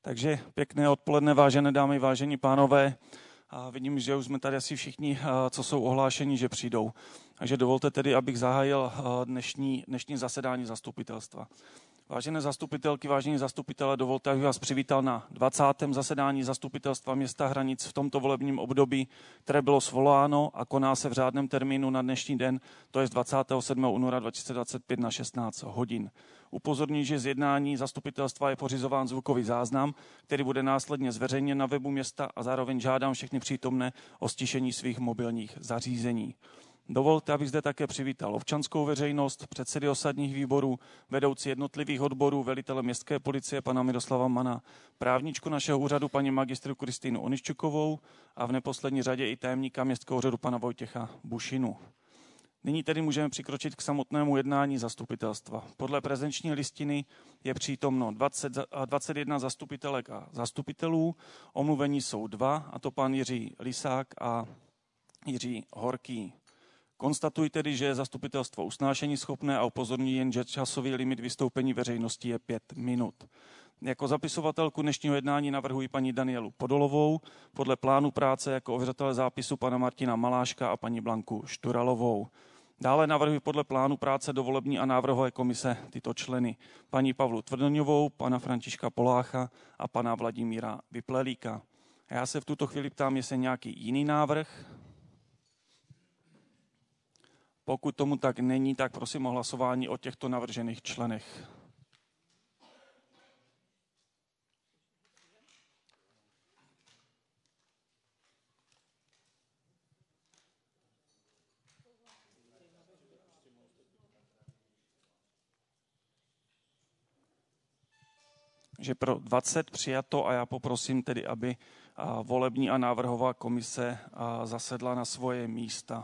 Takže pěkné odpoledne, vážené dámy, vážení pánové. A vidím, že už jsme tady asi všichni, co jsou ohlášeni, že přijdou. Takže dovolte tedy, abych zahájil dnešní zasedání zastupitelstva. Vážené zastupitelky, vážení zastupitelé, dovolte, abych vás přivítal na 20. zasedání zastupitelstva města Hranic v tomto volebním období, které bylo svoláno a koná se v řádném termínu na dnešní den, to je 27. února 2025 na 16 hodin. Upozorňuji, že z jednání zastupitelstva je pořizován zvukový záznam, který bude následně zveřejněn na webu města, a zároveň žádám všechny přítomné o stišení svých mobilních zařízení. Dovolte, abych zde také přivítal občanskou veřejnost, předsedy osadních výborů, vedoucí jednotlivých odborů, velitele městské policie pana Miroslava Mana, právničku našeho úřadu paní magistru Kristýnu Onyščukovou a v neposlední řadě i tajemníka městského úřadu pana Vojtěcha Bušinu. Nyní tedy můžeme přikročit k samotnému jednání zastupitelstva. Podle prezenční listiny je přítomno 21 zastupitelek a zastupitelů, omluvení jsou 2, a to pan Jiří Lisák a Jiří Horký. Konstatuji tedy, že je zastupitelstvo usnášení schopné a upozorňuji jen, že časový limit vystoupení veřejnosti je 5 minut. Jako zapisovatelku dnešního jednání navrhuji paní Danielu Podolovou, podle plánu práce jako ověřovatele zápisu pana Martina Maláška a paní Blanku Šturalovou. Dále navrhuji podle plánu práce do volební a návrhové komise tyto členy: paní Pavlu Tvrdoňovou, pana Františka Polácha a pana Vladimíra Vyplelíka. A já se v tuto chvíli ptám, jestli nějaký jiný návrh. Pokud tomu tak není, tak prosím o hlasování o těchto navržených členech. Že pro 20 přijato, a já poprosím tedy, aby volební a návrhová komise zasedla na svoje místa.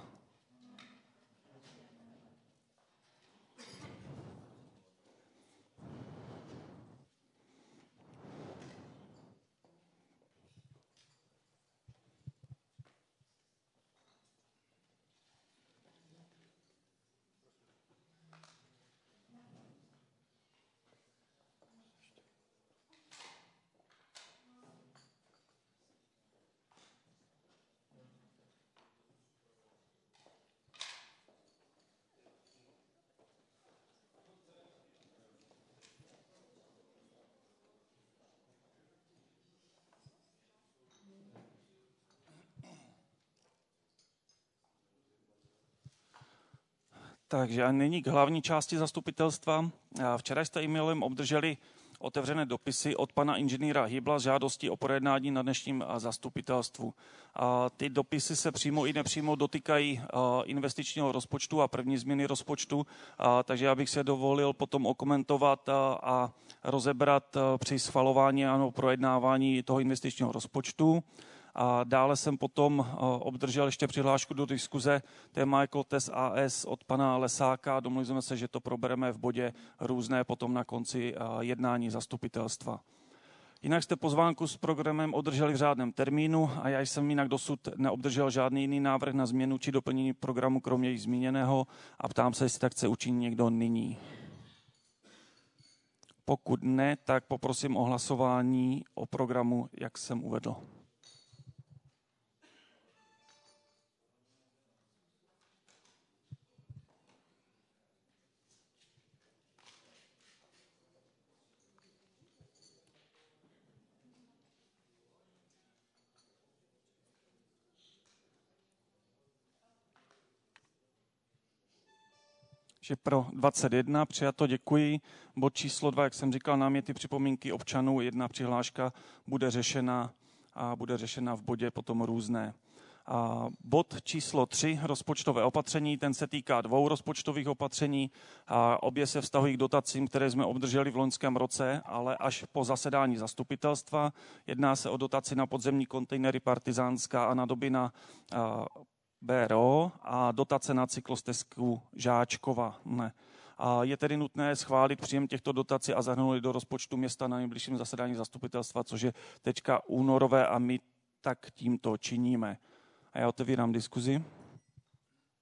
Takže a nyní k hlavní části zastupitelstva. Včera jste e-mailem obdrželi otevřené dopisy od pana inženýra Hybla s žádostí o projednání na dnešním zastupitelstvu. Ty dopisy se přímo i nepřímo dotýkají investičního rozpočtu a první změny rozpočtu, takže já bych se dovolil potom okomentovat a rozebrat při schvalování a projednávání toho investičního rozpočtu. A dále jsem potom obdržel ještě přihlášku do diskuze, téma jako TES AS od pana Lesáka. Domluvili jsme se, že to probereme v bodě různé potom na konci jednání zastupitelstva. Jinak jste pozvánku s programem obdrželi v řádném termínu a já jsem jinak dosud neobdržel žádný jiný návrh na změnu či doplnění programu, kromě již zmíněného, a ptám se, jestli tak chce učinit někdo nyní. Pokud ne, tak poprosím o hlasování o programu, jak jsem uvedl. Že pro 21 přijato, děkuji. Bod číslo 2, jak jsem říkal, náměty, připomínky občanů, 1 přihláška bude řešena v bodě potom různé. Bod číslo 3, rozpočtové opatření, ten se týká 2 rozpočtových opatření. Obě se vztahují k dotacím, které jsme obdrželi v loňském roce, ale až po zasedání zastupitelstva. Jedná se o dotaci na podzemní kontejnery Partizánská a na doby na BRO a dotace na cyklostezku Žáčkova. Je tedy nutné schválit příjem těchto dotací a zahrnout do rozpočtu města na nejbližším zasedání zastupitelstva, což je teďka únorové, a my tak tímto činíme. A já otevírám diskuzi.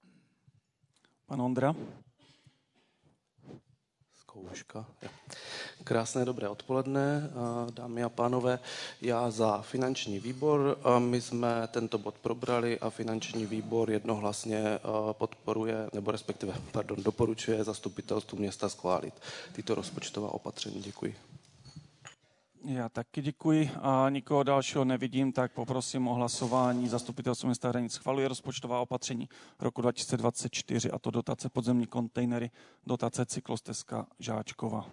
Pan Ondra. Zkouška. Krásné dobré odpoledne, dámy a pánové. Já za finanční výbor, my jsme tento bod probrali a finanční výbor jednohlasně podporuje, nebo respektive, doporučuje zastupitelstvu města schválit tyto rozpočtová opatření. Děkuji. Já taky děkuji a nikoho dalšího nevidím, tak poprosím o hlasování. Zastupitelstvo města Hranic schvaluje rozpočtová opatření roku 2024, a to dotace podzemní kontejnery, dotace cyklostezka Žáčkova.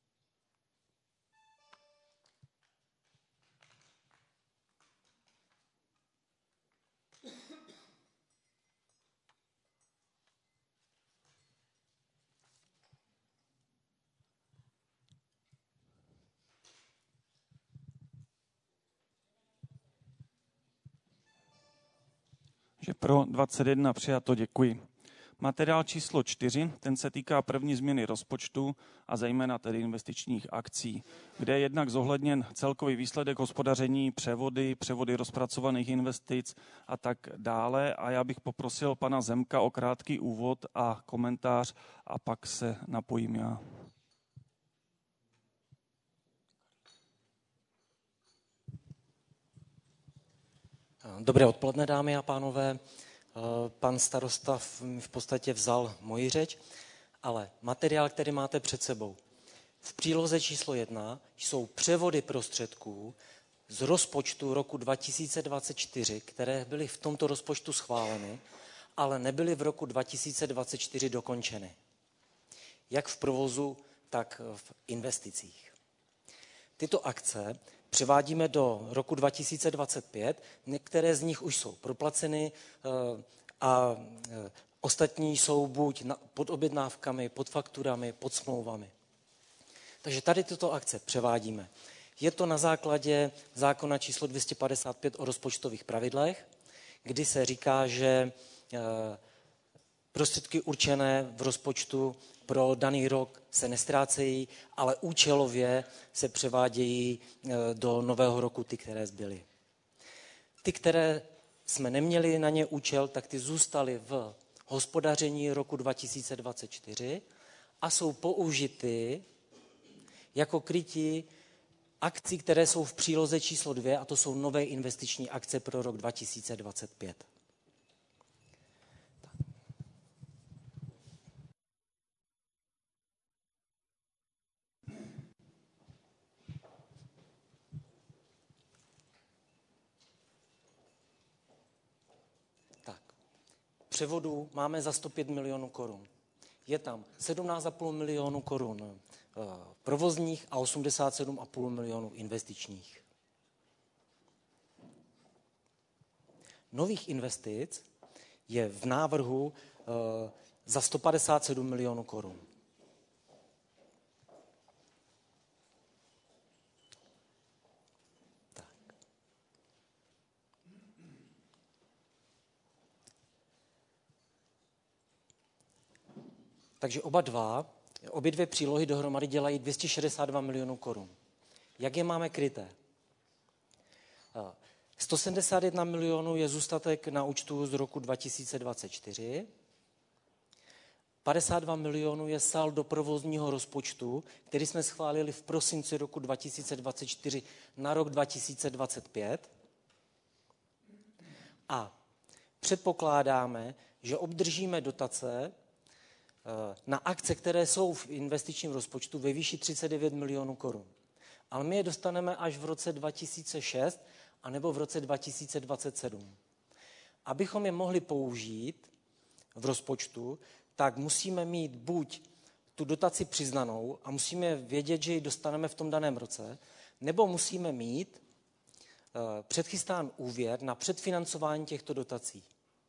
Že pro 21 přijato, děkuji. Materiál číslo 4, ten se týká první změny rozpočtu a zejména tedy investičních akcí, kde je jednak zohledněn celkový výsledek hospodaření, převody rozpracovaných investic a tak dále. A já bych poprosil pana Zemka o krátký úvod a komentář a pak se napojím já. Dobré odpoledne, dámy a pánové. Pan starosta v podstatě vzal moji řeč, ale materiál, který máte před sebou. V příloze číslo 1 jsou převody prostředků z rozpočtu roku 2024, které byly v tomto rozpočtu schváleny, ale nebyly v roku 2024 dokončeny. Jak v provozu, tak v investicích. Tyto akce převádíme do roku 2025, některé z nich už jsou proplaceny a ostatní jsou buď pod objednávkami, pod fakturami, pod smlouvami. Takže tady tyto akce převádíme. Je to na základě zákona číslo 255 o rozpočtových pravidlech, kdy se říká, že prostředky určené v rozpočtu pro daný rok se nestrácejí, ale účelově se převádějí do nového roku ty, které zbyly. Ty, které jsme neměli na ně účel, tak ty zůstaly v hospodaření roku 2024 a jsou použity jako krytí akcí, které jsou v příloze číslo 2, a to jsou nové investiční akce pro rok 2025. Převodů máme za 105 milionů korun. Je tam 17,5 milionů korun provozních a 87,5 milionů investičních. Nových investic je v návrhu za 157 milionů korun. Takže obě dvě přílohy dohromady dělají 262 milionů korun. Jak je máme kryté? 171 milionů je zůstatek na účtu z roku 2024, 52 milionů je saldo provozního rozpočtu, který jsme schválili v prosinci roku 2024 na rok 2025 a předpokládáme, že obdržíme dotace na akce, které jsou v investičním rozpočtu ve výši 39 milionů korun. Ale my je dostaneme až v roce 2006 anebo v roce 2027. Abychom je mohli použít v rozpočtu, tak musíme mít buď tu dotaci přiznanou a musíme vědět, že ji dostaneme v tom daném roce, nebo musíme mít předchystán úvěr na předfinancování těchto dotací.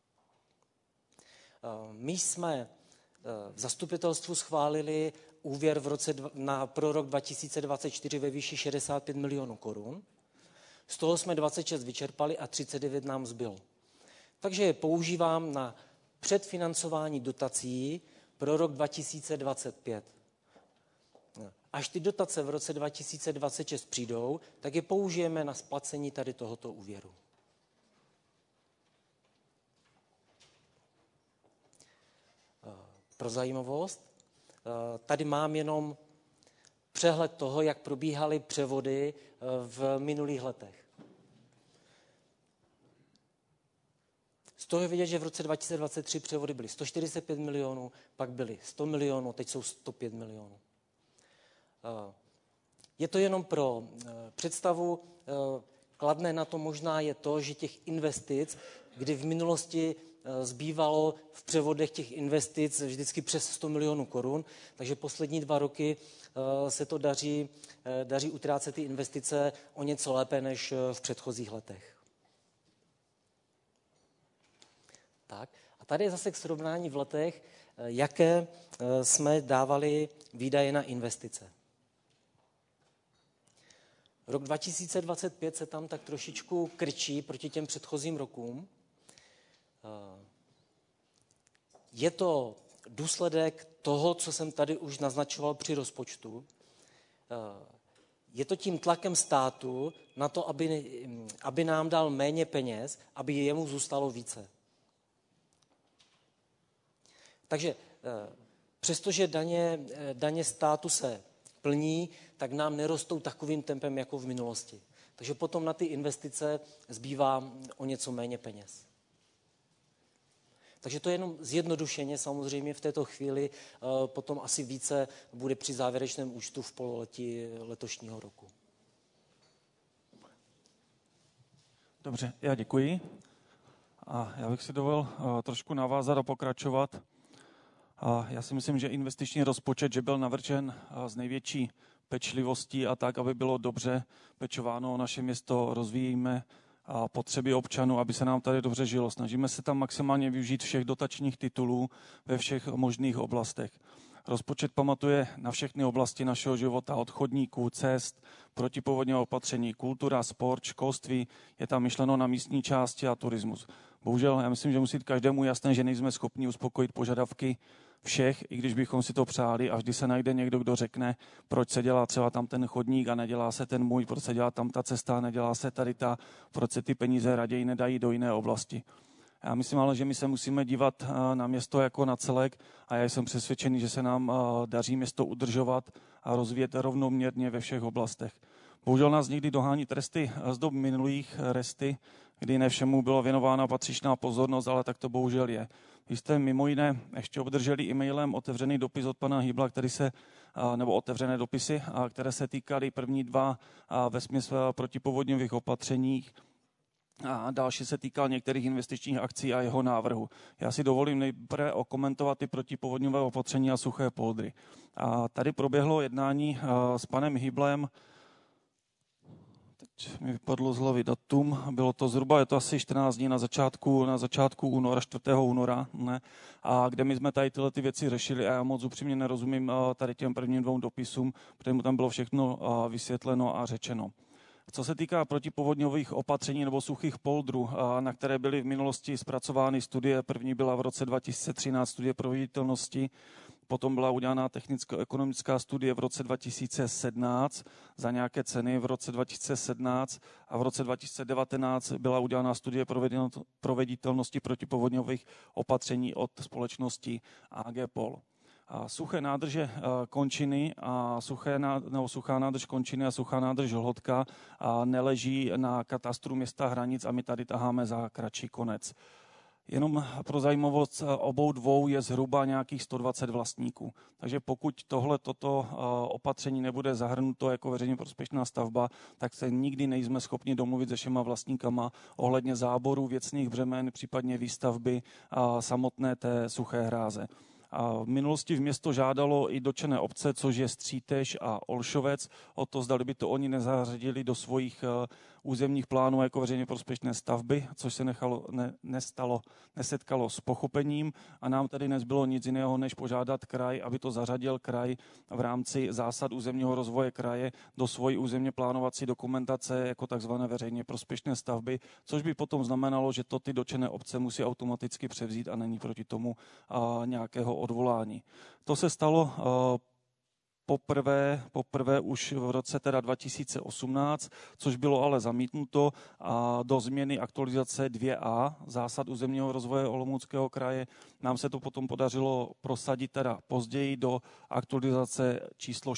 My jsme v zastupitelstvu schválili úvěr pro rok 2024 ve výši 65 milionů korun. Z toho jsme 26 vyčerpali a 39 nám zbylo. Takže je používám na předfinancování dotací pro rok 2025. Až ty dotace v roce 2026 přijdou, tak je použijeme na splacení tady tohoto úvěru. Pro zajímavost, tady mám jenom přehled toho, jak probíhaly převody v minulých letech. Z toho je vidět, že v roce 2023 převody byly 145 milionů, pak byly 100 milionů, teď jsou 105 milionů. Je to jenom pro představu. Kladné na to možná je to, že těch investic, kdy v minulosti zbývalo v převodech těch investic vždycky přes 100 milionů korun, takže poslední 2 roky se to daří utrácet ty investice o něco lépe než v předchozích letech. Tak. A tady je zase k srovnání v letech, jaké jsme dávali výdaje na investice. Rok 2025 se tam tak trošičku krčí proti těm předchozím rokům. Je to důsledek toho, co jsem tady už naznačoval při rozpočtu. Je to tím tlakem státu na to, aby nám dal méně peněz, aby jemu zůstalo více. Takže přestože daně státu se plní, tak nám nerostou takovým tempem jako v minulosti. Takže potom na ty investice zbývá o něco méně peněz. Takže to je jenom zjednodušeně, samozřejmě v této chvíli potom asi více bude při závěrečném účtu v pololetí letošního roku. Dobře, já děkuji. A já bych si dovolil trošku navázat a pokračovat. Já si myslím, že investiční rozpočet, že byl navržen s největší pečlivostí a tak, aby bylo dobře pečováno o naše město, rozvíjíme potřeby občanů, aby se nám tady dobře žilo. Snažíme se tam maximálně využít všech dotačních titulů ve všech možných oblastech. Rozpočet pamatuje na všechny oblasti našeho života, od chodníků, cest, protipovodňové opatření, kultura, sport, školství, je tam myšleno na místní části a turismus. Bohužel, já myslím, že musí být každému jasné, že nejsme schopni uspokojit požadavky všech, i když bychom si to přáli, a vždy se najde někdo, kdo řekne, proč se dělá třeba tam ten chodník a nedělá se ten můj, proč se dělá tam ta cesta a nedělá se tady ta, proč se ty peníze raději nedají do jiné oblasti. Já myslím ale, že my se musíme dívat na město jako na celek a já jsem přesvědčený, že se nám daří město udržovat a rozvíjet rovnoměrně ve všech oblastech. Bohužel nás někdy dohání tresty z dob minulých, resty, kdy ne všemu byla věnována patřičná pozornost, ale tak to bohužel je. Vy jste mimo jiné ještě obdrželi e-mailem otevřený dopis od pana Hýbla, nebo otevřené dopisy, které se týkaly první 2 vesměs protipovodňových opatřeních a další se týkal některých investičních akcí a jeho návrhu. Já si dovolím nejprve okomentovat ty protipovodňové opatření a suché poldry. A tady proběhlo jednání s panem Hýblem. Teď mi vypadlo z hlavy datum, bylo to zhruba, je to asi 14 dní na začátku února, 4. února, ne? A kde my jsme tady tyhle ty věci řešili a já moc upřímně nerozumím tady těm prvním 2 dopisům, protože mu tam bylo všechno vysvětleno a řečeno. Co se týká protipovodňových opatření nebo suchých poldrů, na které byly v minulosti zpracovány studie, první byla v roce 2013 studie proveditelnosti, potom byla udělána technicko-ekonomická studie v roce 2017 za nějaké ceny v roce 2017 a v roce 2019 byla udělána studie proveditelnosti protipovodňových opatření od společnosti AG Pol. Suché nádrže Končiny a suchá nádrž Končiny a suchá nádrž Lhotka neleží na katastru města Hranic a my tady taháme za kratší konec. Jenom pro zajímavost, obou 2 je zhruba nějakých 120 vlastníků. Takže pokud toto opatření nebude zahrnuto jako veřejně prospěšná stavba, tak se nikdy nejsme schopni domluvit se všema vlastníkama ohledně záboru věcných břemen, případně výstavby samotné té suché hráze. A v minulosti v město žádalo i dotčené obce, což je Střítež a Olšovec, o to, zdali by to oni nezařadili do svých územních plánů jako veřejně prospěšné stavby, což se nesetkalo s pochopením a nám tady nezbylo nic jiného, než požádat kraj, aby to zařadil kraj v rámci zásad územního rozvoje kraje do svojí územně plánovací dokumentace jako takzvané veřejně prospěšné stavby, což by potom znamenalo, že to ty dotčené obce musí automaticky převzít a není proti tomu nějakého odvolání. To se stalo poprvé už v roce teda 2018, což bylo ale zamítnuto a do změny aktualizace 2a zásad územního rozvoje Olomouckého kraje nám se to potom podařilo prosadit teda později do aktualizace číslo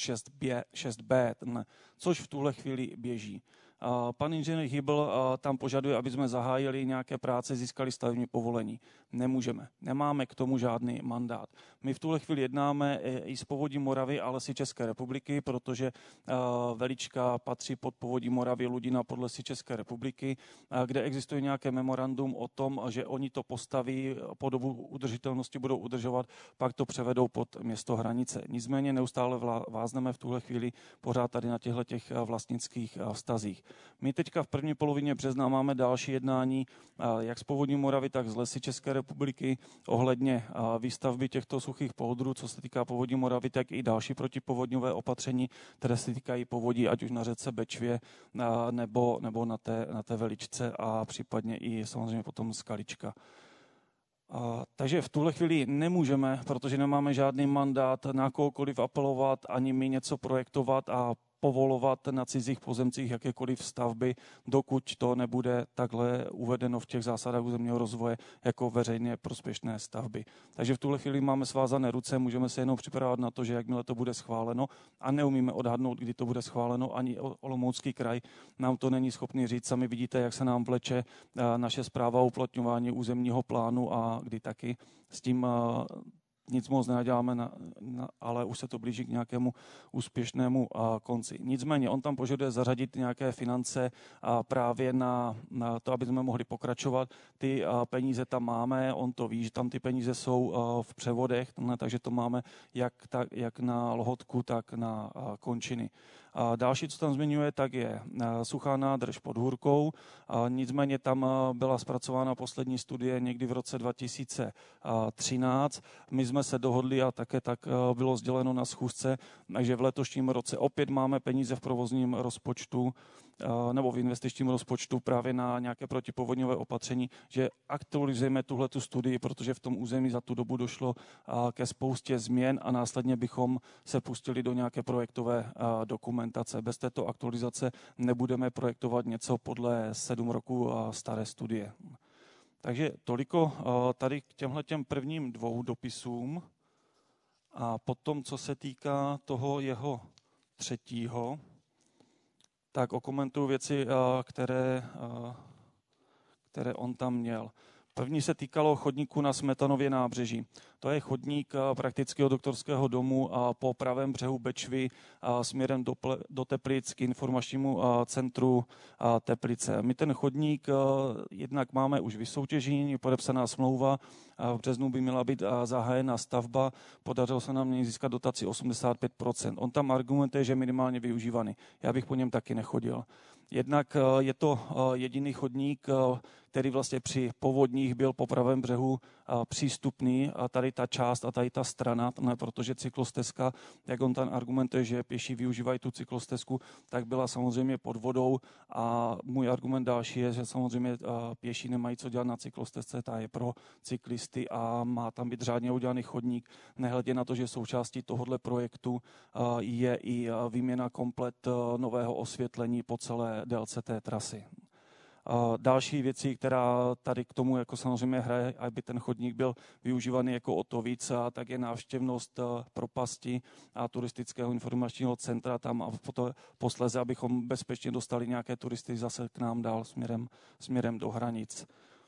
6b, což v tuhle chvíli běží. Pan inženýr Hybl tam požaduje, aby jsme zahájili nějaké práce, získali stavební povolení. Nemůžeme. Nemáme k tomu žádný mandát. My v tuhle chvíli jednáme i s Povodí Moravy a Lesy České republiky, protože Velička patří pod Povodí Moravy, Ludina pod Lesy České republiky, kde existuje nějaké memorandum o tom, že oni to postaví, po dobu udržitelnosti budou udržovat, pak to převedou pod město Hranice. Nicméně neustále vázneme v tuhle chvíli pořád tady na těchto vlastnických vztazích. My teďka v první polovině března máme další jednání, jak z Povodí Moravy, tak z Lesy České republiky ohledně výstavby těchto suchých poudrů, co se týká Povodí Moravy, tak i další protipovodňové opatření, které se týkají povodí, ať už na řece Bečvě nebo na té Veličce a případně i samozřejmě potom Skalička. Takže v tuhle chvíli nemůžeme, protože nemáme žádný mandát na kohokoliv apelovat, ani my něco projektovat a povolovat na cizích pozemcích jakékoliv stavby, dokud to nebude takhle uvedeno v těch zásadách územního rozvoje jako veřejně prospěšné stavby. Takže v tuhle chvíli máme svázané ruce, můžeme se jenom připravovat na to, že jakmile to bude schváleno a neumíme odhadnout, kdy to bude schváleno, ani Olomoucký kraj nám to není schopný říct. Sami vidíte, jak se nám vleče naše zpráva o uplatňování územního plánu a kdy taky s tím nic moc neděláme, ale už se to blíží k nějakému úspěšnému konci. Nicméně on tam požaduje zařadit nějaké finance právě na to, aby jsme mohli pokračovat. Ty peníze tam máme, on to ví, že tam ty peníze jsou v převodech, takže to máme jak na Lhotku, tak na Končiny. Další, co tam zmiňuje, tak je suchá nádrž pod Hůrkou. Nicméně tam byla zpracována poslední studie někdy v roce 2013. My jsme se dohodli a také tak bylo sděleno na schůzce, že v letošním roce opět máme peníze v provozním rozpočtu nebo v investičním rozpočtu právě na nějaké protipovodňové opatření, že aktualizujeme tuhletu studii, protože v tom území za tu dobu došlo ke spoustě změn a následně bychom se pustili do nějaké projektové dokumentace. Bez této aktualizace nebudeme projektovat něco podle 7 roků staré studie. Takže toliko tady k těmhletěm prvním 2 dopisům a potom, co se týká toho jeho 3., tak okomentuju věci, které on tam měl. První se týkalo chodníku na Smetanově nábřeží. To je chodník prakticky od Doktorského domu po pravém břehu Bečvy směrem do Teplic k informačnímu centru Teplice. My ten chodník jednak máme už vysoutěžení, podepsaná smlouva, v březnu by měla být zahájena stavba, podařilo se nám získat dotaci 85%. On tam argumentuje, že je minimálně využívaný. Já bych po něm taky nechodil. Jednak je to jediný chodník, který vlastně při povodních byl po pravém břehu přístupný, a tady ta část a tady ta strana, protože cyklostezka, jak on tam argumentuje, že pěší využívají tu cyklostezku, tak byla samozřejmě pod vodou a můj argument další je, že samozřejmě pěší nemají co dělat na cyklostezce, ta je pro cyklisty a má tam být řádně udělaný chodník, nehledě na to, že součástí tohohle projektu je i výměna komplet nového osvětlení po celé délce té trasy. Další věci, která tady k tomu jako samozřejmě hraje, aby ten chodník byl využívaný jako o to víc, tak je návštěvnost propasti a turistického informačního centra tam a posléze, abychom bezpečně dostali nějaké turisty zase k nám dál směrem do hranic.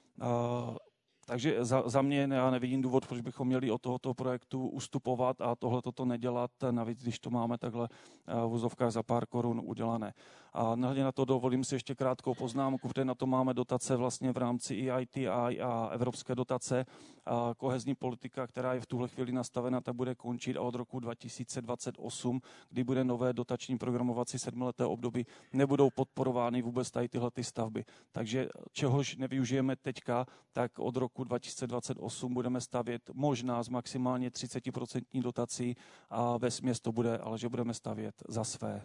Takže za mě já nevidím důvod, proč bychom měli od tohoto projektu ustupovat a tohle toto nedělat, navíc když to máme takhle v vozovkách za pár korun udělané. A nehledě na to dovolím si ještě krátkou poznámku, protože na to máme dotace vlastně v rámci EITI a evropské dotace. Kohezní politika, která je v tuhle chvíli nastavena, ta bude končit a od roku 2028, kdy bude nové dotační programovací 7leté období, nebudou podporovány vůbec tady tyhle stavby. Takže čehož nevyužijeme teďka, tak od roku 2028 budeme stavět možná s maximálně 30% dotací a vesměs to bude, ale že budeme stavět za své.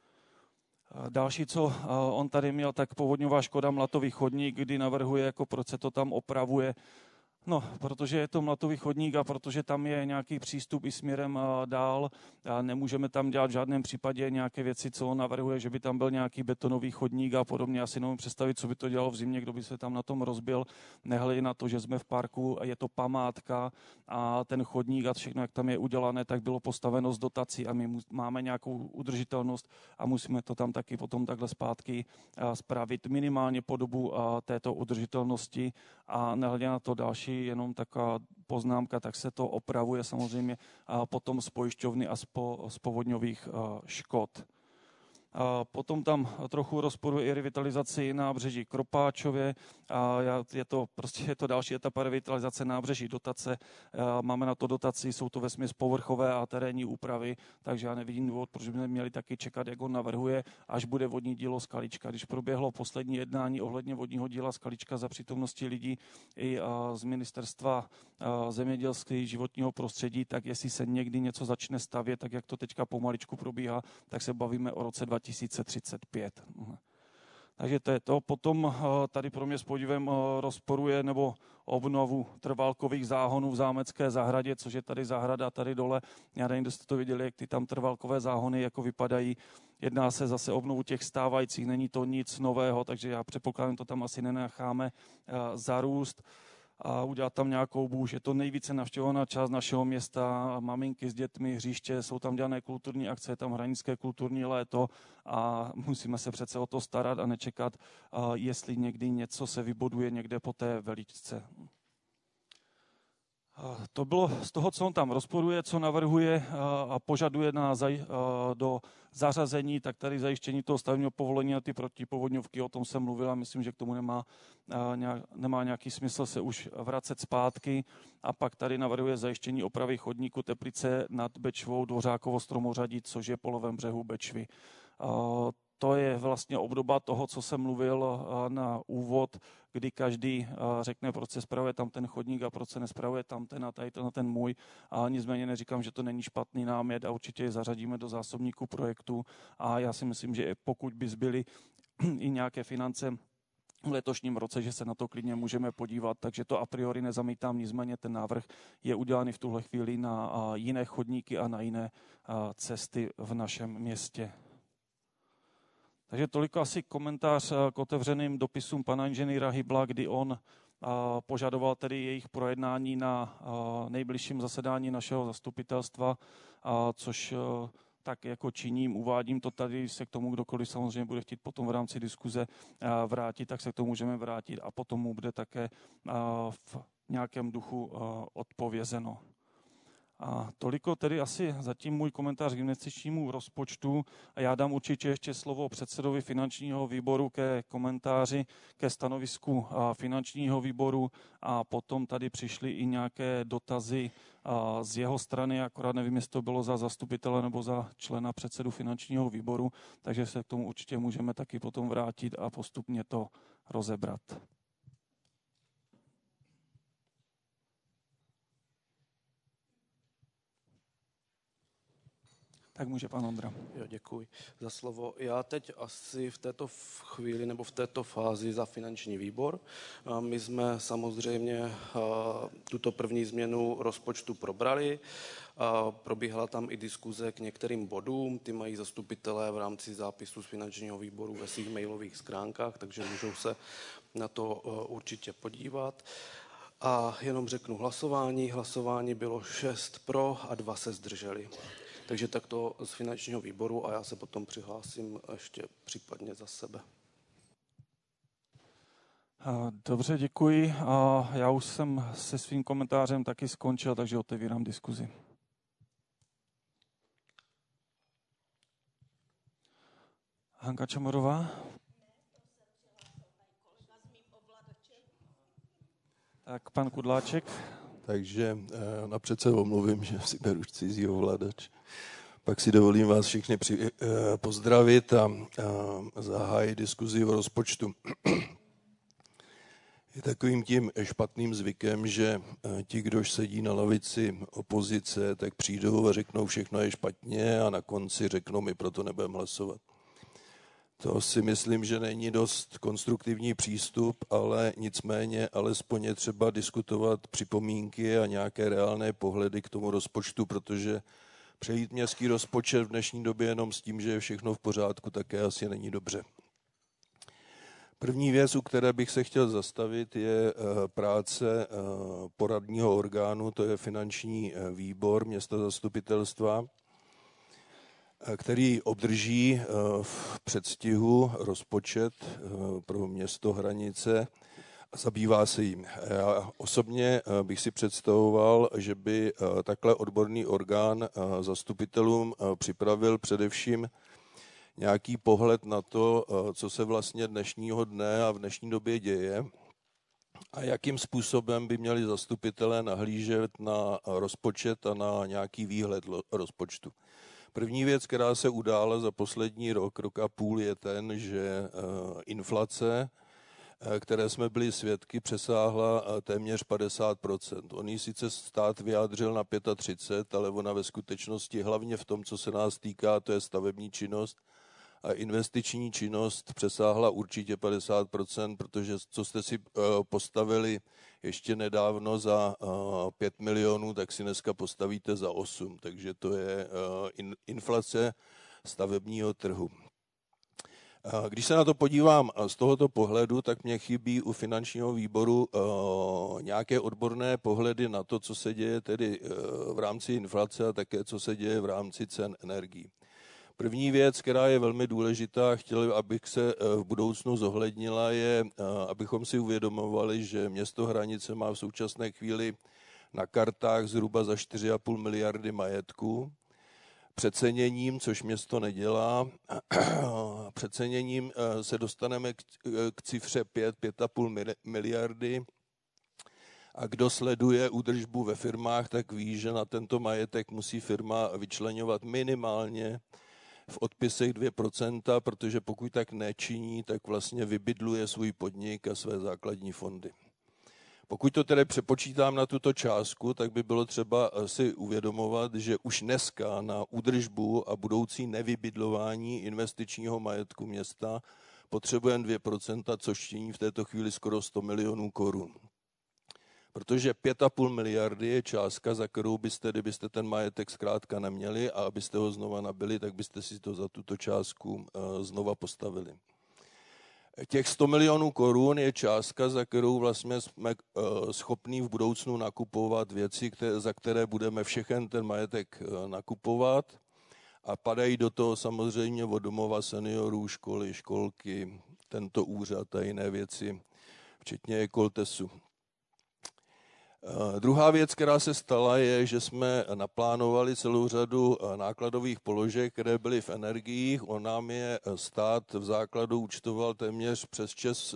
Další, co on tady měl, tak povodňová škoda Mlatový chodník, kdy navrhuje, jako proč se to tam opravuje. No, protože je to mlatový chodník a protože tam je nějaký přístup i směrem dál. A nemůžeme tam dělat v žádném případě nějaké věci, co on navrhuje, že by tam byl nějaký betonový chodník a podobně. Já si nemůžu představit, co by to dělalo v zimě, kdo by se tam na tom rozbil. Nehledě na to, že jsme v parku, je to památka a ten chodník a všechno, jak tam je udělané, tak bylo postaveno z dotací a my máme nějakou udržitelnost a musíme to tam taky potom takhle zpátky spravit minimálně po dobu této udržitelnosti a nehledě na to další jenom taková poznámka, tak se to opravuje samozřejmě potom z pojišťovny a z povodňových škod. Potom tam trochu rozporuje i revitalizaci nábřeží Kropáčově. Je to další etapa revitalizace nábřeží, dotace. Máme na to dotaci, jsou to vesměs povrchové a terénní úpravy, takže já nevidím důvod, proč bychom měli taky čekat, jak on navrhuje, až bude vodní dílo Skalička. Když proběhlo poslední jednání ohledně vodního díla Skalička za přítomnosti lidí i z ministerstva zemědělství, životního prostředí, tak jestli se někdy něco začne stavět, tak jak to teďka pomaličku probíhá, tak se bavíme o roce 2035. Takže to je to. Potom tady pro mě s podívem rozporuje nebo obnovu trvalkových záhonů v zámecké zahradě, což je tady zahrada tady dole. Já nevím, kdo jste to viděli, jak ty tam trvalkové záhony jako vypadají. Jedná se zase o obnovu těch stávajících, není to nic nového, takže já předpokládám, to tam asi nenecháme zarůst a udělat tam nějakou bůž. Je to nejvíce navštěvovaná část našeho města, maminky s dětmi, hřiště, jsou tam dělané kulturní akce, je tam hranické kulturní léto a musíme se přece o to starat a nečekat, jestli někdy něco se vyboduje někde po té veličce. To bylo z toho, co on tam rozporuje, co navrhuje a požaduje do zařazení, tak tady zajištění toho stavebního povolení na ty protipovodňovky, o tom jsem mluvil a myslím, že k tomu nemá nějaký smysl se už vracet zpátky. A pak tady navrhuje zajištění opravy chodníku Teplice nad Bečvou Dvořákovo Stromořadí, což je polovem břehu Bečvy. To je vlastně obdoba toho, co jsem mluvil na úvod, kdy každý řekne, proč se spravuje tam ten chodník a proč se nespravuje tam ten a tady ten můj. A nicméně neříkám, že to není špatný námět a určitě je zařadíme do zásobníku projektu. A já si myslím, že pokud by zbyly i nějaké finance v letošním roce, že se na to klidně můžeme podívat, takže to a priori nezamítám, nicméně ten návrh je udělaný v tuhle chvíli na jiné chodníky a na jiné cesty v našem městě. Takže toliko asi komentář k otevřeným dopisům pana inženýra Hybla, kdy on požadoval tedy jejich projednání na nejbližším zasedání našeho zastupitelstva, což tak jako činím, uvádím to tady, se k tomu kdokoliv samozřejmě bude chtít potom v rámci diskuze vrátit, tak se k tomu můžeme vrátit a potom mu bude také v nějakém duchu odpovězeno. A toliko tedy asi zatím můj komentář k investičnímu rozpočtu a já dám určitě ještě slovo předsedovi finančního výboru ke komentáři ke stanovisku finančního výboru a potom tady přišly i nějaké dotazy z jeho strany, akorát nevím, jestli to bylo za zastupitele nebo za člena předsedu finančního výboru, takže se k tomu určitě můžeme taky potom vrátit a postupně to rozebrat. Tak může pan Ondra. Jo, děkuji za slovo. Já teď asi v této chvíli nebo v této fázi za finanční výbor. My jsme samozřejmě tuto první změnu rozpočtu probrali. Probíhala tam i diskuze k některým bodům, ty mají zastupitelé v rámci zápisu z finančního výboru ve svých mailových schránkách, takže můžou se na to určitě podívat. A jenom řeknu hlasování. Hlasování bylo 6 pro a 2 se zdrželi. Takže takto z finančního výboru a já se potom přihlásím ještě případně za sebe. Dobře, děkuji. A já už jsem se svým komentářem taky skončil, takže otevírám diskuzi. Hanka Čamorová. Tak pan Kudláček. Takže napřed se omluvím, že si beru cizí ovladač. Pak si dovolím vás všechny pozdravit a zahájit diskuzi o rozpočtu. Je takovým tím špatným zvykem, že ti, kdož sedí na lavici opozice, tak přijdou a řeknou, všechno je špatně a na konci řeknou, my proto nebudeme hlasovat. To si myslím, že není dost konstruktivní přístup, ale nicméně alespoň je třeba diskutovat připomínky a nějaké reálné pohledy k tomu rozpočtu, protože přejít městský rozpočet v dnešní době jenom s tím, že je všechno v pořádku, také asi není dobře. První věc, u které bych se chtěl zastavit, je práce poradního orgánu, to je finanční výbor města zastupitelstva, který obdrží v předstihu rozpočet pro město Hranice a zabývá se jim. Já osobně bych si představoval, že by takhle odborný orgán zastupitelům připravil především nějaký pohled na to, co se vlastně dnešního dne a v dnešní době děje a jakým způsobem by měli zastupitelé nahlížet na rozpočet a na nějaký výhled rozpočtu. První věc, která se udála za poslední rok a půl, je ten, že inflace, které jsme byli svědky, přesáhla téměř 50%. On ji sice stát vyjádřil na 35%, ale ona ve skutečnosti hlavně v tom, co se nás týká, to je stavební činnost, a investiční činnost přesáhla určitě 50%, protože co jste si postavili ještě nedávno za 5 milionů, tak si dneska postavíte za 8. Takže to je inflace stavebního trhu. Když se na to podívám z tohoto pohledu, tak mě chybí u finančního výboru nějaké odborné pohledy na to, co se děje tedy v rámci inflace a také co se děje v rámci cen energií. První věc, která je velmi důležitá, chtěl, abych se v budoucnu zohlednila, je, abychom si uvědomovali, že město Hranice má v současné chvíli na kartách zhruba za 4,5 miliardy majetku. Přeceněním, což město nedělá, přeceněním se dostaneme k cifře 5,5 miliardy. A kdo sleduje údržbu ve firmách, tak ví, že na tento majetek musí firma vyčleňovat minimálně v odpisech 2%, protože pokud tak nečiní, tak vlastně vybydluje svůj podnik a své základní fondy. Pokud to tedy přepočítám na tuto částku, tak by bylo třeba si uvědomovat, že už dneska na údržbu a budoucí nevybydlování investičního majetku města potřebujeme 2%, což činí v této chvíli skoro 100 milionů korun. Protože 5,5 miliardy je částka, za kterou byste, kdybyste ten majetek zkrátka neměli a abyste ho znova nabili, tak byste si to za tuto částku znova postavili. Těch 100 milionů korun je částka, za kterou vlastně jsme schopní v budoucnu nakupovat věci, za které budeme všechen ten majetek nakupovat a padají do toho samozřejmě od domova seniorů, školy, školky, tento úřad a jiné věci, včetně Ekoltesu. Druhá věc, která se stala, je, že jsme naplánovali celou řadu nákladových položek, které byly v energiích. On nám je stát v základu účtoval téměř přes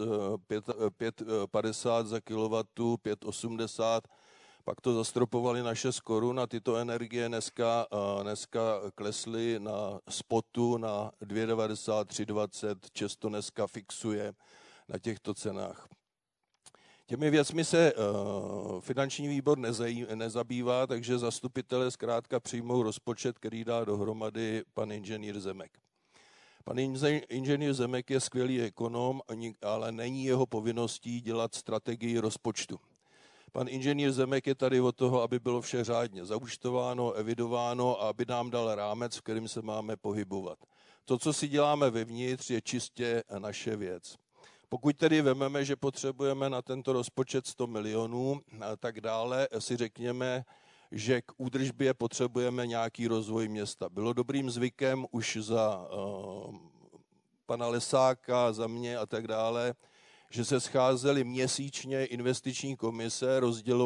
5,50 za kilowattu, 5,80. Pak to zastropovali na 6 korun a tyto energie dneska klesly na spotu na 2,90, 3,20. Často dneska fixuje na těchto cenách. Těmi věcmi se finanční výbor nezabývá, takže zastupitelé zkrátka přijmou rozpočet, který dá dohromady pan inženýr Zemek. Pan inženýr Zemek je skvělý ekonom, ale není jeho povinností dělat strategii rozpočtu. Pan inženýr Zemek je tady od toho, aby bylo vše řádně zaúčtováno, evidováno a aby nám dal rámec, v kterým se máme pohybovat. To, co si děláme vevnitř, je čistě naše věc. Pokud tedy vememe, že potřebujeme na tento rozpočet 100 milionů, tak dále si řekněme, že k údržbě potřebujeme nějaký rozvoj města. Bylo dobrým zvykem už za pana Lesáka, za mě a tak dále, že se scházely měsíčně investiční komise,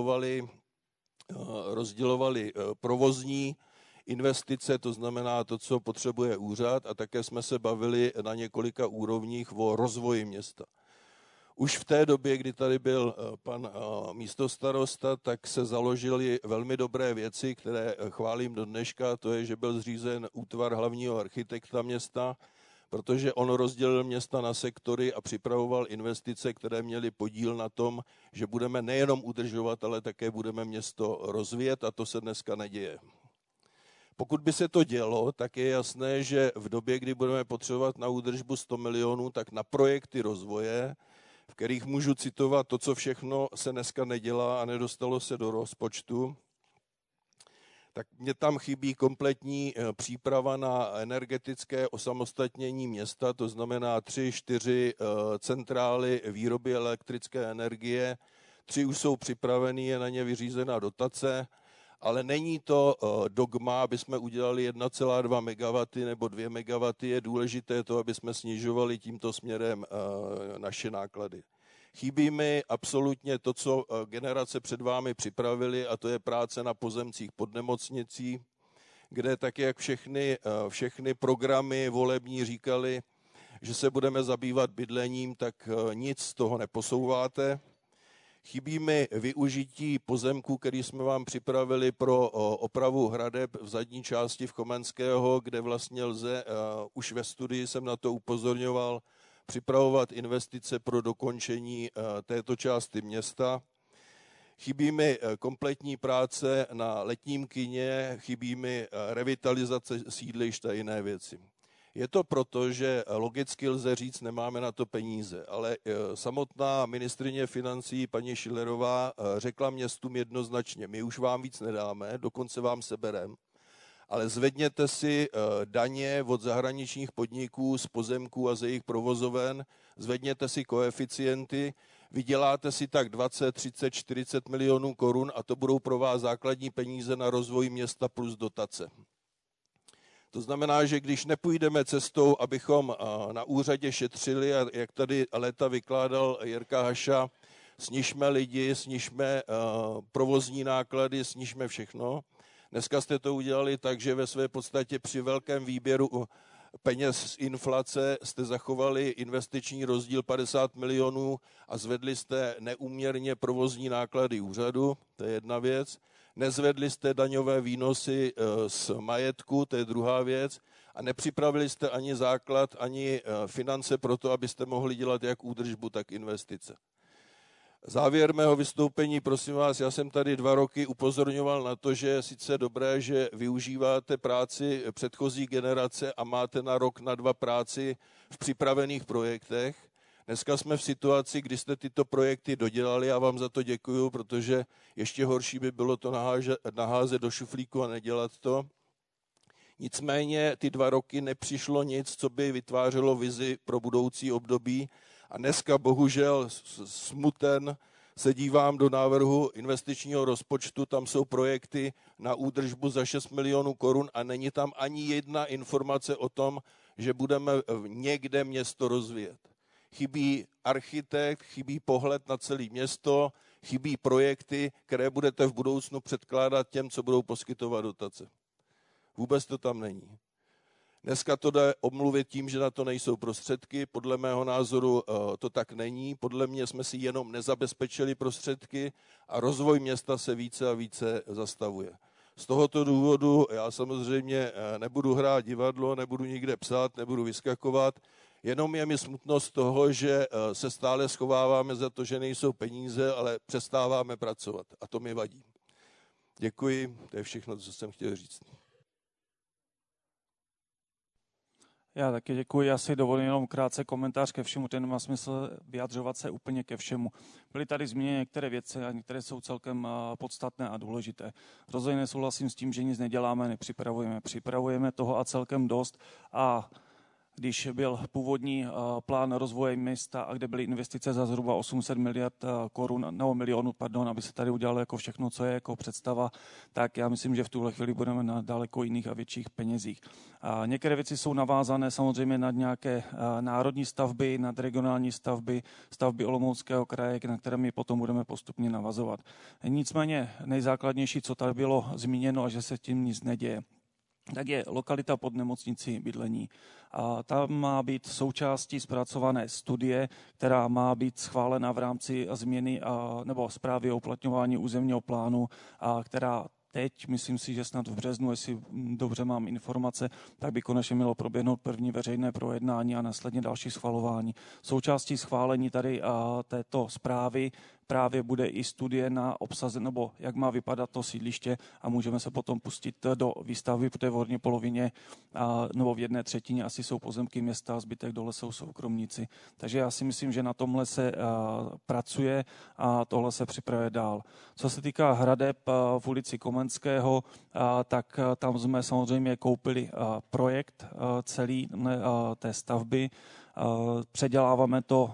rozdělovali provozní investice, to znamená to, co potřebuje úřad, a také jsme se bavili na několika úrovních o rozvoji města. Už v té době, kdy tady byl pan místostarosta, tak se založily velmi dobré věci, které chválím do dneška, to je, že byl zřízen útvar hlavního architekta města, protože on rozdělil města na sektory a připravoval investice, které měly podíl na tom, že budeme nejenom udržovat, ale také budeme město rozvíjet, a to se dneska neděje. Pokud by se to dělo, tak je jasné, že v době, kdy budeme potřebovat na údržbu 100 milionů, tak na projekty rozvoje, v kterých můžu citovat to, co všechno se dneska nedělá a nedostalo se do rozpočtu, tak mě tam chybí kompletní příprava na energetické osamostatnění města, to znamená 3-4 centrály výroby elektrické energie, 3 už jsou připraveny, je na ně vyřízená dotace, ale není to dogma, aby jsme udělali 1,2 MW nebo 2 MW, je důležité to, aby jsme snižovali tímto směrem naše náklady. Chybí mi absolutně to, co generace před vámi připravili, a to je práce na pozemcích pod nemocnicí, kde tak, jak všechny programy volební říkali, že se budeme zabývat bydlením, tak nic z toho neposouváte. Chybí mi využití pozemků, který jsme vám připravili pro opravu hradeb v zadní části v Chomenského, kde vlastně lze, už ve studii jsem na to upozorňoval, připravovat investice pro dokončení této části města. Chybí mi kompletní práce na letním kině, chybí mi revitalizace sídlišť a jiné věci. Je to proto, že logicky lze říct, nemáme na to peníze, ale samotná ministryně financí paní Schillerová řekla městům jednoznačně, my už vám víc nedáme, dokonce vám sebereme, ale zvedněte si daně od zahraničních podniků z pozemků a ze jejich provozoven, zvedněte si koeficienty, vyděláte si tak 20, 30, 40 milionů korun a to budou pro vás základní peníze na rozvoj města plus dotace. To znamená, že když nepůjdeme cestou, abychom na úřadě šetřili, a jak tady léta vykládal Jirka Haša, snižme lidi, snižme provozní náklady, snižme všechno. Dneska jste to udělali tak, že ve své podstatě při velkém výběru peněz z inflace jste zachovali investiční rozdíl 50 milionů a zvedli jste neúměrně provozní náklady úřadu, to je jedna věc. Nezvedli jste daňové výnosy z majetku, to je druhá věc. A nepřipravili jste ani základ, ani finance pro to, abyste mohli dělat jak údržbu, tak investice. Závěr mého vystoupení, prosím vás, já jsem tady 2 roky upozorňoval na to, že je sice dobré, že využíváte práci předchozí generace a máte na rok, na 2 práci v připravených projektech. Dneska jsme v situaci, kdy jste tyto projekty dodělali, já vám za to děkuju, protože ještě horší by bylo to naházet do šuflíku a nedělat to. Nicméně ty 2 roky nepřišlo nic, co by vytvářelo vizi pro budoucí období. A dneska bohužel smuten se dívám do návrhu investičního rozpočtu, tam jsou projekty na údržbu za 6 milionů korun a není tam ani jedna informace o tom, že budeme někde město rozvíjet. Chybí architekt, chybí pohled na celé město, chybí projekty, které budete v budoucnu předkládat těm, co budou poskytovat dotace. Vůbec to tam není. Dneska to jde omluvit tím, že na to nejsou prostředky. Podle mého názoru to tak není. Podle mě jsme si jenom nezabezpečili prostředky a rozvoj města se více a více zastavuje. Z tohoto důvodu já samozřejmě nebudu hrát divadlo, nebudu nikde psát, nebudu vyskakovat. Jenom je mi smutno z toho, že se stále schováváme za to, že nejsou peníze, ale přestáváme pracovat. A to mi vadí. Děkuji, to je všechno, co jsem chtěl říct. Já taky děkuji, já si dovolím jenom krátce komentář ke všemu, ten má smysl vyjadřovat se úplně ke všemu. Byly tady zmíněny některé věci a některé jsou celkem podstatné a důležité. Rozhodně nesouhlasím s tím, že nic neděláme, nepřipravujeme. Připravujeme toho a celkem dost a když byl původní plán rozvoje města a kde byly investice za zhruba 800 milionů, aby se tady udělalo jako všechno, co je jako představa, tak já myslím, že v tuhle chvíli budeme na daleko jiných a větších penězích. A některé věci jsou navázané samozřejmě na nějaké národní stavby, nad regionální stavby, stavby Olomouckého kraje, na které my potom budeme postupně navazovat. Nicméně nejzákladnější, co tady bylo zmíněno a že se tím nic neděje, tak je lokalita pod nemocnicí bydlení. A tam má být součástí zpracované studie, která má být schválena v rámci změny nebo zprávy o uplatňování územního plánu, a která teď, myslím si, že snad v březnu, jestli dobře mám informace, tak by konečně mělo proběhnout první veřejné projednání a následně další schvalování. Součástí schválení tady této zprávy právě bude i studie na obsazen, nebo jak má vypadat to sídliště a můžeme se potom pustit do výstavby, protože v horní polovině nebo v 1/3 asi jsou pozemky města, zbytek dole jsou soukromníci. Takže já si myslím, že na tomhle se pracuje a tohle se připravuje dál. Co se týká hradeb v ulici Komenského, tak tam jsme samozřejmě koupili projekt celý té stavby. Předěláváme to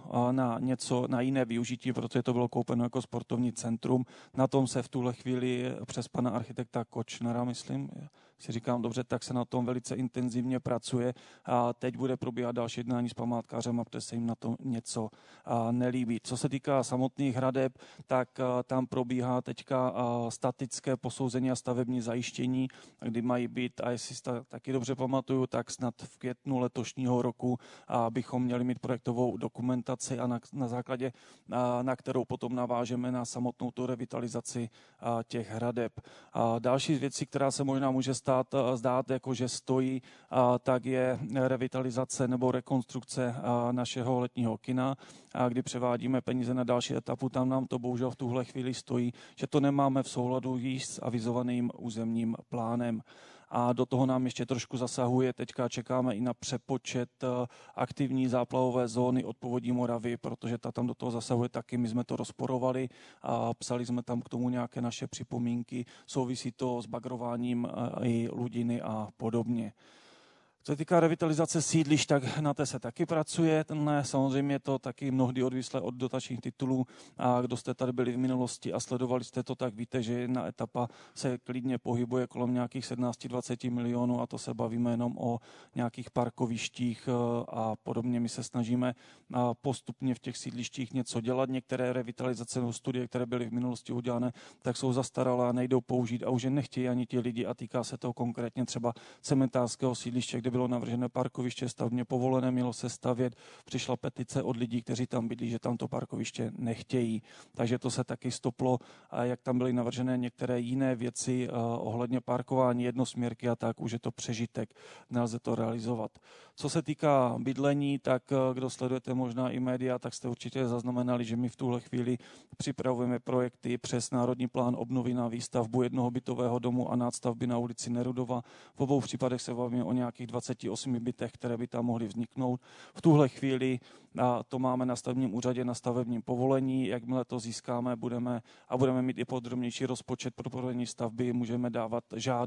na jiné využití, protože to bylo koupeno jako sportovní centrum. Na tom se v tuhle chvíli přes pana architekta Kočnera, myslím, si říkám dobře, tak se na tom velice intenzivně pracuje a teď bude probíhat další jednání s památkářem, protože se jim na tom něco nelíbí. Co se týká samotných hradeb, tak tam probíhá teďka statické posouzení a stavební zajištění, kdy mají být, a jestli taky dobře pamatuju, tak snad v květnu letošního roku bychom měli mít projektovou dokumentaci a na základě, na kterou potom navážeme na samotnou tu revitalizaci těch hradeb. Další z věcí, která se možná může zdát, jako že stojí, tak je revitalizace nebo rekonstrukce našeho letního kina, kdy převádíme peníze na další etapu. Tam nám to bohužel v tuhle chvíli stojí, že to nemáme v souladu již s avizovaným územním plánem. A do toho nám ještě trošku zasahuje. Teďka čekáme i na přepočet aktivní záplavové zóny od povodí Moravy, protože ta tam do toho zasahuje taky. My jsme to rozporovali a psali jsme tam k tomu nějaké naše připomínky. Souvisí to s bagrováním i Ludiny a podobně. Co se týká revitalizace sídlišť, tak na té se taky pracuje. Samozřejmě to taky mnohdy odvislé od dotačních titulů. A kdo jste tady byli v minulosti a sledovali jste to, tak víte, že jedna etapa se klidně pohybuje kolem nějakých 17-20 milionů a to se bavíme jenom o nějakých parkovištích a podobně. My se snažíme postupně v těch sídlištích něco dělat. Některé revitalizace nebo studie, které byly v minulosti udělané, tak jsou zastaralé a nejdou použít a už je nechtějí ani ti lidi a týká se toho konkrétně třeba cementářského sídliště, kde bylo navržené parkoviště stavebně povolené, mělo se stavět, přišla petice od lidí, kteří tam bydlí, že tam to parkoviště nechtějí. Takže to se taky stoplo a jak tam byly navržené některé jiné věci ohledně parkování, jednosměrky a tak, už je to přežitek, nelze to realizovat. Co se týká bydlení, tak kdo sledujete možná i média, tak jste určitě zaznamenali, že my v tuhle chvíli připravujeme projekty přes Národní plán obnovy na výstavbu jednoho bytového domu a nadstavby na ulici Nerudova. V obou případech se bavíme o nějakých 28 bytech, které by tam mohly vzniknout. V tuhle chvíli to máme na stavebním úřadě na stavebním povolení. Jakmile to získáme, budeme mít i podrobnější rozpočet pro provedení stavby, můžeme dávat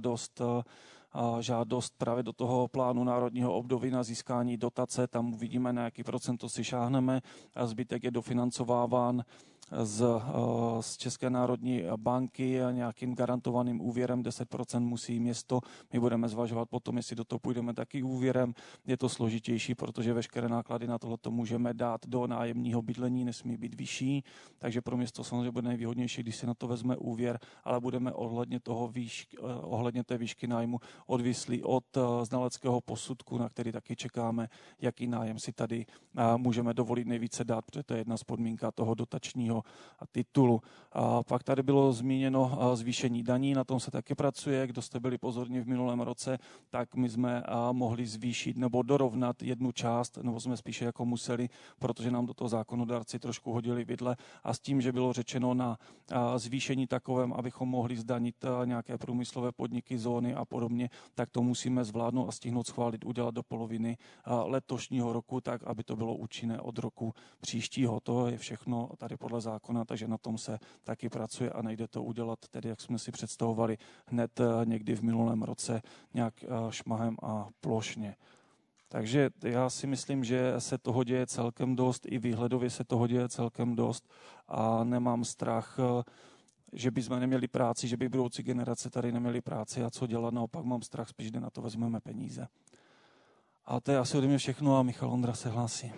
žádost právě do toho plánu národního obnovy na získání dotace. Tam uvidíme, na jaký procento si šáhneme. A zbytek je dofinancováván z České národní banky a nějakým garantovaným úvěrem 10% musí město. My budeme zvažovat potom, jestli do toho půjdeme taky úvěrem. Je to složitější, protože veškeré náklady na tohleto můžeme dát do nájemního bydlení, nesmí být vyšší, takže pro město samozřejmě bude nejvýhodnější, když si na to vezme úvěr, ale budeme ohledně té výšky nájmu odvislí od znaleckého posudku, na který taky čekáme, jaký nájem si tady můžeme dovolit nejvíce dát, protože to je jedna z podmínka toho dotačního titulu. A pak tady bylo zmíněno zvýšení daní, na tom se taky pracuje. Kdo jste byli pozorní v minulém roce, tak my jsme mohli zvýšit nebo dorovnat jednu část, nebo jsme spíše jako museli, protože nám do toho zákonodárci trošku hodili vidle a s tím, že bylo řečeno na zvýšení takovém, abychom mohli zdanit nějaké průmyslové podniky, zóny a podobně, tak to musíme zvládnout a stihnout schválit, udělat do poloviny letošního roku, tak aby to bylo účinné od roku příštího. To je všechno tady podle zákona, takže na tom se taky pracuje a nejde to udělat tedy, jak jsme si představovali hned někdy v minulém roce, nějak šmahem a plošně. Takže já si myslím, že se toho děje celkem dost, i výhledově se toho děje celkem dost a nemám strach, že bychom neměli práci, že by budoucí generace tady neměly práci a co dělat, naopak mám strach spíš, že na to vezmeme peníze. A to je asi ode mě všechno a Michal Ondra se hlásí.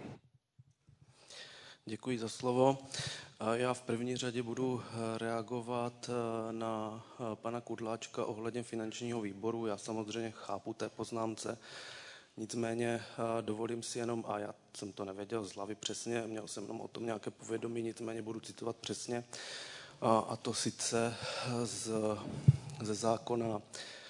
Děkuji za slovo. Já v první řadě budu reagovat na pana Kudláčka ohledně finančního výboru. Já samozřejmě chápu té poznámce, nicméně dovolím si jenom, a já jsem to nevěděl z hlavy přesně, měl jsem jenom o tom nějaké povědomí, nicméně budu citovat přesně, a to sice ze zákona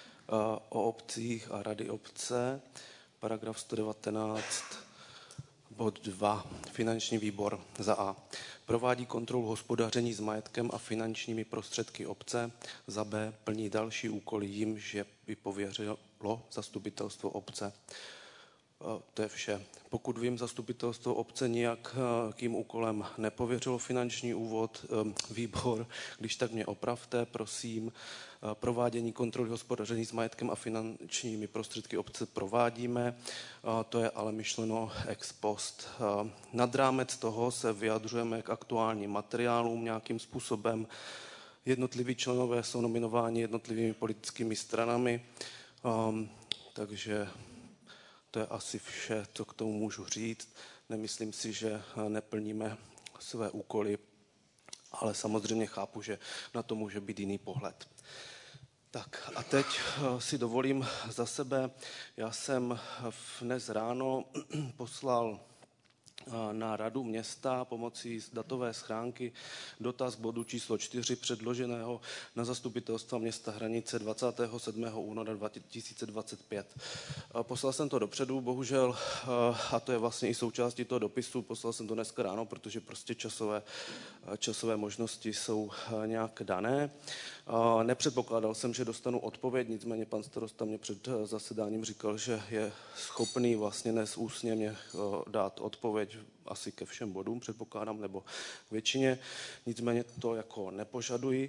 o obcích a rady obce, paragraf 119 Bod 2. Finanční výbor za A. Provádí kontrolu hospodaření s majetkem a finančními prostředky obce. Za B. Plní další úkoly jimž je vypověřilo zastupitelstvo obce. To je vše. Pokud vím, zastupitelstvo obce nějakým úkolem nepověřilo finanční výbor, když tak mě opravte, prosím. Provádění kontroly hospodaření s majetkem a finančními prostředky obce provádíme, to je ale myšleno ex post. Nad rámec toho se vyjadřujeme k aktuálním materiálům nějakým způsobem. Jednotliví členové jsou nominováni jednotlivými politickými stranami, takže to je asi vše, co k tomu můžu říct. Nemyslím si, že neplníme své úkoly, ale samozřejmě chápu, že na to může být jiný pohled. Tak a teď si dovolím za sebe, já jsem dnes ráno poslal na radu města pomocí datové schránky dotaz bodu číslo 4 předloženého na zastupitelstva města Hranice 27. února 2025. Poslal jsem to dopředu, bohužel, a to je vlastně i součástí toho dopisu, poslal jsem to dneska ráno, protože prostě časové možnosti jsou nějak dané. Nepředpokládal jsem, že dostanu odpověď, nicméně pan starosta mě před zasedáním říkal, že je schopný vlastně dnes ústně mě dát odpověď asi ke všem bodům, předpokládám, nebo k většině. Nicméně to jako nepožaduji.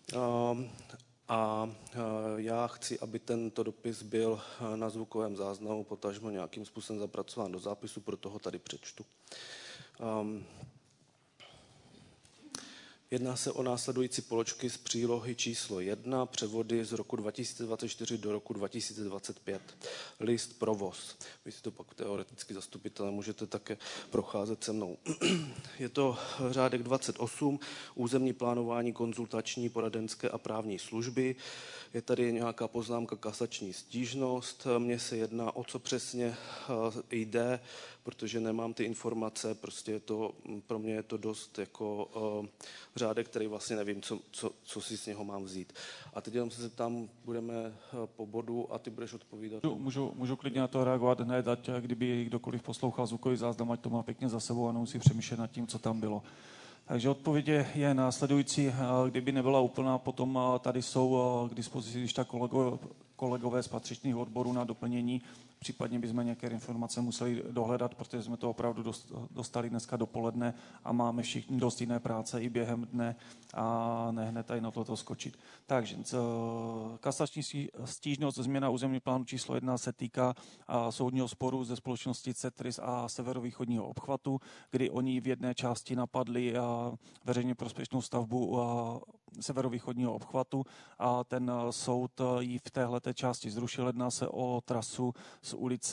A já chci, aby tento dopis byl na zvukovém záznamu, potažmo nějakým způsobem zapracován do zápisu, proto ho tady přečtu. Jedná se o následující položky z přílohy číslo 1, převody z roku 2024 do roku 2025. List provoz. Vy si to pak teoreticky zastupitelé můžete také procházet se mnou. Je to řádek 28, územní plánování, konzultační, poradenské a právní služby. Je tady nějaká poznámka kasační stížnost. Mně se jedná, o co přesně jde, protože nemám ty informace, prostě pro mě je to dost jako řádek, který vlastně nevím, co si z něho mám vzít. A teď jenom se zeptám, budeme po bodu a ty budeš odpovídat. Můžu klidně na to reagovat hned, ať kdyby kdokoliv poslouchal zvukový záznam, ať to má pěkně za sebou a nemusí přemýšlet nad tím, co tam bylo. Takže odpověď je následující. Kdyby nebyla úplná, potom tady jsou k dispozici, když tak kolegové z patřičných odborů na doplnění. Případně bychom nějaké informace museli dohledat, protože jsme to opravdu dostali dneska dopoledne a máme všichni dost jiné práce i během dne a ne hned tady na toto skočit. Takže kasační stížnost změna územního plánu číslo 1 se týká soudního sporu ze společnosti Cetris a severovýchodního obchvatu, kdy oni v jedné části napadli veřejně prospěšnou stavbu severovýchodního obchvatu a ten soud ji v téhleté části zrušil. Jedná se o trasu z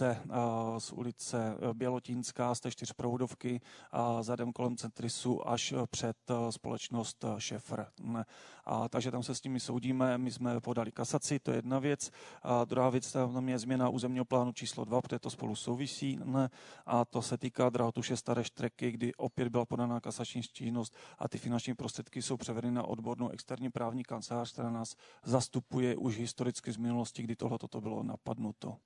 ulice Bělotínská z té 4proudovky a zadem kolem Centrisu až před společnost Šefr. Takže tam se s nimi soudíme, my jsme podali kasaci, to je jedna věc. A druhá věc, tam je změna územního plánu číslo 2, protože to spolu souvisí. A to se týká drahotuše Staré Štreky, kdy opět byla podaná kasační stížnost a ty finanční prostředky jsou převedeny na odbornou externí právní kancelář, která nás zastupuje už historicky z minulosti, kdy tohleto bylo napadnuto.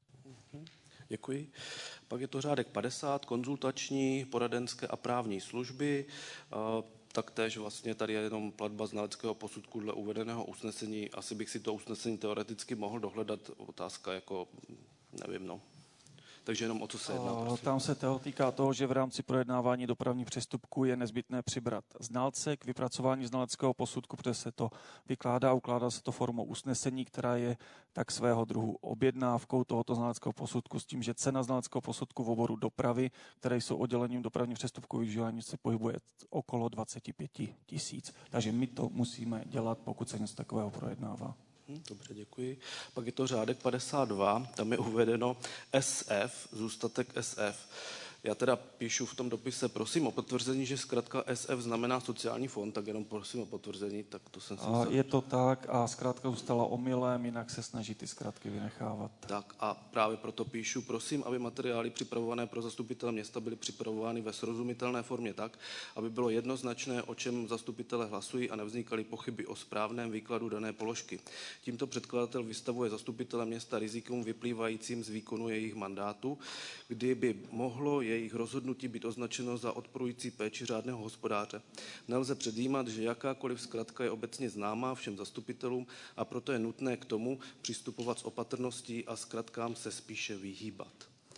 Děkuji. Pak je to řádek 50, konzultační, poradenské a právní služby. Taktéž vlastně tady je jenom platba znaleckého posudku dle uvedeného usnesení. Asi bych si to usnesení teoreticky mohl dohledat. Otázka jako, nevím, no. Takže jenom o co se jedná. Tam se toho týká toho, že v rámci projednávání dopravních přestupků je nezbytné přibrat znalce k vypracování znaleckého posudku, protože se to ukládá se to formou usnesení, která je tak svého druhu objednávkou tohoto znaleckého posudku s tím, že cena znaleckého posudku v oboru dopravy, které jsou oddělením dopravních přestupků využívání, se pohybuje okolo 25 000. Takže my to musíme dělat, pokud se něco takového projednává. Dobře, děkuji. Pak je to řádek 52, tam je uvedeno SF, zůstatek SF. Já teda píšu v tom dopise, prosím o potvrzení, že zkrátka SF znamená sociální fond, tak jenom prosím o potvrzení, tak to jsem si Je to tak a zkrátka zůstala omylem, jinak se snaží ty zkrátky vynechávat. Tak a právě proto píšu, prosím, aby materiály připravované pro zastupitele města byly připravovány ve srozumitelné formě tak, aby bylo jednoznačné, o čem zastupitele hlasují a nevznikaly pochyby o správném výkladu dané položky. Tímto předkladatel vystavuje zastupitele města rizikům vyplývajícím z výkonu jejich mandátu, kdy by mohlo jejich rozhodnutí být označeno za odporující péči řádného hospodáře. Nelze předjímat, že jakákoliv zkratka je obecně známá všem zastupitelům a proto je nutné k tomu přistupovat s opatrností a zkratkám se spíše vyhýbat.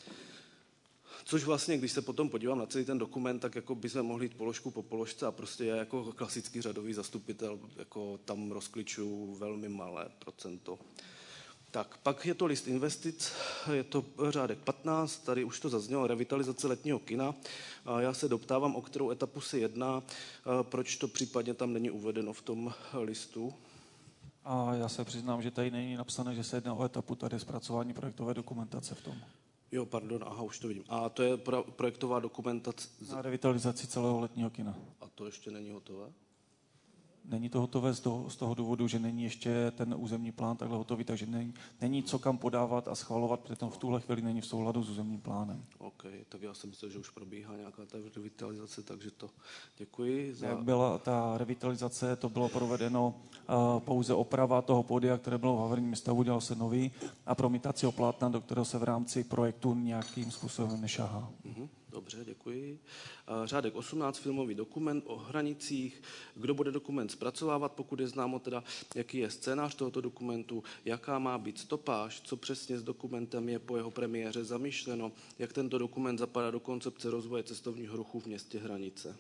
Což vlastně, když se potom podívám na celý ten dokument, tak jako bychom mohli jít položku po položce a prostě já jako klasický řadový zastupitel jako tam rozkličuju velmi malé procento. Tak, pak je to list investic, je to řádek 15, tady už to zaznělo, revitalizace letního kina. Já se doptávám, o kterou etapu se jedná, proč to případně tam není uvedeno v tom listu. A já se přiznám, že tady není napsané, že se jedná o etapu tady zpracování projektové dokumentace v tom. Jo, pardon, aha, už to vidím. A to je projektová dokumentace... Na revitalizaci celého letního kina. A to ještě není hotové? Není to hotové z toho důvodu, že není ještě ten územní plán takhle hotový, takže není co kam podávat a schvalovat, protože tam v tuhle chvíli není v souladu s územním plánem. OK, tak já jsem myslel, že už probíhá nějaká ta revitalizace, takže to děkuji. Jak byla ta revitalizace, to bylo provedeno pouze oprava toho pódia, které bylo v havarijním stavu, dělal se nový a promítacího plátna, do kterého se v rámci projektu nějakým způsobem nešahá. Dobře, děkuji. Řádek 18, filmový dokument o hranicích. Kdo bude dokument zpracovávat, pokud je známo teda, jaký je scénář tohoto dokumentu, jaká má být stopáž, co přesně s dokumentem je po jeho premiéře zamýšleno, jak tento dokument zapadá do koncepce rozvoje cestovního ruchu v městě Hranice.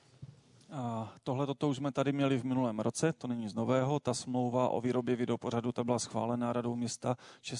Tohle už jsme tady měli v minulém roce, to není z nového. Ta smlouva o výrobě videopořadu ta byla schválená radou města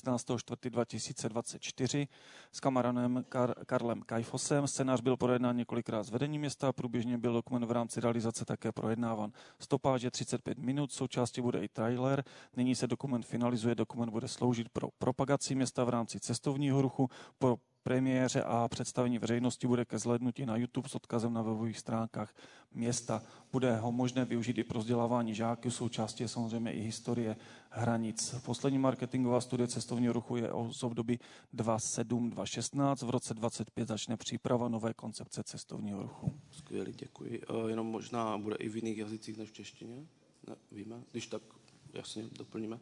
16.4.2024 s kamaránem Karlem Kajfosem. Scénář byl projednán několikrát s vedením města, průběžně byl dokument v rámci realizace také projednáván. Stopáž je 35 minut, součástí bude i trailer. Nyní se dokument finalizuje, dokument bude sloužit pro propagaci města v rámci cestovního ruchu, pro premiéře a představení veřejnosti bude ke zhlédnutí na YouTube s odkazem na webových stránkách města. Bude ho možné využít i pro vzdělávání žáků, součástí je samozřejmě i historie hranic. Poslední marketingová studie cestovního ruchu je z období 2007-2016. V roce 2025 začne příprava nové koncepce cestovního ruchu. Skvělý, děkuji. Jenom možná bude i v jiných jazycích než v češtině? Ne, víme? Když tak, jasně, doplníme.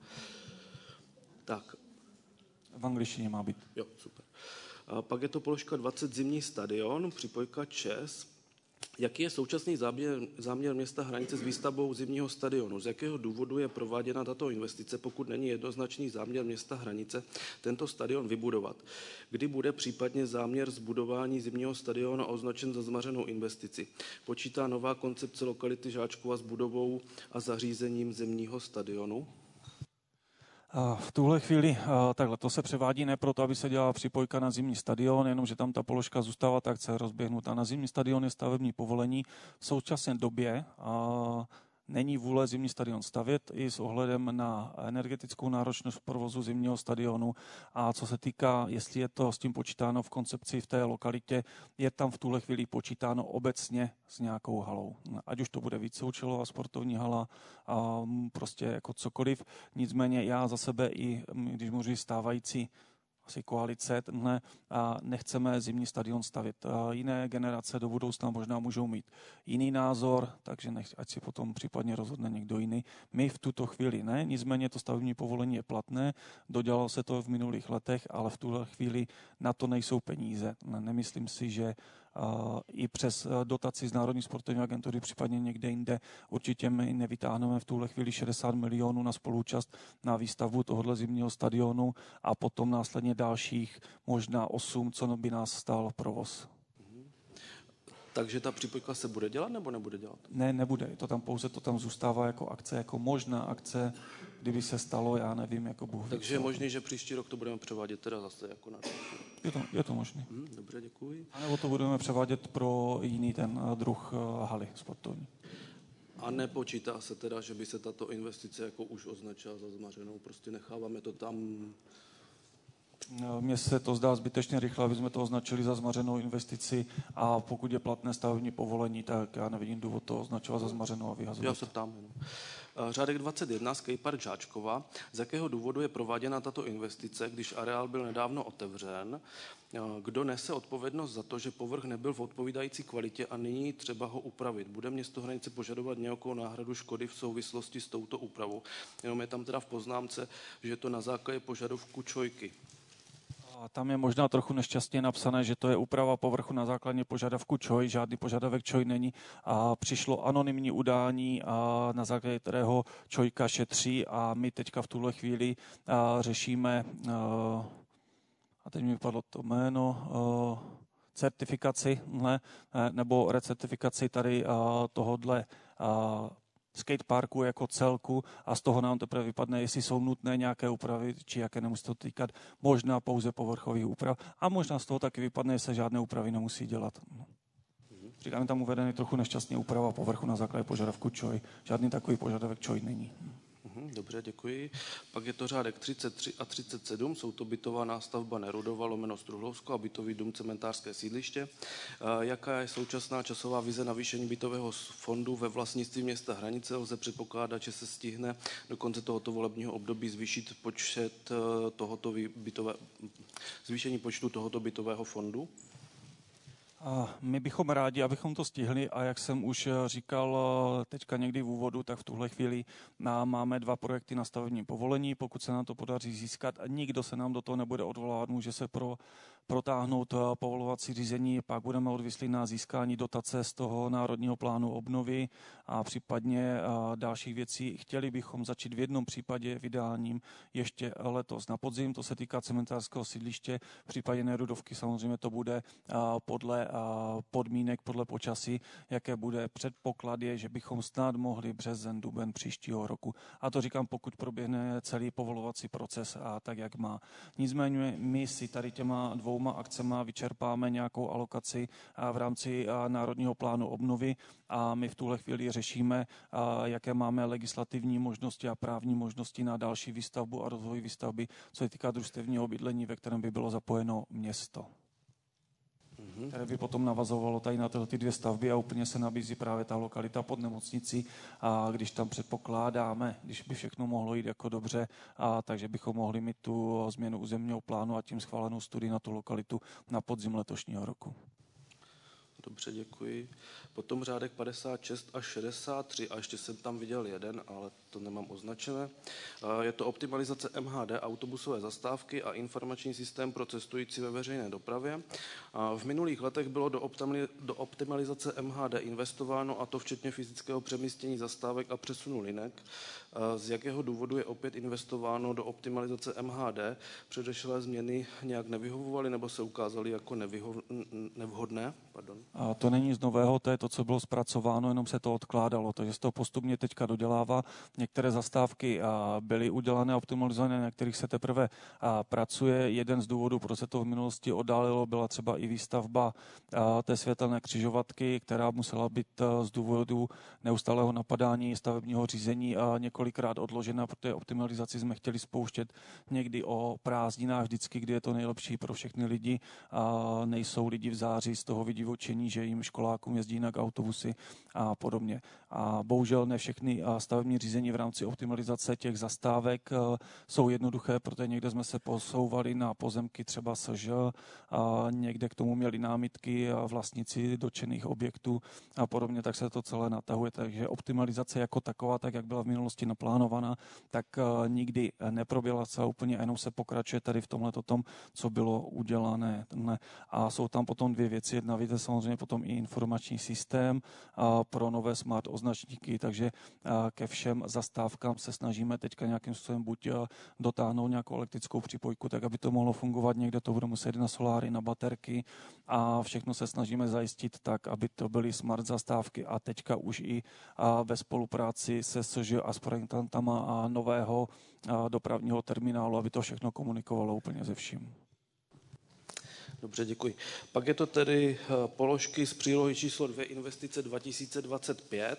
Tak. V angličtině má být. Jo, super. A pak je to položka 20 zimní stadion, připojka ČES. Jaký je současný záměr města Hranice s výstavbou zimního stadionu? Z jakého důvodu je prováděna tato investice, pokud není jednoznačný záměr města Hranice tento stadion vybudovat? Kdy bude případně záměr zbudování zimního stadionu označen za zmařenou investici? Počítá nová koncepce lokality Žáčkova s budovou a zařízením zimního stadionu? V tuhle chvíli takhle to se převádí ne proto, aby se dělala připojka na zimní stadion, jenomže tam ta položka zůstává tak, co je rozběhnutá. Na zimní stadion je stavební povolení. V současné době není vůle zimní stadion stavět i s ohledem na energetickou náročnost provozu zimního stadionu. A co se týká, jestli je to s tím počítáno v koncepci v té lokalitě, je tam v tuhle chvíli počítáno obecně s nějakou halou. Ať už to bude víceúčelová sportovní hala, prostě jako cokoliv. Nicméně já za sebe i, když můžu stávající asi koalice, nechceme zimní stadion stavět. Jiné generace do budoucna možná můžou mít jiný názor, takže ať si potom případně rozhodne někdo jiný. My v tuto chvíli ne, nicméně to stavební povolení je platné, dodělalo se to v minulých letech, ale v tuhle chvíli na to nejsou peníze. Nemyslím si, že i přes dotaci z Národní sportovní agentury, případně někde jinde, určitě my nevytáhneme v tuhle chvíli 60 milionů na spoluúčast na výstavbu tohohle zimního stadionu a potom následně dalších možná 8, co by nás stál provoz. Takže ta připojka se bude dělat nebo nebude dělat? Ne, nebude. To tam zůstává jako akce, jako možná akce, kdyby se stalo, já nevím, jako Bůh. Takže je možný, že příští rok to budeme převádět teda zase jako na... Je to možné. Dobře, děkuji. A nebo to budeme převádět pro jiný ten druh haly sportovní. A nepočítá se teda, že by se tato investice jako už označila za zmařenou, prostě necháváme to tam... Mně se to zdá zbytečně rychle, aby jsme to označili za zmařenou investici a pokud je platné stavební povolení, tak já nevidím důvod to označovat za zmařenou a vyhazovat. Já se ptám jenom. Řádek 21, skatepark Žáčkova. Z jakého důvodu je prováděna tato investice, když areál byl nedávno otevřen? Kdo nese odpovědnost za to, že povrch nebyl v odpovídající kvalitě a nyní třeba ho upravit? Bude město Hranice požadovat nějakou náhradu škody v souvislosti s touto úpravou? Jenom je tam teda v poznámce, že je to na základě požadavku ČOJky. A tam je možná trochu nešťastně napsané, že to je úprava povrchu na základě požadavku ČOI, žádný požadavek ČOI není a přišlo anonymní udání, na základě kterého ČOIka šetří a my teďka v tuhle chvíli řešíme, a teď mi vypadlo to jméno, certifikaci nebo recertifikaci tady tohodle skateparku jako celku a z toho nám teprve vypadne, jestli jsou nutné nějaké úpravy, či jaké nemusí to týkat, možná pouze povrchových úprav a možná z toho taky vypadne, jestli se žádné úpravy nemusí dělat. Říkám, tam uvedený trochu nešťastně úprava povrchu na základě požadavku ČOI. Žádný takový požadavek ČOI není. Dobře, děkuji. Pak je to řádek 33 a 37, jsou to bytová nástavba Nerudova lomeno Struhlovsko a bytový dům Cementářské sídliště. Jaká je současná časová vize navýšení bytového fondu ve vlastnictví města Hranice? Lze předpokládat, že se stihne do konce tohoto volebního období zvýšit zvýšení počtu tohoto bytového fondu? A my bychom rádi, abychom to stihli a jak jsem už říkal teďka někdy v úvodu, tak v tuhle chvíli máme 2 projekty na stavební povolení. Pokud se nám to podaří získat, nikdo se nám do toho nebude odvolávat, může se protáhnout povolovací řízení, pak budeme odvislí na získání dotace z toho Národního plánu obnovy a případně dalších věcí. Chtěli bychom začít v jednom případě vydáním ještě letos na podzim, to se týká cementářského sídliště, v případě Nerudovky samozřejmě to bude podle podmínek, podle počasí, jaké bude předpoklad je, že bychom snad mohli březen, duben příštího roku. A to říkám, pokud proběhne celý povolovací proces a tak, jak má. Nicméně my si tady těma 2 akcema vyčerpáme nějakou alokaci v rámci Národního plánu obnovy a my v tuhle chvíli řešíme, jaké máme legislativní možnosti a právní možnosti na další výstavbu a rozvoj výstavby, co se týká družstevního bydlení, ve kterém by bylo zapojeno město. Které by potom navazovalo tady na ty 2 stavby a úplně se nabízí právě ta lokalita pod nemocnicí a když tam předpokládáme, když by všechno mohlo jít jako dobře, takže bychom mohli mít tu změnu územního plánu a tím schválenou studii na tu lokalitu na podzim letošního roku. Dobře, děkuji. Potom řádek 56 až 63, a ještě jsem tam viděl jeden, ale to nemám označené. Je to optimalizace MHD, autobusové zastávky a informační systém pro cestující ve veřejné dopravě. V minulých letech bylo do optimalizace MHD investováno, a to včetně fyzického přemístění zastávek a přesunu linek. Z jakého důvodu je opět investováno do optimalizace MHD? Předešlé změny nějak nevyhovovaly nebo se ukázaly jako nevhodné? Pardon. A to není z nového, to je to, co bylo zpracováno, jenom se to odkládalo, takže se to postupně teďka dodělává. Některé zastávky byly udělané, optimalizované, na kterých se teprve pracuje. Jeden z důvodů, proč se to v minulosti oddálilo, byla třeba i výstavba té světelné křižovatky, která musela být z důvodu neustálého napadání stavebního řízení několikrát odložena, protože optimalizaci jsme chtěli spouštět někdy o prázdninách vždycky, kdy je to nejlepší pro všechny lidi. Nejsou lidi v září z toho vydivočení, že jim školákům jezdí jinak autobusy a podobně. A bohužel ne všechny stavební řízení v rámci optimalizace těch zastávek jsou jednoduché, protože někde jsme se posouvali na pozemky třeba SŽ, a někde k tomu měli námitky vlastníci dotčených objektů a podobně, tak se to celé natahuje. Takže optimalizace jako taková, tak jak byla v minulosti naplánovaná, tak nikdy neproběhla celá úplně, jenom se pokračuje tady v tomhle tom, co bylo udělané. A jsou tam potom 2 věci. Jedna věc je samozřejmě potom i informační systém pro nové smart označníky, takže ke všem zastávkám se snažíme teďka nějakým způsobem buď dotáhnout nějakou elektrickou připojku, tak aby to mohlo fungovat, někde to bude muset jít na soláry, na baterky a všechno se snažíme zajistit tak, aby to byly smart zastávky a teďka už i ve spolupráci se SŽ a s projektantama nového dopravního terminálu, aby to všechno komunikovalo úplně ze vším. Dobře, děkuji. Pak je to tedy položky z přílohy číslo 2 investice 2025.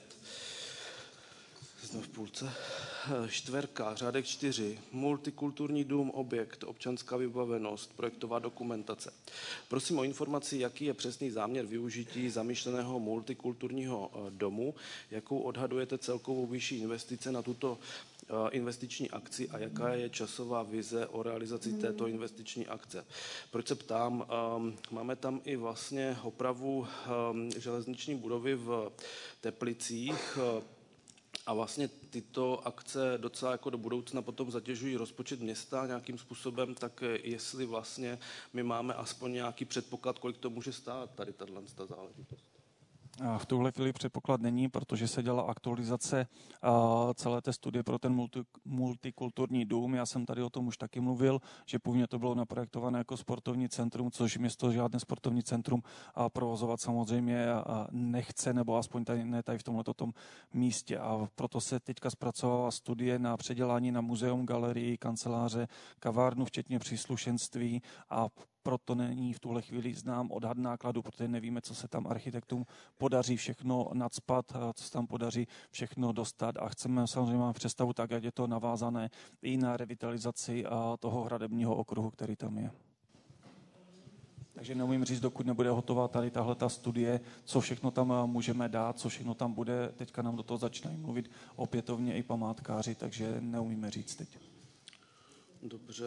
Jsme v půlce. 4, řádek 4, multikulturní dům, objekt, občanská vybavenost, projektová dokumentace. Prosím o informaci, jaký je přesný záměr využití zamýšleného multikulturního domu, jakou odhadujete celkovou výši investice na tuto investiční akci a jaká je časová vize o realizaci této investiční akce. Proč se ptám? Máme tam i vlastně opravu železniční budovy v Teplicích A vlastně tyto akce docela jako do budoucna potom zatěžují rozpočet města nějakým způsobem, tak jestli vlastně my máme aspoň nějaký předpoklad, kolik to může stát tady tato záležitost. V tuhle chvíli předpoklad není, protože se dělá aktualizace celé té studie pro ten multikulturní dům. Já jsem tady o tom už taky mluvil, že původně to bylo naprojektované jako sportovní centrum, což město žádné sportovní centrum provozovat samozřejmě nechce, nebo aspoň tady v tomto místě. A proto se teďka zpracovává studie na předělání na muzeum, galerii, kanceláře, kavárnu, včetně příslušenství, a proto není v tuhle chvíli znám odhad nákladu, protože nevíme, co se tam architektům podaří všechno nacpat, co se tam podaří všechno dostat, a chceme samozřejmě mít představu tak, jak je to navázané i na revitalizaci toho hradebního okruhu, který tam je. Takže neumím říct, dokud nebude hotová tady tahleta studie, co všechno tam můžeme dát, co všechno tam bude. Teďka nám do toho začínají mluvit opětovně i památkáři, takže neumíme říct teď. Dobře.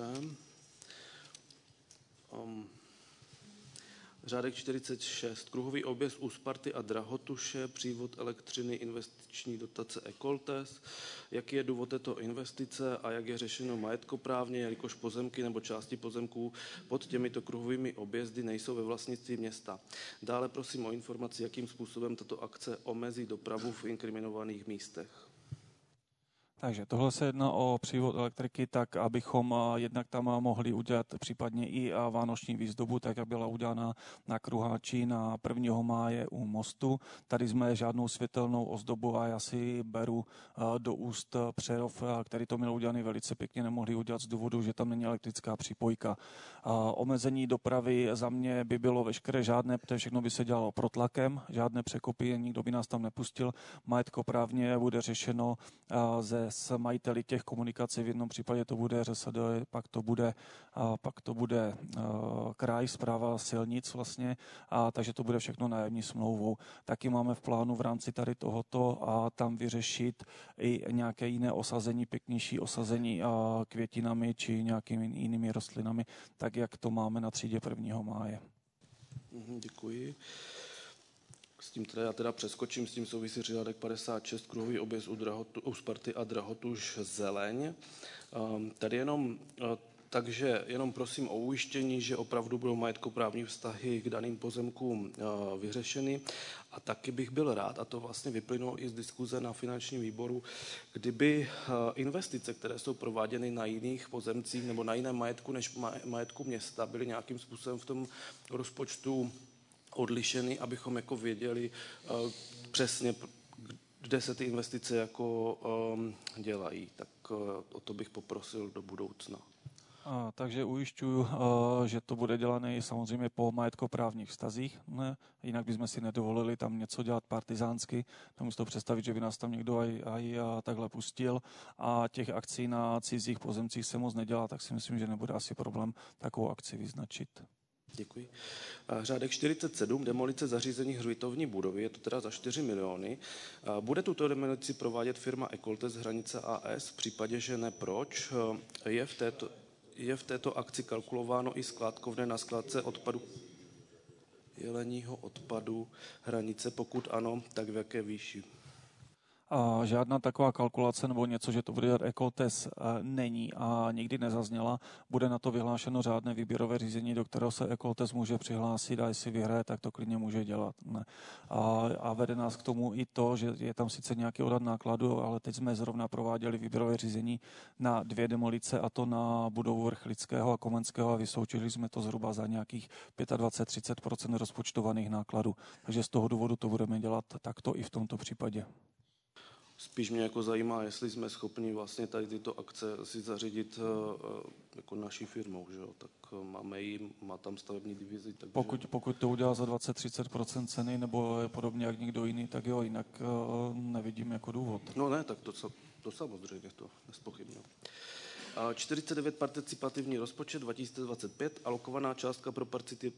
Řádek 46. Kruhový objezd u Sparty a Drahotuše, přívod elektřiny, investiční dotace Ekoltes. Jaký je důvod této investice a jak je řešeno majetkoprávně, jelikož pozemky nebo části pozemků pod těmito kruhovými objezdy nejsou ve vlastnictví města. Dále prosím o informaci, jakým způsobem tato akce omezí dopravu v inkriminovaných místech. Takže tohle se jedná o přívod elektriky, tak abychom jednak tam mohli udělat případně i vánoční výzdobu, tak jak byla udělána na Kruháči na 1. máje u mostu. Tady jsme žádnou světelnou ozdobu, a já si beru do úst Přerov, který to měl udělaný velice pěkně, nemohli udělat z důvodu, že tam není elektrická přípojka. Omezení dopravy za mě by bylo veškeré žádné, protože všechno by se dělalo protlakem, žádné překopy, nikdo by nás tam nepustil. Majetkoprávně bude řešeno s majiteli těch komunikací, v jednom případě to bude ŘSD, pak to bude kraj, správa silnic vlastně, takže to bude všechno nájemní smlouvou. Taky máme v plánu v rámci tady tohoto a tam vyřešit i nějaké jiné osazení, pěknější osazení květinami či nějakými jinými rostlinami, tak jak to máme na třídě 1. máje. Děkuji. S tím já teda přeskočím, s tím souvisí řádek 56, kruhový objezd u Sparty a Drahotuš Zeleň. Tady takže jenom prosím o ujištění, že opravdu budou majetkoprávní vztahy k daným pozemkům vyřešeny. A taky bych byl rád, a to vlastně vyplynulo i z diskuze na finančním výboru, kdyby investice, které jsou prováděny na jiných pozemcích nebo na jiném majetku než majetku města, byly nějakým způsobem v tom rozpočtu odlišeny, abychom jako věděli přesně, kde se ty investice jako dělají. Tak o to bych poprosil do budoucna. Takže ujišťuju, že to bude dělané samozřejmě po majetkoprávních vztazích. Ne? Jinak bychom si nedovolili tam něco dělat partizánsky. Nemůžu to představit, že by nás tam někdo aj takhle pustil. A těch akcí na cizích pozemcích se moc nedělá, tak si myslím, že nebude asi problém takovou akci vyznačit. Děkuji. Řádek 47, demolice zařízení hřbitovní budovy, je to teda za 4 miliony. Bude tuto demolici provádět firma Ekoltes Hranice AS? V případě, že ne, proč? Je v této akci kalkulováno i skládkovné na skládce odpadu jeleního odpadu Hranice? Pokud ano, tak v jaké výši? Žádná taková kalkulace nebo něco, že to bude dělat Ekoltes, není a nikdy nezazněla. Bude na to vyhlášeno řádné výběrové řízení, do kterého se Ekoltes může přihlásit, a jestli vyhraje, tak to klidně může dělat. Ne. A vede nás k tomu i to, že je tam sice nějaký odhad nákladu, ale teď jsme zrovna prováděli výběrové řízení na 2 demolice, a to na budovu Vrchlického a Komenského, a vysoutěžili jsme to zhruba za nějakých 25-30% rozpočtovaných nákladů. Takže z toho důvodu to budeme dělat takto i v tomto případě. Spíš mě jako zajímá, jestli jsme schopni vlastně tady tyto akce si zařídit jako naší firmou, že jo? Tak má tam stavební divizi. Takže... Pokud to udělá za 20-30% ceny nebo podobně jak někdo jiný, tak jo, jinak nevidím jako důvod. No ne, tak to samozřejmě, to nezpochybňuji. 49 participativní rozpočet 2025, alokovaná částka pro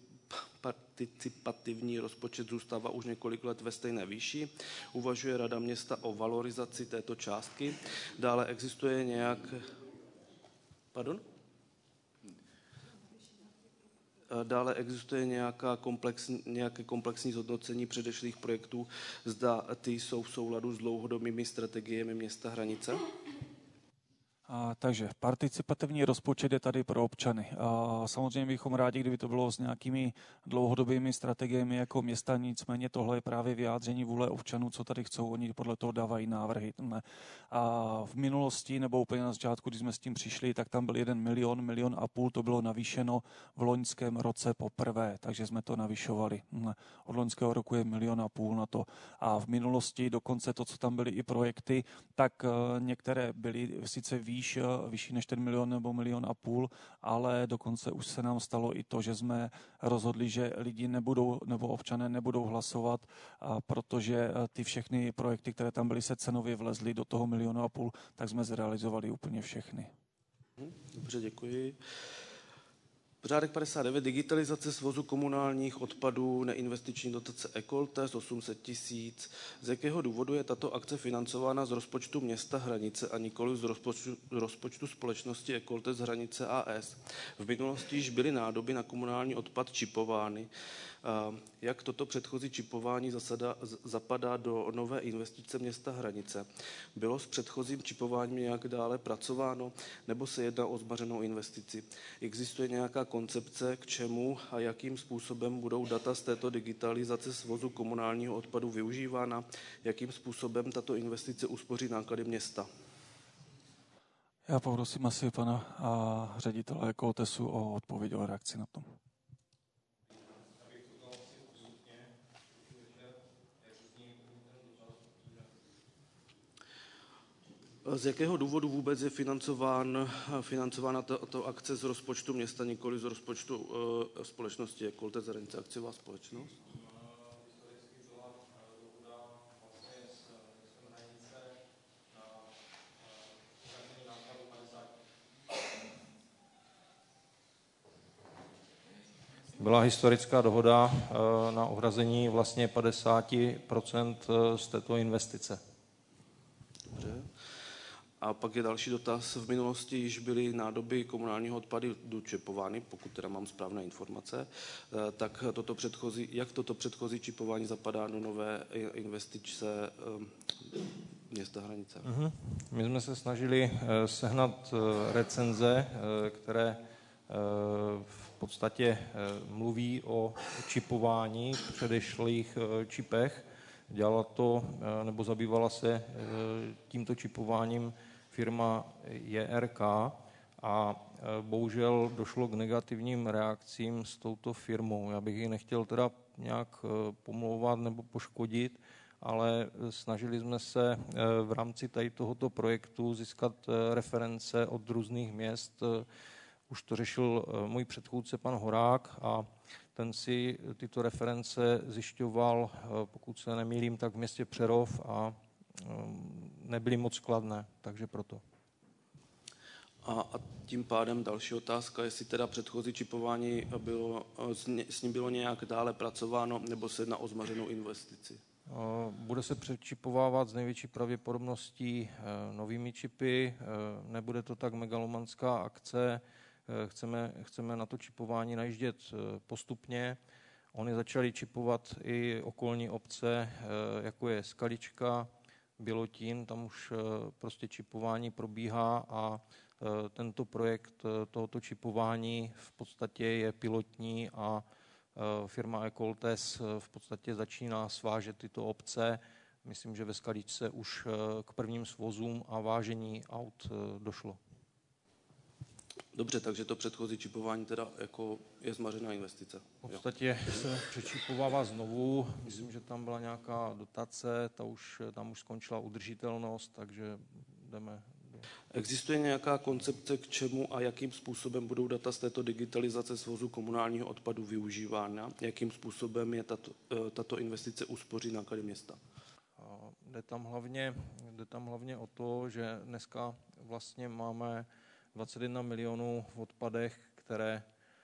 participativní rozpočet zůstává už několik let ve stejné výši. Uvažuje Rada města o valorizaci této částky. Dále existuje nějak... Pardon? Dále existuje nějaké komplexní zhodnocení předešlých projektů, zda ty jsou v souladu s dlouhodobými strategiemi města Hranice? Takže participativní rozpočet je tady pro občany. Samozřejmě bychom rádi, kdyby to bylo s nějakými dlouhodobými strategiemi jako města, nicméně tohle je právě vyjádření vůle občanů, co tady chcou, oni podle toho dávají návrhy. A v minulosti, nebo úplně na začátku, když jsme s tím přišli, tak tam byl 1 milion, 1,5 milionu, to bylo navýšeno v loňském roce poprvé, takže jsme to navyšovali. Od loňského roku je 1,5 milionu na to. A v minulosti dokonce to, co tam byly i projekty, tak některé byly sice vyšší než ten 1 milion nebo 1,5 milionu, ale dokonce už se nám stalo i to, že jsme rozhodli, že lidi nebudou, nebo občané nebudou hlasovat, protože ty všechny projekty, které tam byly, se cenově vlezly do toho 1,5 milionu, tak jsme zrealizovali úplně všechny. Dobře, děkuji. Pořádek 59. Digitalizace svozu komunálních odpadů, neinvestiční dotace Ecoltes 800 000. Z jakého důvodu je tato akce financována z rozpočtu města Hranice a nikoli z rozpočtu společnosti Ecoltes Hranice AS? V minulosti již byly nádoby na komunální odpad čipovány. Jak toto předchozí čipování zapadá do nové investice města Hranice? Bylo s předchozím čipováním nějak dále pracováno, nebo se jedná o zmařenou investici? Existuje nějaká koncepce, k čemu a jakým způsobem budou data z této digitalizace svozu komunálního odpadu využívána? Jakým způsobem tato investice uspoří náklady města? Já poprosím asi pana ředitele Ecoltesu o odpověď, o reakci na to. Z jakého důvodu vůbec je financována tato akce z rozpočtu města, nikoli z rozpočtu společnosti Ecoltes Hranice akciová společnost? Byla historická dohoda na uhrazení vlastně 50% z této investice. Dobře. A pak je další dotaz. V minulosti již byly nádoby komunálního odpadu dočipovány, pokud teda mám správné informace, tak jak toto předchozí čipování zapadá do nové investice města Hranice? My jsme se snažili sehnat recenze, které v podstatě mluví o čipování v předešlých čipech. Dělala to, nebo zabývala se tímto čipováním firma JRK a bohužel došlo k negativním reakcím s touto firmou. Já bych ji nechtěl teda nějak pomlouvat nebo poškodit, ale snažili jsme se v rámci tady tohoto projektu získat reference od různých měst. Už to řešil můj předchůdce pan Horák a ten si tyto reference zjišťoval, pokud se nemýlím, tak v městě Přerov a nebyly moc kladné, takže proto. A tím pádem další otázka, jestli teda předchozí čipování s ním bylo nějak dále pracováno, nebo se jedná o zmařenou investici? Bude se přečipovávat s největší pravděpodobností novými čipy, nebude to tak megalomanská akce, chceme na to čipování najíždět postupně. Oni začali čipovat i okolní obce, jako je Skalička, Bělotín, tam už prostě čipování probíhá a tento projekt tohoto čipování v podstatě je pilotní a firma Ecoltes v podstatě začíná svážet tyto obce. Myslím, že ve Skaličce už k prvním svozům a vážení aut došlo. Dobře, takže to předchozí čipování teda jako je zmařená investice. V podstatě se přečipovává znovu. Myslím, že tam byla nějaká dotace, tam už skončila udržitelnost, takže jdeme. Existuje nějaká koncepce, k čemu a jakým způsobem budou data z této digitalizace svozu komunálního odpadu využívána? Jakým způsobem je tato investice uspoří náklady města? Jde tam hlavně o to, že dneska vlastně máme 21 milionů v odpadech, které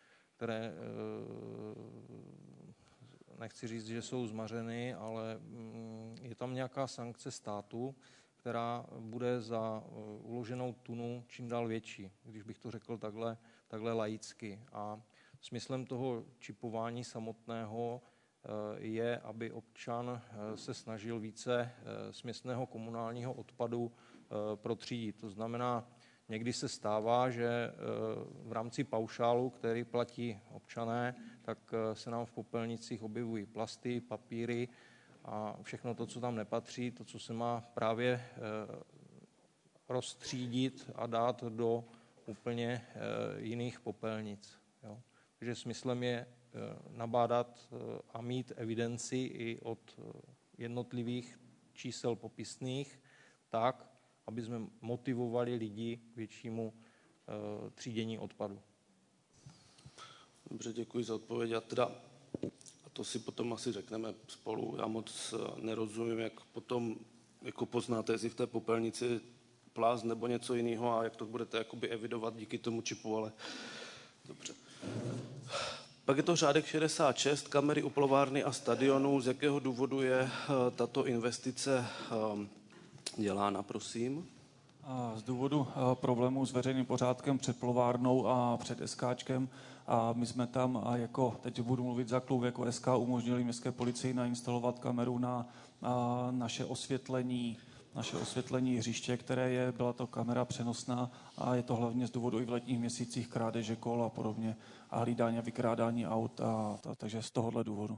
nechci říct, že jsou zmařeny, ale je tam nějaká sankce státu, která bude za uloženou tunu čím dál větší, když bych to řekl takhle laicky. A Smyslem toho čipování samotného je, aby občan se snažil více směsného komunálního odpadu protřídit. To znamená, někdy se stává, že v rámci paušálu, který platí občané, tak se nám v popelnicích objevují plasty, papíry a všechno to, co tam nepatří, to, co se má právě roztřídit a dát do úplně jiných popelnic. Jo. Takže smyslem je nabádat a mít evidenci i od jednotlivých čísel popisných tak, aby jsme motivovali lidi k většímu třídění odpadu. Dobře, děkuji za odpověď. A to si potom asi řekneme spolu. Já moc nerozumím, jak potom jako poznáte, jestli v té popelnici plast nebo něco jiného a jak to budete jakoby evidovat díky tomu čipu, ale dobře. Pak je to řádek 66, kamery u plovárny a stadionů. Z jakého důvodu je tato investice dělána, prosím? Z důvodu problémů s veřejným pořádkem před plovárnou a před SKčkem. A my jsme tam, jako, teď budu mluvit za klub, jako SK umožnili městské policii nainstalovat kameru na naše osvětlení hřiště, které byla to kamera přenosná a je to hlavně z důvodu i v letních měsících krádeže kol a podobně a hlídání a vykrádání aut, takže z tohohle důvodu.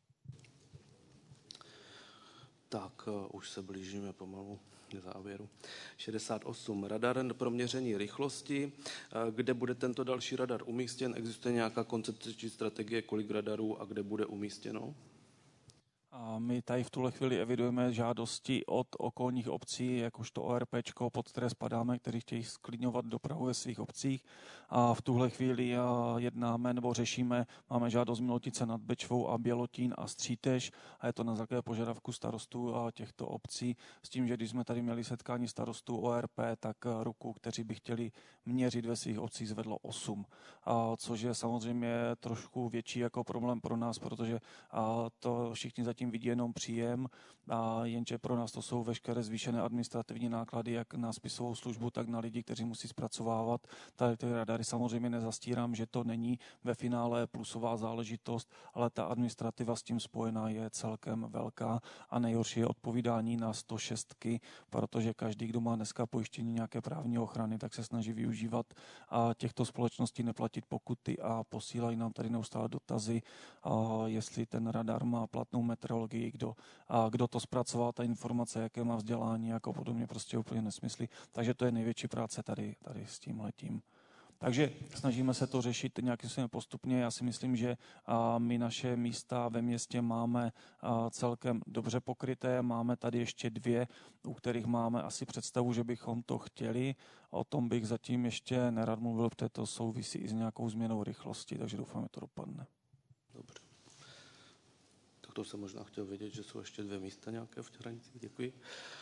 Tak, už se blížíme pomalu k závěru. 68. Radar pro měření rychlosti. Kde bude tento další radar umístěn? Existuje nějaká koncepce či strategie, kolik radarů a kde bude umístěno? A my tady v tuhle chvíli evidujeme žádosti od okolních obcí, jakožto ORPčko, pod které spadáme, kteří chtějí sklidňovat dopravu ve svých obcích. A v tuhle chvíli jednáme nebo řešíme, máme žádost Milotice nad Bečvou a Bělotín a Střítež a je to na základě požadavku starostů těchto obcí. S tím, že když jsme tady měli setkání starostů ORP, tak ruku, kteří by chtěli měřit ve svých obcích, zvedlo 8. Což je samozřejmě trošku větší jako problém pro nás, protože to všichni zatím vidí jenom příjem, jenže pro nás to jsou veškeré zvýšené administrativní náklady, jak na spisovou službu, tak na lidi, kteří musí zpracovávat tady ty radary. Samozřejmě nezastírám, že to není ve finále plusová záležitost, ale ta administrativa s tím spojená je celkem velká a nejhorší je odpovídání na 106, protože každý, kdo má dneska pojištění nějaké právní ochrany, tak se snaží využívat těchto společností, neplatit pokuty a posílají nám tady neustále dotazy, jestli ten radar má platnou meteorologii, kdo to zpracoval, ta informace, jaké má vzdělání, jako podobně, prostě úplně nesmysly. Takže to je největší práce tady s tímhletím. Takže snažíme se to řešit nějakým způsobem postupně. Já si myslím, že my naše místa ve městě máme celkem dobře pokryté. Máme tady ještě 2, u kterých máme asi představu, že bychom to chtěli. O tom bych zatím ještě nerad mluvil, protože to souvisí i s nějakou změnou rychlosti, takže doufám, že to dopadne. Dobře. Tak to jsem možná chtěl vědět, že jsou ještě 2 místa nějaké v Hranicích. Děkuji.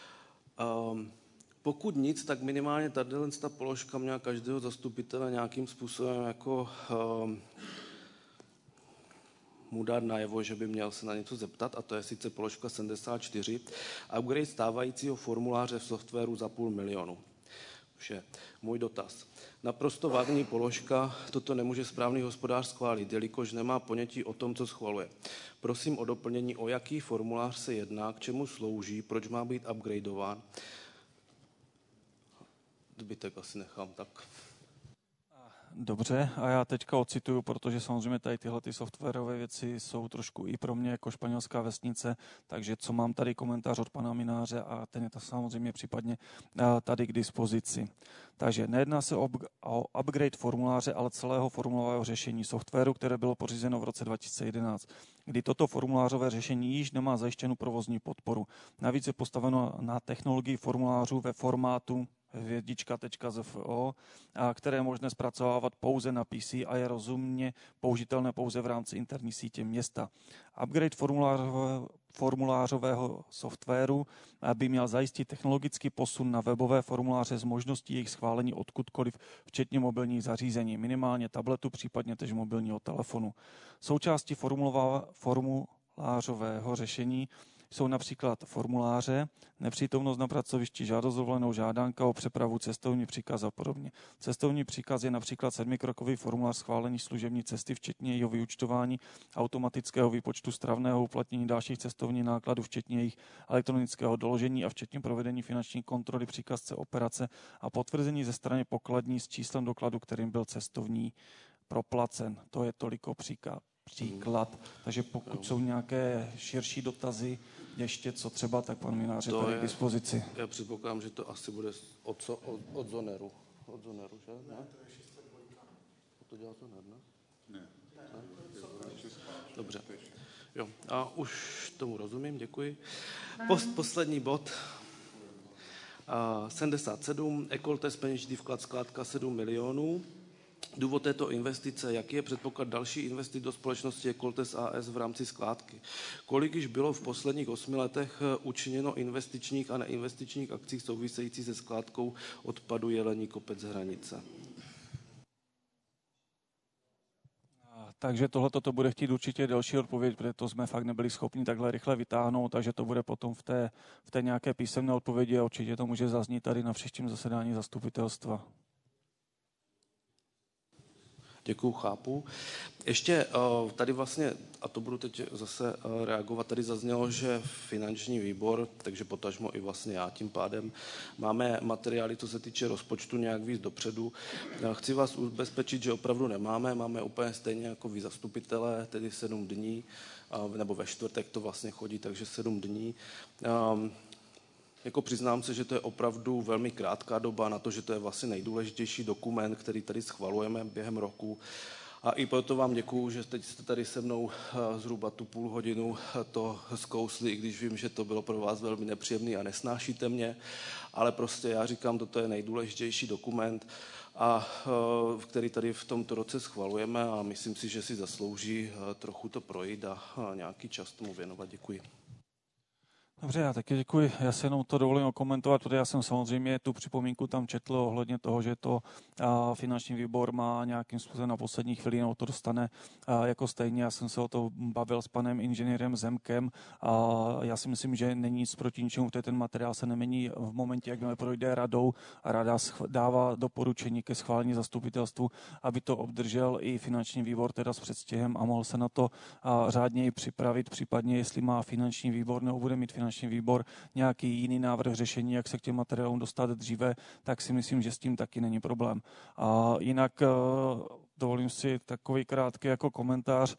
Pokud nic, tak minimálně ta položka měla každého zastupitele nějakým způsobem jako mu dát najevo, že by měl se na něco zeptat, a to je sice položka 74, upgrade stávajícího formuláře v softwaru za 500 000. Vše. Můj dotaz. Naprosto vágní položka, toto nemůže správný hospodář schválit, jelikož nemá ponětí o tom, co schvaluje. Prosím o doplnění, o jaký formulář se jedná, k čemu slouží, proč má být upgradeován. Zbytek asi nechám tak. Dobře, a já teďka ocituju, protože samozřejmě tady tyhle ty softwarové věci jsou trošku i pro mě jako španělská vesnice, takže co mám tady komentář od pana Mináře a ten je to samozřejmě případně tady k dispozici. Takže nejedná se o upgrade formuláře, ale celého formulářového řešení softwaru, které bylo pořízeno v roce 2011, kdy toto formulářové řešení již nemá zajištěnou provozní podporu. Navíc je postaveno na technologii formulářů ve formátu hvězdička.zfo, které je možné zpracovávat pouze na PC a je rozumně použitelné pouze v rámci interní sítě města. Upgrade formulářového softwaru by měl zajistit technologický posun na webové formuláře s možností jejich schválení odkudkoliv, včetně mobilních zařízení, minimálně tabletu, případně též mobilního telefonu. Součástí formulářového řešení jsou například formuláře, nepřítomnost na pracovišti, žádost o dovolenou, žádanka o přepravu, cestovní příkaz a podobně. Cestovní příkaz je například 7krokový formulář schválení služební cesty, včetně jeho vyúčtování, automatického výpočtu stravného, uplatnění dalších cestovních nákladů, včetně jejich elektronického doložení a včetně provedení finanční kontroly příkazce operace a potvrzení ze strany pokladní s číslem dokladu, kterým byl cestovní proplacen. To je toliko příklad. Takže pokud jsou nějaké širší dotazy, ještě co třeba, tak pan Minář je tady k dispozici. Já předpokládám, že to asi bude od Zoneru. Od Zoneru, že? Ne? To dělá Zoner, ne? Ne. Dobře. Jo, a už tomu rozumím, děkuji. Poslední bod. 77, Ecoltes peněžitý vklad skládka 7 milionů. Důvod této investice, jaký je předpoklad další investic do společnosti Ecoltes AS v rámci skládky? Kolik již bylo v posledních 8 letech učiněno investičních a neinvestičních akcí související se skládkou odpadu Jelení Kopec Hranice? Takže tohleto to bude chtít určitě další odpověď, protože to jsme fakt nebyli schopni takhle rychle vytáhnout, takže to bude potom v té nějaké písemné odpovědi a určitě to může zaznít tady na příštím zasedání zastupitelstva. Děkuju, chápu. Ještě tady vlastně, a to budu teď zase reagovat, tady zaznělo, že finanční výbor, takže potažmo i vlastně já tím pádem, máme materiály, co se týče rozpočtu nějak víc dopředu. Chci vás ubezpečit, že opravdu nemáme, máme úplně stejně jako vy zastupitelé, tedy 7 dní, nebo ve čtvrtek to vlastně chodí, takže 7 dní. Jako přiznám se, že to je opravdu velmi krátká doba na to, že to je vlastně nejdůležitější dokument, který tady schvalujeme během roku. A i proto vám děkuju, že teď jste tady se mnou zhruba tu půl hodinu to zkousli, i když vím, že to bylo pro vás velmi nepříjemné a nesnášíte mě, ale prostě já říkám, toto je nejdůležitější dokument, a který tady v tomto roce schvalujeme a myslím si, že si zaslouží trochu to projít a nějaký čas tomu věnovat. Děkuji. Dobře, já taky děkuji. Já si jenom to dovolím okomentovat, protože já jsem samozřejmě tu připomínku tam četl ohledně toho, že to finanční výbor má nějakým způsobem na poslední chvíli, no to dostane jako stejně. Já jsem se o to bavil s panem inženýrem Zemkem a já si myslím, že není nic proti ničemu, protože ten materiál se nemění v momentě, jakmile projde radou a rada dává doporučení ke schválení zastupitelstvu, aby to obdržel i finanční výbor teda s předstihem a mohl se na to řádněji připravit, případně jestli má finanční výbor nebo bude mít finanční výbor nějaký jiný návrh řešení, jak se k těm materiálům dostat dříve, tak si myslím, že s tím taky není problém. A jinak dovolím si takový krátký jako komentář.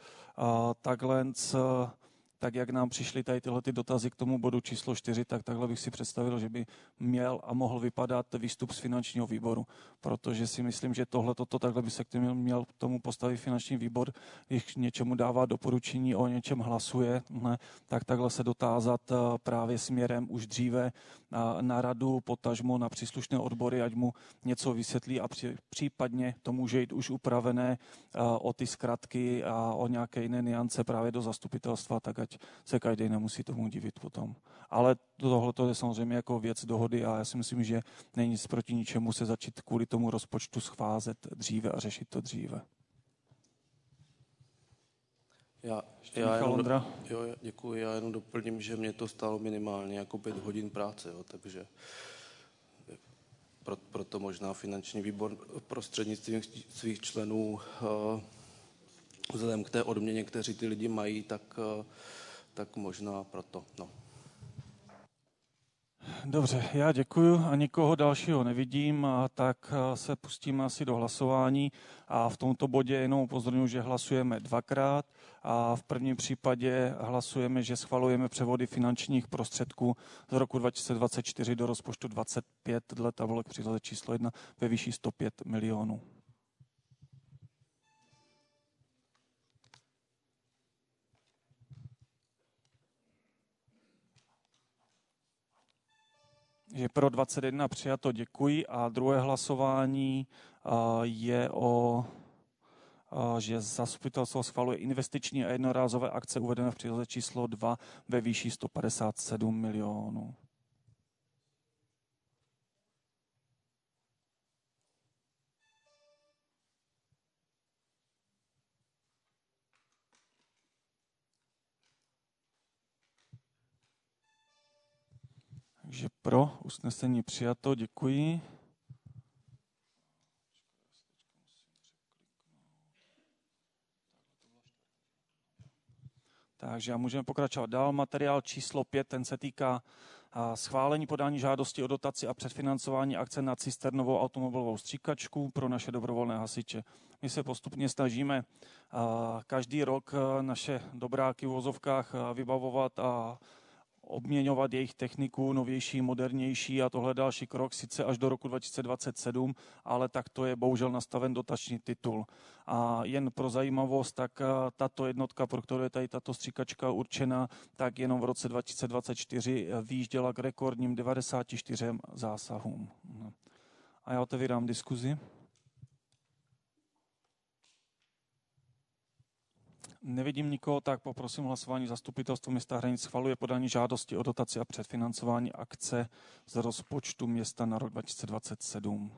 Tak jak nám přišly tady tyhle ty dotazy k tomu bodu číslo 4, tak takhle bych si představil, že by měl a mohl vypadat výstup z finančního výboru, protože si myslím, že toto takhle by se k tomu měl tomu postavit finanční výbor, když něčemu dává doporučení, o něčem hlasuje, tak takhle se dotázat právě směrem už dříve na radu, potažmo na příslušné odbory, ať mu něco vysvětlí a případně to může jít už upravené o ty zkratky a o nějaké jiné niance právě do zastupitelstva, tak ať se každý nemusí tomu divit potom. Ale tohle je samozřejmě jako věc dohody a já si myslím, že není nic proti ničemu se začít kvůli tomu rozpočtu scházet dříve a řešit to dříve. Děkuji. Já jenom doplním, že mě to stálo minimálně jako 5 hodin práce, jo, takže proto možná finanční výbor prostřednictvím svých členů vzhledem k té odměně, kteří ty lidi mají, tak možná proto. No. Dobře, já děkuju a nikoho dalšího nevidím, tak se pustíme asi do hlasování a v tomto bodě jenom upozorňuji, že hlasujeme dvakrát a v prvním případě hlasujeme, že schvalujeme převody finančních prostředků z roku 2024 do rozpočtu 25 dle tabulek příloze číslo 1 ve výši 105 milionů. Že pro 21 přijato, děkuji. A druhé hlasování je že zastupitelstvo schvaluje investiční a jednorázové akce uvedené v příloze číslo 2 ve výši 157 milionů. Takže pro usnesení přijato, děkuji. Takže můžeme pokračovat dál. Materiál číslo 5, ten se týká schválení podání žádosti o dotaci a předfinancování akce na cisternovou automobilovou stříkačku pro naše dobrovolné hasiče. My se postupně snažíme každý rok naše dobráky v vozovkách vybavovat a obměňovat jejich techniku, novější, modernější, a tohle další krok, sice až do roku 2027, ale tak to je bohužel nastaven dotační titul. A jen pro zajímavost, tak tato jednotka, pro kterou je tady tato stříkačka určena, tak jenom v roce 2024 vyjížděla k rekordním 94 zásahům. A já otevírám diskuzi. Nevidím nikoho, tak poprosím hlasování. Zastupitelstvo města Hranic schvaluje podání žádosti o dotaci a předfinancování akce z rozpočtu města na rok 2027.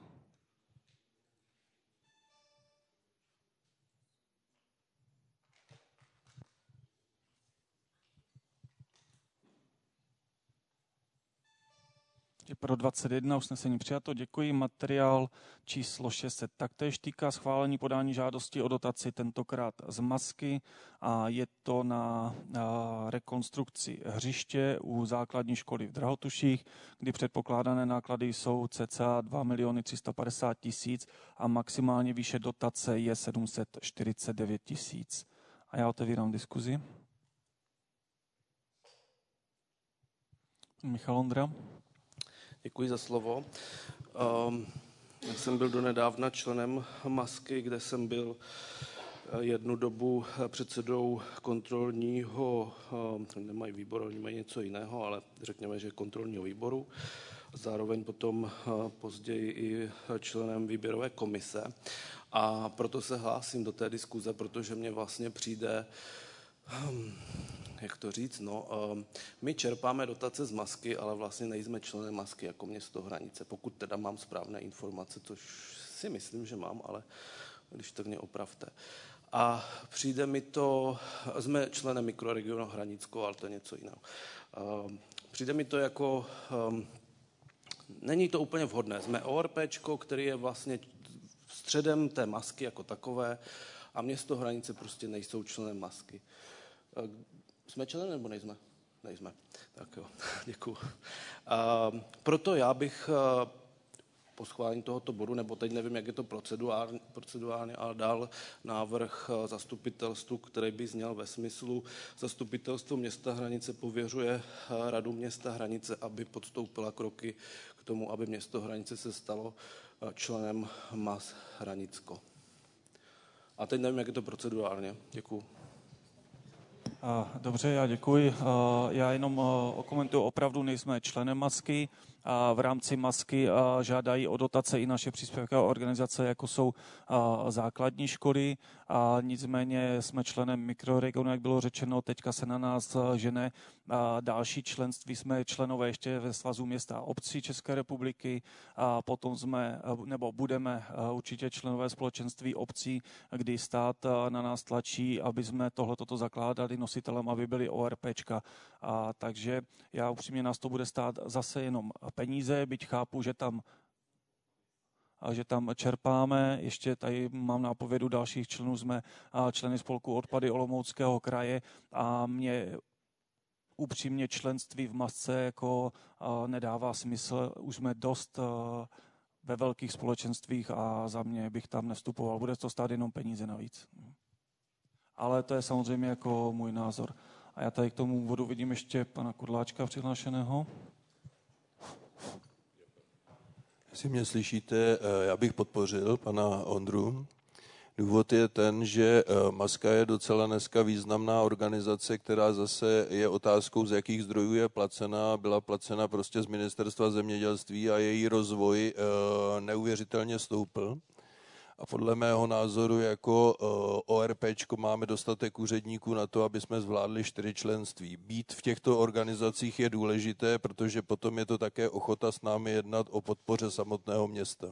Je pro 21 usnesení přijato. Děkuji. Materiál číslo 6 se taktéž týká schválení podání žádosti o dotaci, tentokrát z Masky, a je to na rekonstrukci hřiště u základní školy v Drahotuších, kdy předpokládané náklady jsou cca 2 350 000 a maximálně výše dotace je 749 000. A já otevírám diskuzi. Michal Ondra. Děkuji za slovo. Já jsem byl donedávna členem Masky, kde jsem byl jednu dobu předsedou kontrolního, nemají výboru, oni mají něco jiného, ale řekněme, že kontrolního výboru. Zároveň potom později i členem výběrové komise. A proto se hlásím do té diskuze, protože mně vlastně přijde, jak to říct, my čerpáme dotace z Masky, ale vlastně nejsme členem Masky jako město Hranice, pokud teda mám správné informace, což si myslím, že mám, ale když tak mě opravte. A přijde mi to, jsme členem mikroregionu Hranicko, ale to je něco jiného. Přijde mi to jako, není to úplně vhodné. Jsme ORPčko, který je vlastně středem té Masky jako takové, a město Hranice prostě nejsou členem Masky. Jsme členem nebo nejsme? Nejsme. Tak jo, děkuju. Proto já bych po schválení tohoto bodu, nebo teď nevím, jak je to procedurálně, ale dal návrh zastupitelstvu, který by zněl ve smyslu: zastupitelstvo města Hranice pověřuje radu města Hranice, aby podstoupila kroky k tomu, aby město Hranice se stalo členem MAS Hranicko. A teď nevím, jak je to procedurálně. Děkuju. Dobře, já děkuji. Já jenom okomentuju, opravdu nejsme členem Masky. V rámci Masky žádají o dotace i naše příspěvkové organizace, jako jsou základní školy. Nicméně jsme členem mikroregionu, jak bylo řečeno, teďka se na nás žene další členství. Jsme členové ještě ve Svazu měst a obcí České republiky. Potom budeme určitě členové společenství obcí, kdy stát na nás tlačí, aby jsme tohleto zakládali nositelem, aby byli ORPčka. Takže já upřímně, nás to bude stát zase jenom peníze, byť chápu, že tam čerpáme. Ještě tady mám nápovědu dalších členů, jsme členy spolku Odpady Olomouckého kraje, a mě upřímně členství v Masce jako nedává smysl. Už jsme dost ve velkých společenstvích a za mě bych tam nevstupoval. Bude to stát jenom peníze navíc. Ale to je samozřejmě jako můj názor. A já tady k tomu úvodu vidím ještě pana Kudláčka přihlášeného. Jestli mě slyšíte, já bych podpořil pana Ondru. Důvod je ten, že Maska je docela dneska významná organizace, která zase je otázkou, z jakých zdrojů je placena. Byla placena prostě z Ministerstva zemědělství a její rozvoj neuvěřitelně stoupl. A podle mého názoru jako ORPčko máme dostatek úředníků na to, aby jsme zvládli 4 členství. Být v těchto organizacích je důležité, protože potom je to také ochota s námi jednat o podpoře samotného města.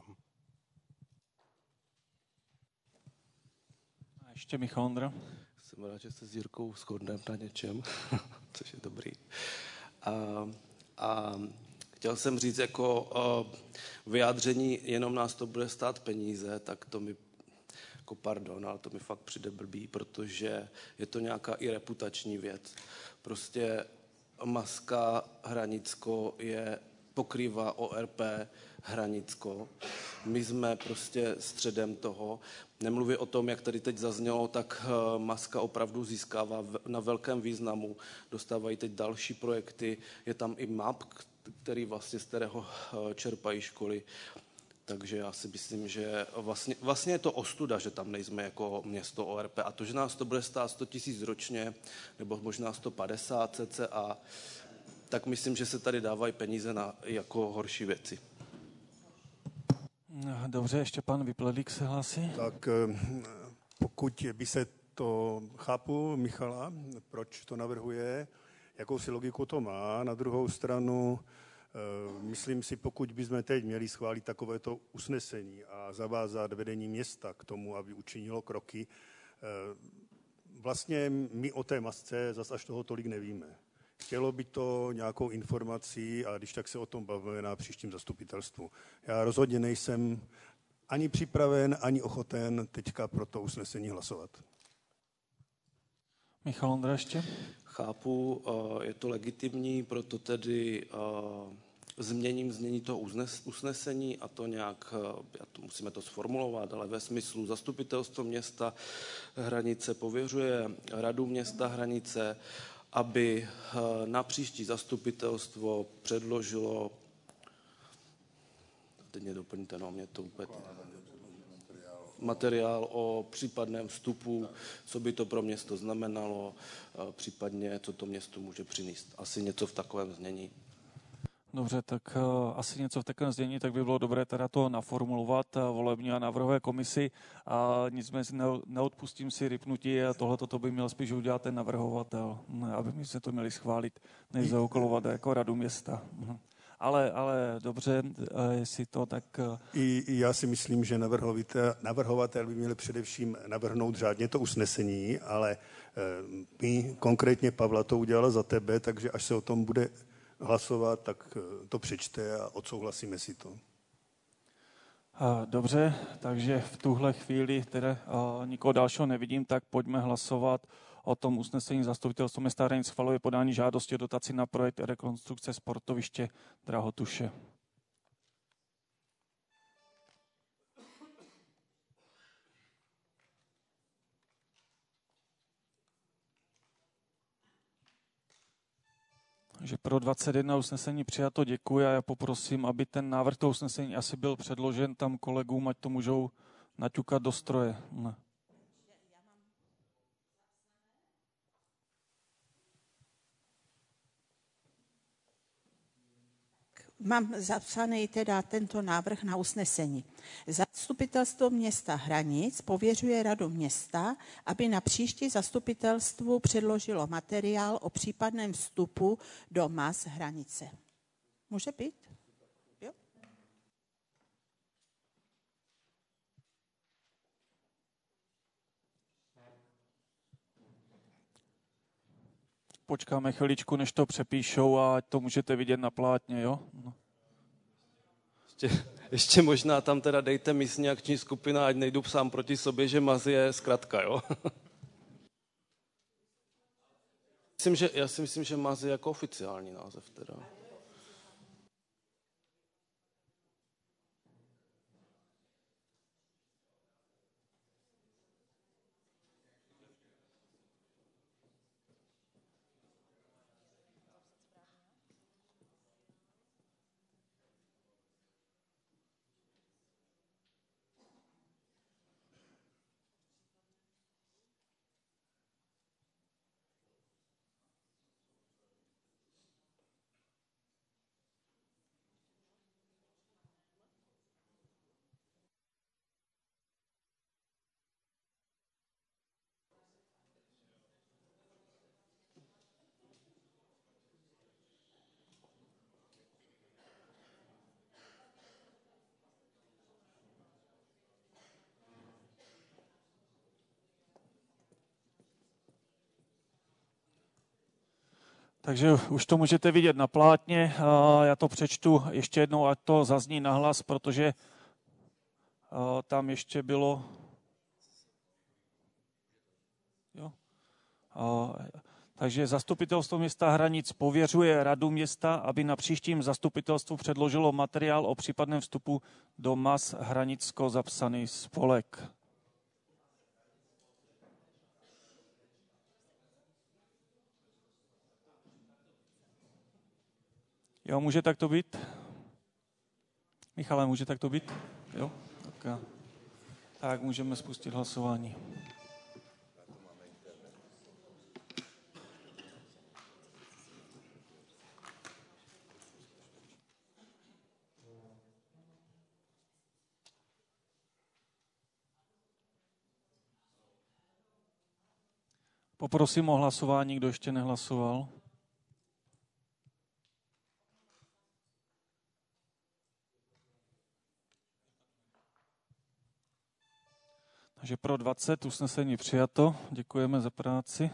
A ještě Michal Ondra. Jsem rád, že se s Jirkou shodneme na něčem, což je dobrý. chtěl jsem říct jako vyjádření, jenom nás to bude stát peníze, tak to mi, jako pardon, ale to mi fakt přijde blbý, protože je to nějaká i reputační věc. Prostě Maska Hranicko pokrývá ORP Hranicko. My jsme prostě středem toho. Nemluvě o tom, jak tady teď zaznělo, tak Maska opravdu získává na velkém významu. Dostávají teď další projekty. Je tam i MAP, který vlastně z kterého čerpají školy. Takže já si myslím, že vlastně je to ostuda, že tam nejsme jako město ORP. A to, že nás to bude stát 100 000 ročně, nebo možná 150 cca, tak myslím, že se tady dávají peníze na jako horší věci. Dobře, ještě pan Vypledlík se hlásí. Tak pokud by se to, chápu Michala, proč to navrhuje, jakousi logiku to má, na druhou stranu myslím si, pokud bychom teď měli schválit takovéto usnesení a zavázat vedení města k tomu, aby učinilo kroky, vlastně my o té Masce zas až toho tolik nevíme. Chtělo by to nějakou informací a když tak se o tom bavíme na příštím zastupitelstvu. Já rozhodně nejsem ani připraven, ani ochoten teďka pro to usnesení hlasovat. Michal Ondra ještě? Chápu, je to legitimní, proto tedy změním znění toho usnesení a to nějak, musíme to sformulovat, ale ve smyslu zastupitelstvo města Hranice pověřuje radu města Hranice, aby na příští zastupitelstvo předložilo, teď mě doplňte, no mě to úplně materiál o případném vstupu, co by to pro město znamenalo, případně co to město může přinést. Asi něco v takovém znění. Dobře, tak asi něco v takovém znění, tak by bylo dobré teda to naformulovat volební a návrhové komisi. A nicméně neodpustím si rýpnutí a tohleto to by měl spíš udělat ten navrhovatel, aby my se to měli schválit, než zaúkolovat jako radu města. Ale dobře, jestli to tak... I já si myslím, že navrhovatel by měl především navrhnout řádně to usnesení, ale my konkrétně Pavla to udělala za tebe, takže až se o tom bude hlasovat, tak to přečte a odsouhlasíme si to. Dobře, takže v tuhle chvíli teda nikoho dalšího nevidím, tak pojďme hlasovat o tom usnesení. Zastupitelstvo města Hranic schvaluje podání žádosti o dotaci na projekt rekonstrukce sportoviště Drahotuše. Takže pro 21 usnesení přijato, děkuji a já poprosím, aby ten návrh toho usnesení asi byl předložen tam kolegům, ať to můžou naťukat do stroje. Ne. Mám zapsaný teda tento návrh na usnesení. Zastupitelstvo města Hranic pověřuje radu města, aby na příští zastupitelstvu předložilo materiál o případném vstupu do MAS Hranice. Může být? Jo? Počkáme chviličku, než to přepíšou a ať to můžete vidět na plátně, jo? No. Ještě možná tam teda dejte místní akční skupina, ať nejdu sám proti sobě, že MAZ je zkratka, jo? Já si myslím, že MAZ je jako oficiální název teda. Takže už to můžete vidět na plátně. Já to přečtu ještě jednou, ať to zazní nahlas, protože tam ještě bylo... Jo. Takže zastupitelstvo města Hranic pověřuje radu města, aby na příštím zastupitelstvu předložilo materiál o případném vstupu do MAS Hranicko zapsaný spolek. Jo, může tak to být? Michale, může tak to být? Jo? Tak můžeme spustit hlasování. Poprosím o hlasování, kdo ještě nehlasoval. Takže pro 20 usnesení přijato. Děkujeme za práci.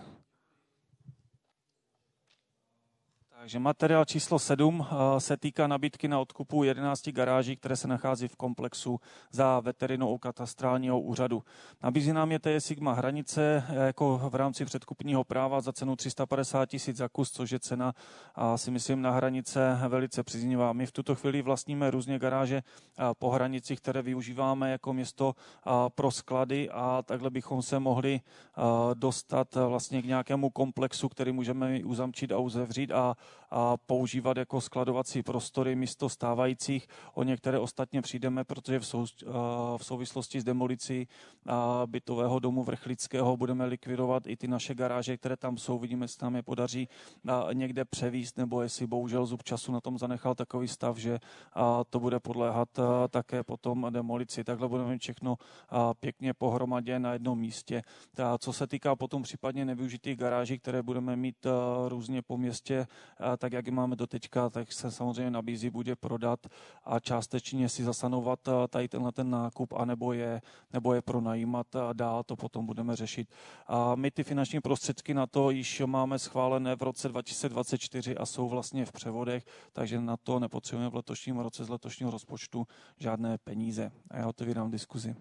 Takže materiál číslo 7 se týká nabídky na odkupu 11 garáží, které se nachází v komplexu za veterinou katastrálního úřadu. Nabízí nám je TS Sigma Hranice jako v rámci předkupního práva za cenu 350 000 za kus, což je cena, si myslím, na Hranice velice příznivá. My v tuto chvíli vlastníme různě garáže po hranicích, které využíváme jako město pro sklady a takhle bychom se mohli dostat vlastně k nějakému komplexu, který můžeme uzamčit a uzavřít a používat jako skladovací prostory místo stávajících. O některé ostatně přijdeme, protože v souvislosti s demolicí bytového domu Vrchlického budeme likvidovat i ty naše garáže, které tam jsou. Vidíme, jestli nám je podaří někde převíst, nebo jestli bohužel zub času na tom zanechal takový stav, že to bude podléhat také potom demolici. Takhle budeme mít všechno pěkně pohromadě na jednom místě. Co se týká potom případně nevyužitých garáží, které budeme mít různě po městě, tak jak je máme doteďka, tak se samozřejmě nabízí buď je prodat a částečně si zasanovat tady ten nákup, anebo je pronajímat a dál to potom budeme řešit. A my ty finanční prostředky na to již máme schválené v roce 2024 a jsou vlastně v převodech, takže na to nepotřebujeme v letošním roce z letošního rozpočtu žádné peníze. A já otevírám diskuzi.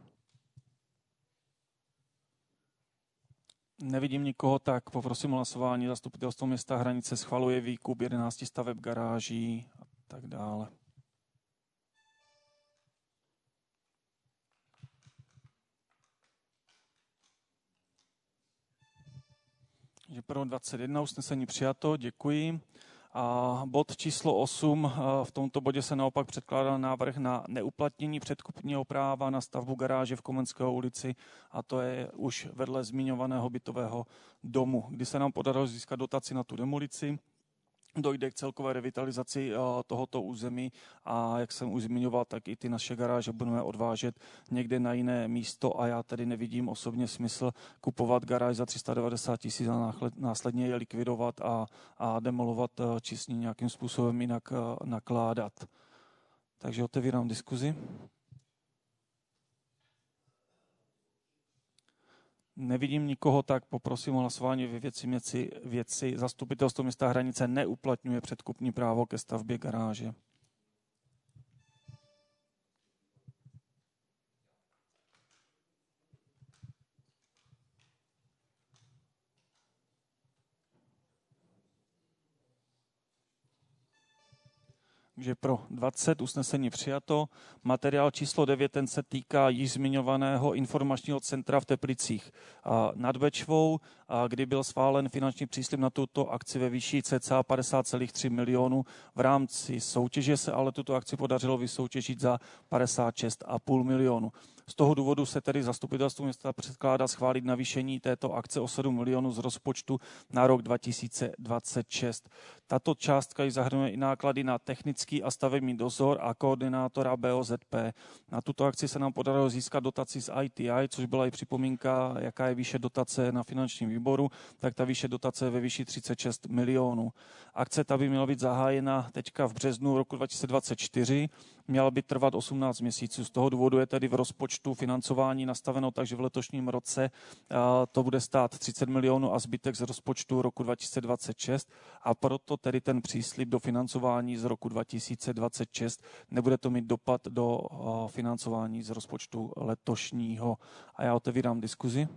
Nevidím nikoho, tak poprosím o hlasování. Zastupitelstvo města Hranice schvaluje výkup 11 staveb garáží a tak dále. Takže pro 21 usnesení přijato, děkuji. A bod číslo 8, v tomto bodě se naopak předkládá návrh na neuplatnění předkupního práva na stavbu garáže v Komenského ulici a to je už vedle zmiňovaného bytového domu, kdy se nám podařilo získat dotaci na tu demolici. Dojde k celkové revitalizaci tohoto území a jak jsem už zmiňoval, tak i ty naše garáže budeme odvážet někde na jiné místo a já tady nevidím osobně smysl kupovat garáž za 390 000 a následně je likvidovat a demolovat či s ní nějakým způsobem jinak nakládat. Takže otevírám diskuzi. Nevidím nikoho, tak poprosím o hlasování ve věci. Zastupitelstvo města Hranice neuplatňuje předkupní právo ke stavbě garáže. Takže pro 20 usnesení přijato. Materiál číslo 9, ten se týká již zmiňovaného informačního centra v Teplicích nad Bečvou, kdy byl schválen finanční příslib na tuto akci ve výši cca 50,3 milionů. V rámci soutěže se ale tuto akci podařilo vysoutěžit za 56,5 milionů. Z toho důvodu se tedy zastupitelstvu města předkládá schválit navýšení této akce o 7 milionů z rozpočtu na rok 2026. Tato částka ji zahrnuje i náklady na technický a stavební dozor a koordinátora BOZP. Na tuto akci se nám podařilo získat dotaci z ITI, což byla i připomínka, jaká je výše dotace na finančním výboru, tak ta výše dotace je ve výši 36 milionů. Akce ta by měla být zahájena teďka v březnu roku 2024, měla by trvat 18 měsíců. Z toho důvodu je tedy v rozpočtu rozpočtu financování nastaveno tak, že v letošním roce to bude stát 30 milionů a zbytek z rozpočtu roku 2026 a proto tedy ten příslib do financování z roku 2026 nebude to mít dopad do financování z rozpočtu letošního. A já otevírám diskuzi.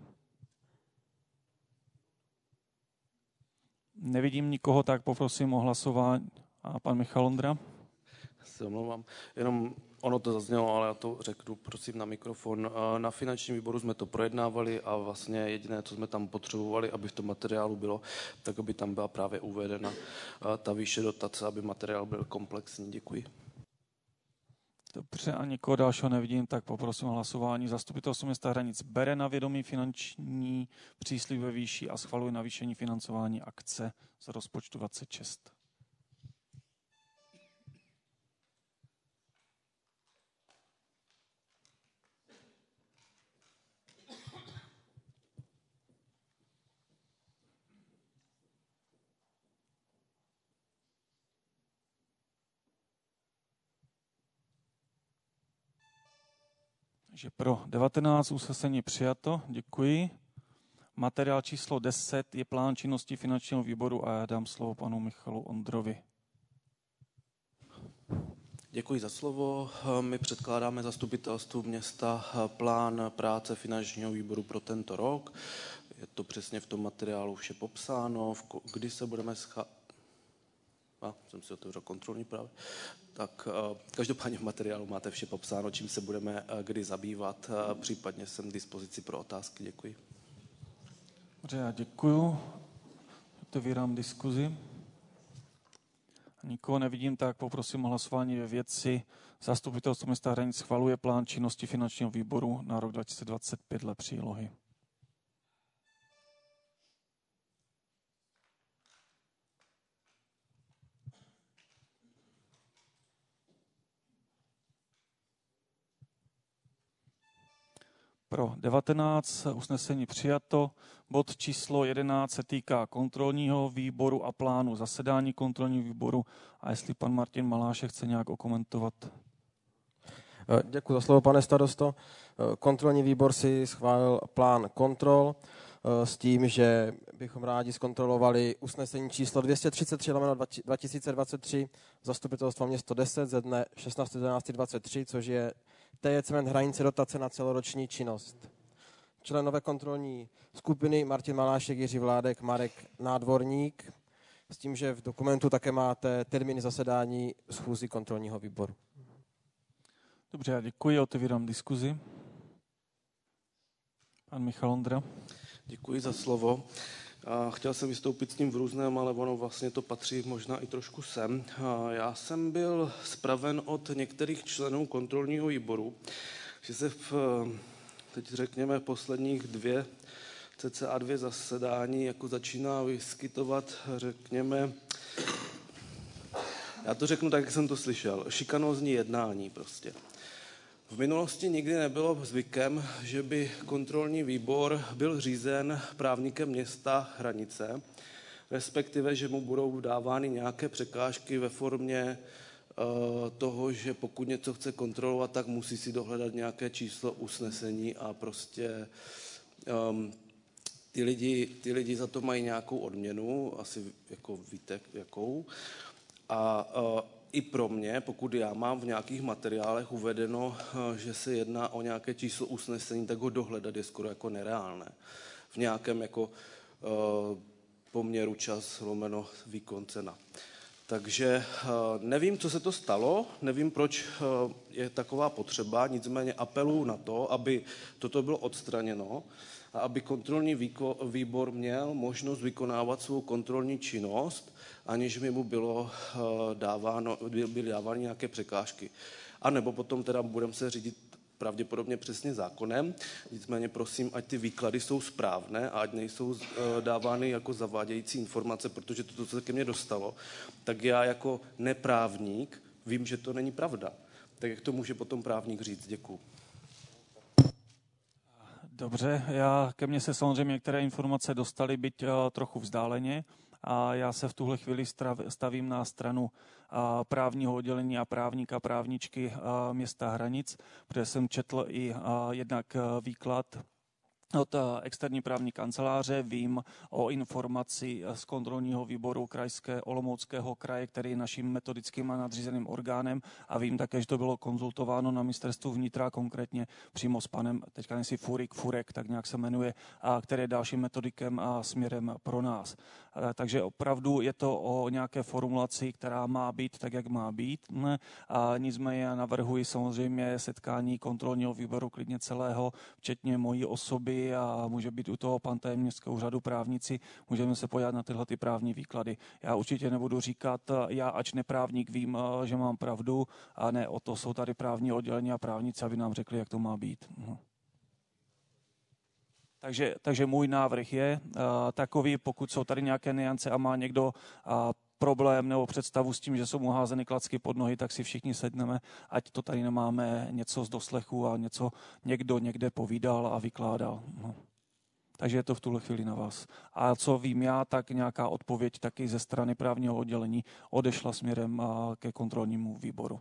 Nevidím nikoho, tak poprosím o hlasování. A pan Michal Ondra? Se omlouvám. Jenom ono to zaznělo, ale já to řeknu, prosím, na mikrofon. Na finančním výboru jsme to projednávali a vlastně jediné, co jsme tam potřebovali, aby v tom materiálu bylo, tak aby tam byla právě uvedena ta výše dotace, aby materiál byl komplexní. Děkuji. Dobře, a nikoho dalšího nevidím, tak poprosím o hlasování. Zastupitelstvo města Hranic bere na vědomí finanční příslib ve výši a schvaluje navýšení financování akce z rozpočtu 26. Takže pro 19 usnesení přijato, děkuji. Materiál číslo 10 je plán činnosti finančního výboru a já dám slovo panu Michalu Ondrovi. Děkuji za slovo. My předkládáme zastupitelstvu města plán práce finančního výboru pro tento rok. Je to přesně v tom materiálu vše popsáno, kdy se budeme jsem si otevřel kontrolní právě. Tak každopádně v materiálu máte vše popsáno, čím se budeme kdy zabývat. Případně jsem k dispozici pro otázky. Děkuji. Dobře, já děkuju. Otevírám diskuzi. Nikoho nevidím, tak poprosím o hlasování ve věci. Zastupitelstvo města Hranic schvaluje plán činnosti finančního výboru na rok 2025 dle přílohy. Pro 19 usnesení přijato. Bod číslo 11 se týká kontrolního výboru a plánu zasedání kontrolního výboru. A jestli pan Martin Malášek chce nějak okomentovat. Děkuji za slovo, pane starosto. Kontrolní výbor si schválil plán kontrol s tím, že bychom rádi zkontrolovali usnesení číslo 233/2023 zastupitelstva město 10 ze dne 16.11.23, což je TJ Cement Hranice dotace na celoroční činnost. Členové kontrolní skupiny Martin Malášek, Jiří Vládek, Marek Nádvorník, s tím, že v dokumentu také máte termíny zasedání schůzí kontrolního výboru. Dobře, já děkuji, otevírám diskuzi. Pan Michal Ondra. Děkuji za slovo. Chtěl jsem vystoupit s tím v různém, ale ono vlastně to patří možná i trošku sem. Já jsem byl zpraven od některých členů kontrolního výboru, že se teď řekněme posledních cca dvě zasedání jako začíná vyskytovat, řekněme, já to řeknu tak, jak jsem to slyšel, šikanózní jednání prostě. V minulosti nikdy nebylo zvykem, že by kontrolní výbor byl řízen právníkem města Hranice, respektive, že mu budou dávány nějaké překážky ve formě toho, že pokud něco chce kontrolovat, tak musí si dohledat nějaké číslo usnesení a prostě ty lidi za to mají nějakou odměnu, asi jako víte jakou. A i pro mě, pokud já mám v nějakých materiálech uvedeno, že se jedná o nějaké číslo usnesení, tak ho dohledat je skoro jako nereálné. V nějakém jako poměru čas/výkon cena. Takže nevím, co se to stalo, nevím, proč je taková potřeba, nicméně apeluju na to, aby toto bylo odstraněno a aby kontrolní výbor měl možnost vykonávat svou kontrolní činnost, aniž by mu byly dávány nějaké překážky. A nebo potom teda budeme se řídit pravděpodobně přesně zákonem, nicméně prosím, ať ty výklady jsou správné a ať nejsou dávány jako zavádějící informace, protože to, co se ke mně dostalo, tak já jako neprávník vím, že to není pravda. Tak jak to může potom právník říct? Děkuju. Dobře, ke mně se samozřejmě některé informace dostaly, byť trochu vzdáleně, a já se v tuhle chvíli stavím na stranu právního oddělení a právníka, právničky města Hranic, protože jsem četl i jednak výklad od externí právní kanceláře, vím o informaci z kontrolního výboru krajské Olomouckého kraje, který je naším metodickým a nadřízeným orgánem, a vím také, že to bylo konzultováno na ministerstvu vnitra, konkrétně přímo s panem, teďka nejsi Furek, tak nějak se jmenuje, který je dalším metodikem a směrem pro nás. Takže opravdu je to o nějaké formulaci, která má být tak, jak má být. A nicméně já navrhuji samozřejmě setkání kontrolního výboru klidně celého, včetně mojí osoby, a může být u toho pan tajemník městského úřadu, právníci, můžeme se podívat na tyhle ty právní výklady. Já určitě nebudu říkat, já ač neprávník vím, že mám pravdu, a ne, o to jsou tady právní oddělení a právníci, aby nám řekli, jak to má být. Takže můj návrh je takový, pokud jsou tady nějaké nuance a má někdo problém nebo představu s tím, že jsou mu házeny klacky pod nohy, tak si všichni sedneme, ať to tady nemáme něco z doslechu a něco někdo někde povídal a vykládal. Takže je to v tuhle chvíli na vás. A co vím já, tak nějaká odpověď taky ze strany právního oddělení odešla směrem ke kontrolnímu výboru.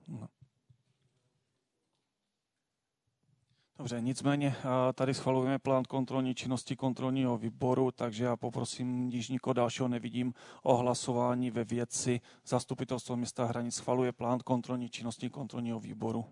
Dobře, nicméně tady schvalujeme plán kontrolní činnosti kontrolního výboru, takže já poprosím, když nikoho dalšího nevidím, o hlasování ve věci Zastupitelstvo města Hranic schvaluje plán kontrolní činnosti kontrolního výboru.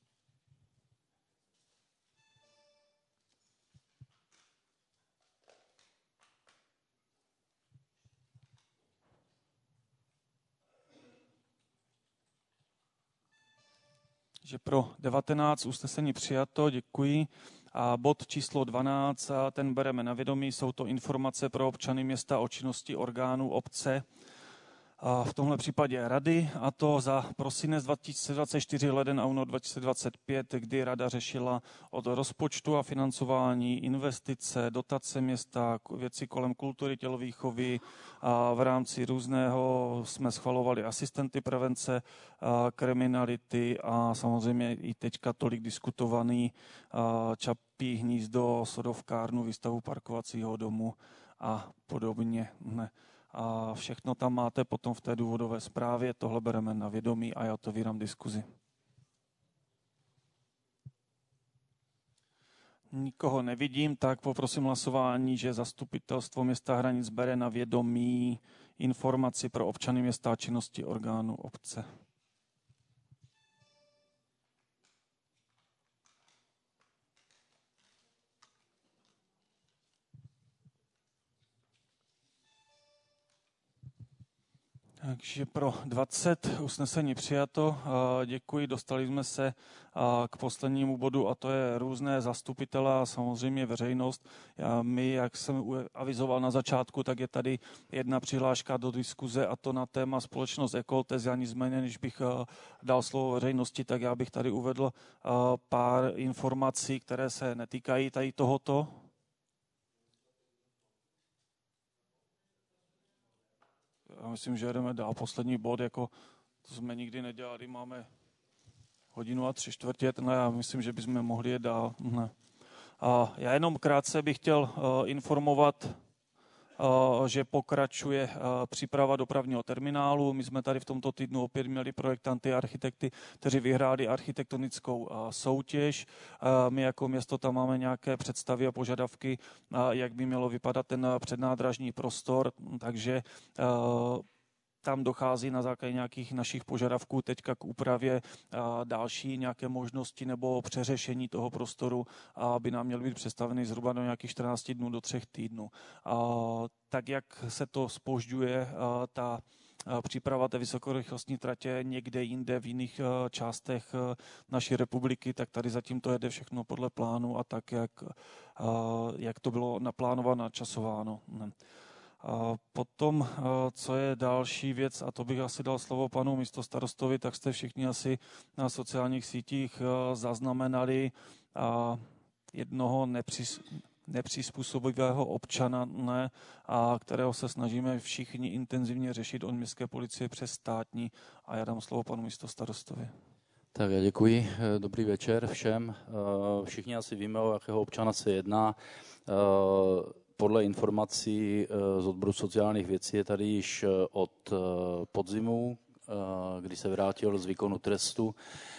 Že pro 19 usnesení přijato, děkuji. A bod číslo 12, ten bereme na vědomí, jsou to informace pro občany města o činnosti orgánů obce, a v tomhle případě rady, a to za prosinec 2024, leden a únor 2025, kdy rada řešila od rozpočtu a financování investice, dotace města, věci kolem kultury, tělovýchovy, a v rámci různého jsme schvalovali asistenty prevence kriminality a samozřejmě i teďka tolik diskutovaný Čapí hnízdo, sodovkárnu, výstavu parkovacího domu a podobně. A všechno tam máte potom v té důvodové zprávě, tohle bereme na vědomí a já otevírám diskuzi. Nikoho nevidím, tak poprosím hlasování, že Zastupitelstvo města Hranic bere na vědomí informaci pro občany města a činnosti orgánů obce. Takže pro 20 usnesení přijato. Děkuji, dostali jsme se k poslednímu bodu, a to je různé zastupitele a samozřejmě veřejnost. My, jak jsem avizoval na začátku, tak je tady jedna přihláška do diskuze, a to na téma společnost Ekoltez. Já nicméně, než bych dal slovo veřejnosti, tak já bych tady uvedl pár informací, které se netýkají tady tohoto. Já myslím, že jdeme dál. Poslední bod, jako to jsme nikdy nedělali, máme 1:03. Já myslím, že bychom mohli jít dál. Ne. A já jenom krátce bych chtěl informovat, že pokračuje příprava dopravního terminálu. My jsme tady v tomto týdnu opět měli projektanty a architekty, kteří vyhráli architektonickou soutěž. My jako město tam máme nějaké představy a požadavky, jak by mělo vypadat ten přednádražní prostor, takže tam dochází na základě nějakých našich požadavků teďka k úpravě další nějaké možnosti nebo přeřešení toho prostoru, aby nám měly být představeny zhruba do nějakých 14 dnů do 3 týdnů. Tak jak se to zpožďuje, ta příprava té vysokorychlostní tratě někde jinde v jiných částech naší republiky, tak tady zatím to jede všechno podle plánu a tak, jak to bylo naplánováno, načasováno. Potom, co je další věc, a to bych asi dal slovo panu místostarostovi, tak jste všichni asi na sociálních sítích zaznamenali jednoho nepřizpůsobivého občana, kterého se snažíme všichni intenzivně řešit od městské policie přes státní. A já dám slovo panu místostarostovi. Tak já děkuji. Dobrý večer všem. Všichni asi víme, o jakého občana se jedná. podle informací z odboru sociálních věcí je tady již od podzimu, kdy se vrátil z výkonu trestu.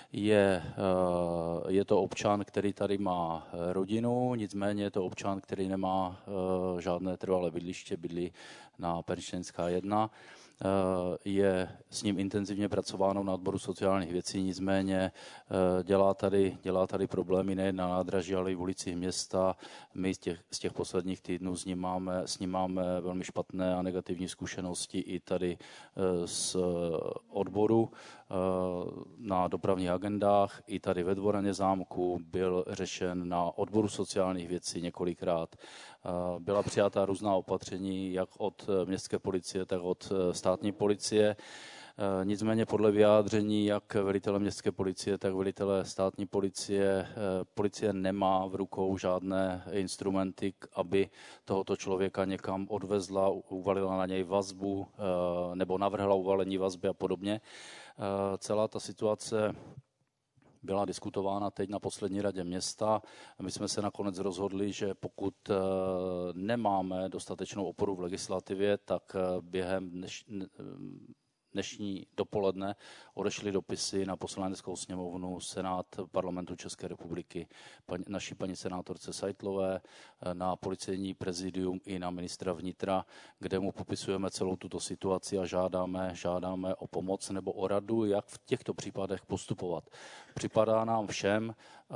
Je to občan, který tady má rodinu, nicméně je to občan, který nemá žádné trvalé bydliště, bydlí na Pernštejnská 1. Je s ním intenzivně pracováno na odboru sociálních věcí, nicméně dělá tady problémy nejen na nádraží, ale i v ulicích města. My z těch posledních týdnů s ním máme velmi špatné a negativní zkušenosti i tady z odboru na dopravních agendách. I tady ve Dvoraně zámku byl řešen na odboru sociálních věcí několikrát. Byla přijata různá opatření jak od městské policie, tak od státní policie. Nicméně podle vyjádření jak velitele městské policie, tak velitele státní policie, policie nemá v rukou žádné instrumenty, aby tohoto člověka někam odvezla, uvalila na něj vazbu nebo navrhla uvalení vazby a podobně. Celá ta situace byla diskutována teď na poslední radě města. My jsme se nakonec rozhodli, že pokud nemáme dostatečnou oporu v legislativě, tak během dnešní dopoledne odešly dopisy na Poslaneckou sněmovnu, Senát Parlamentu České republiky, naší paní senátorce Seitlové, na policejní prezidium i na ministra vnitra, kde mu popisujeme celou tuto situaci a žádáme o pomoc nebo o radu, jak v těchto případech postupovat. Připadá nám všem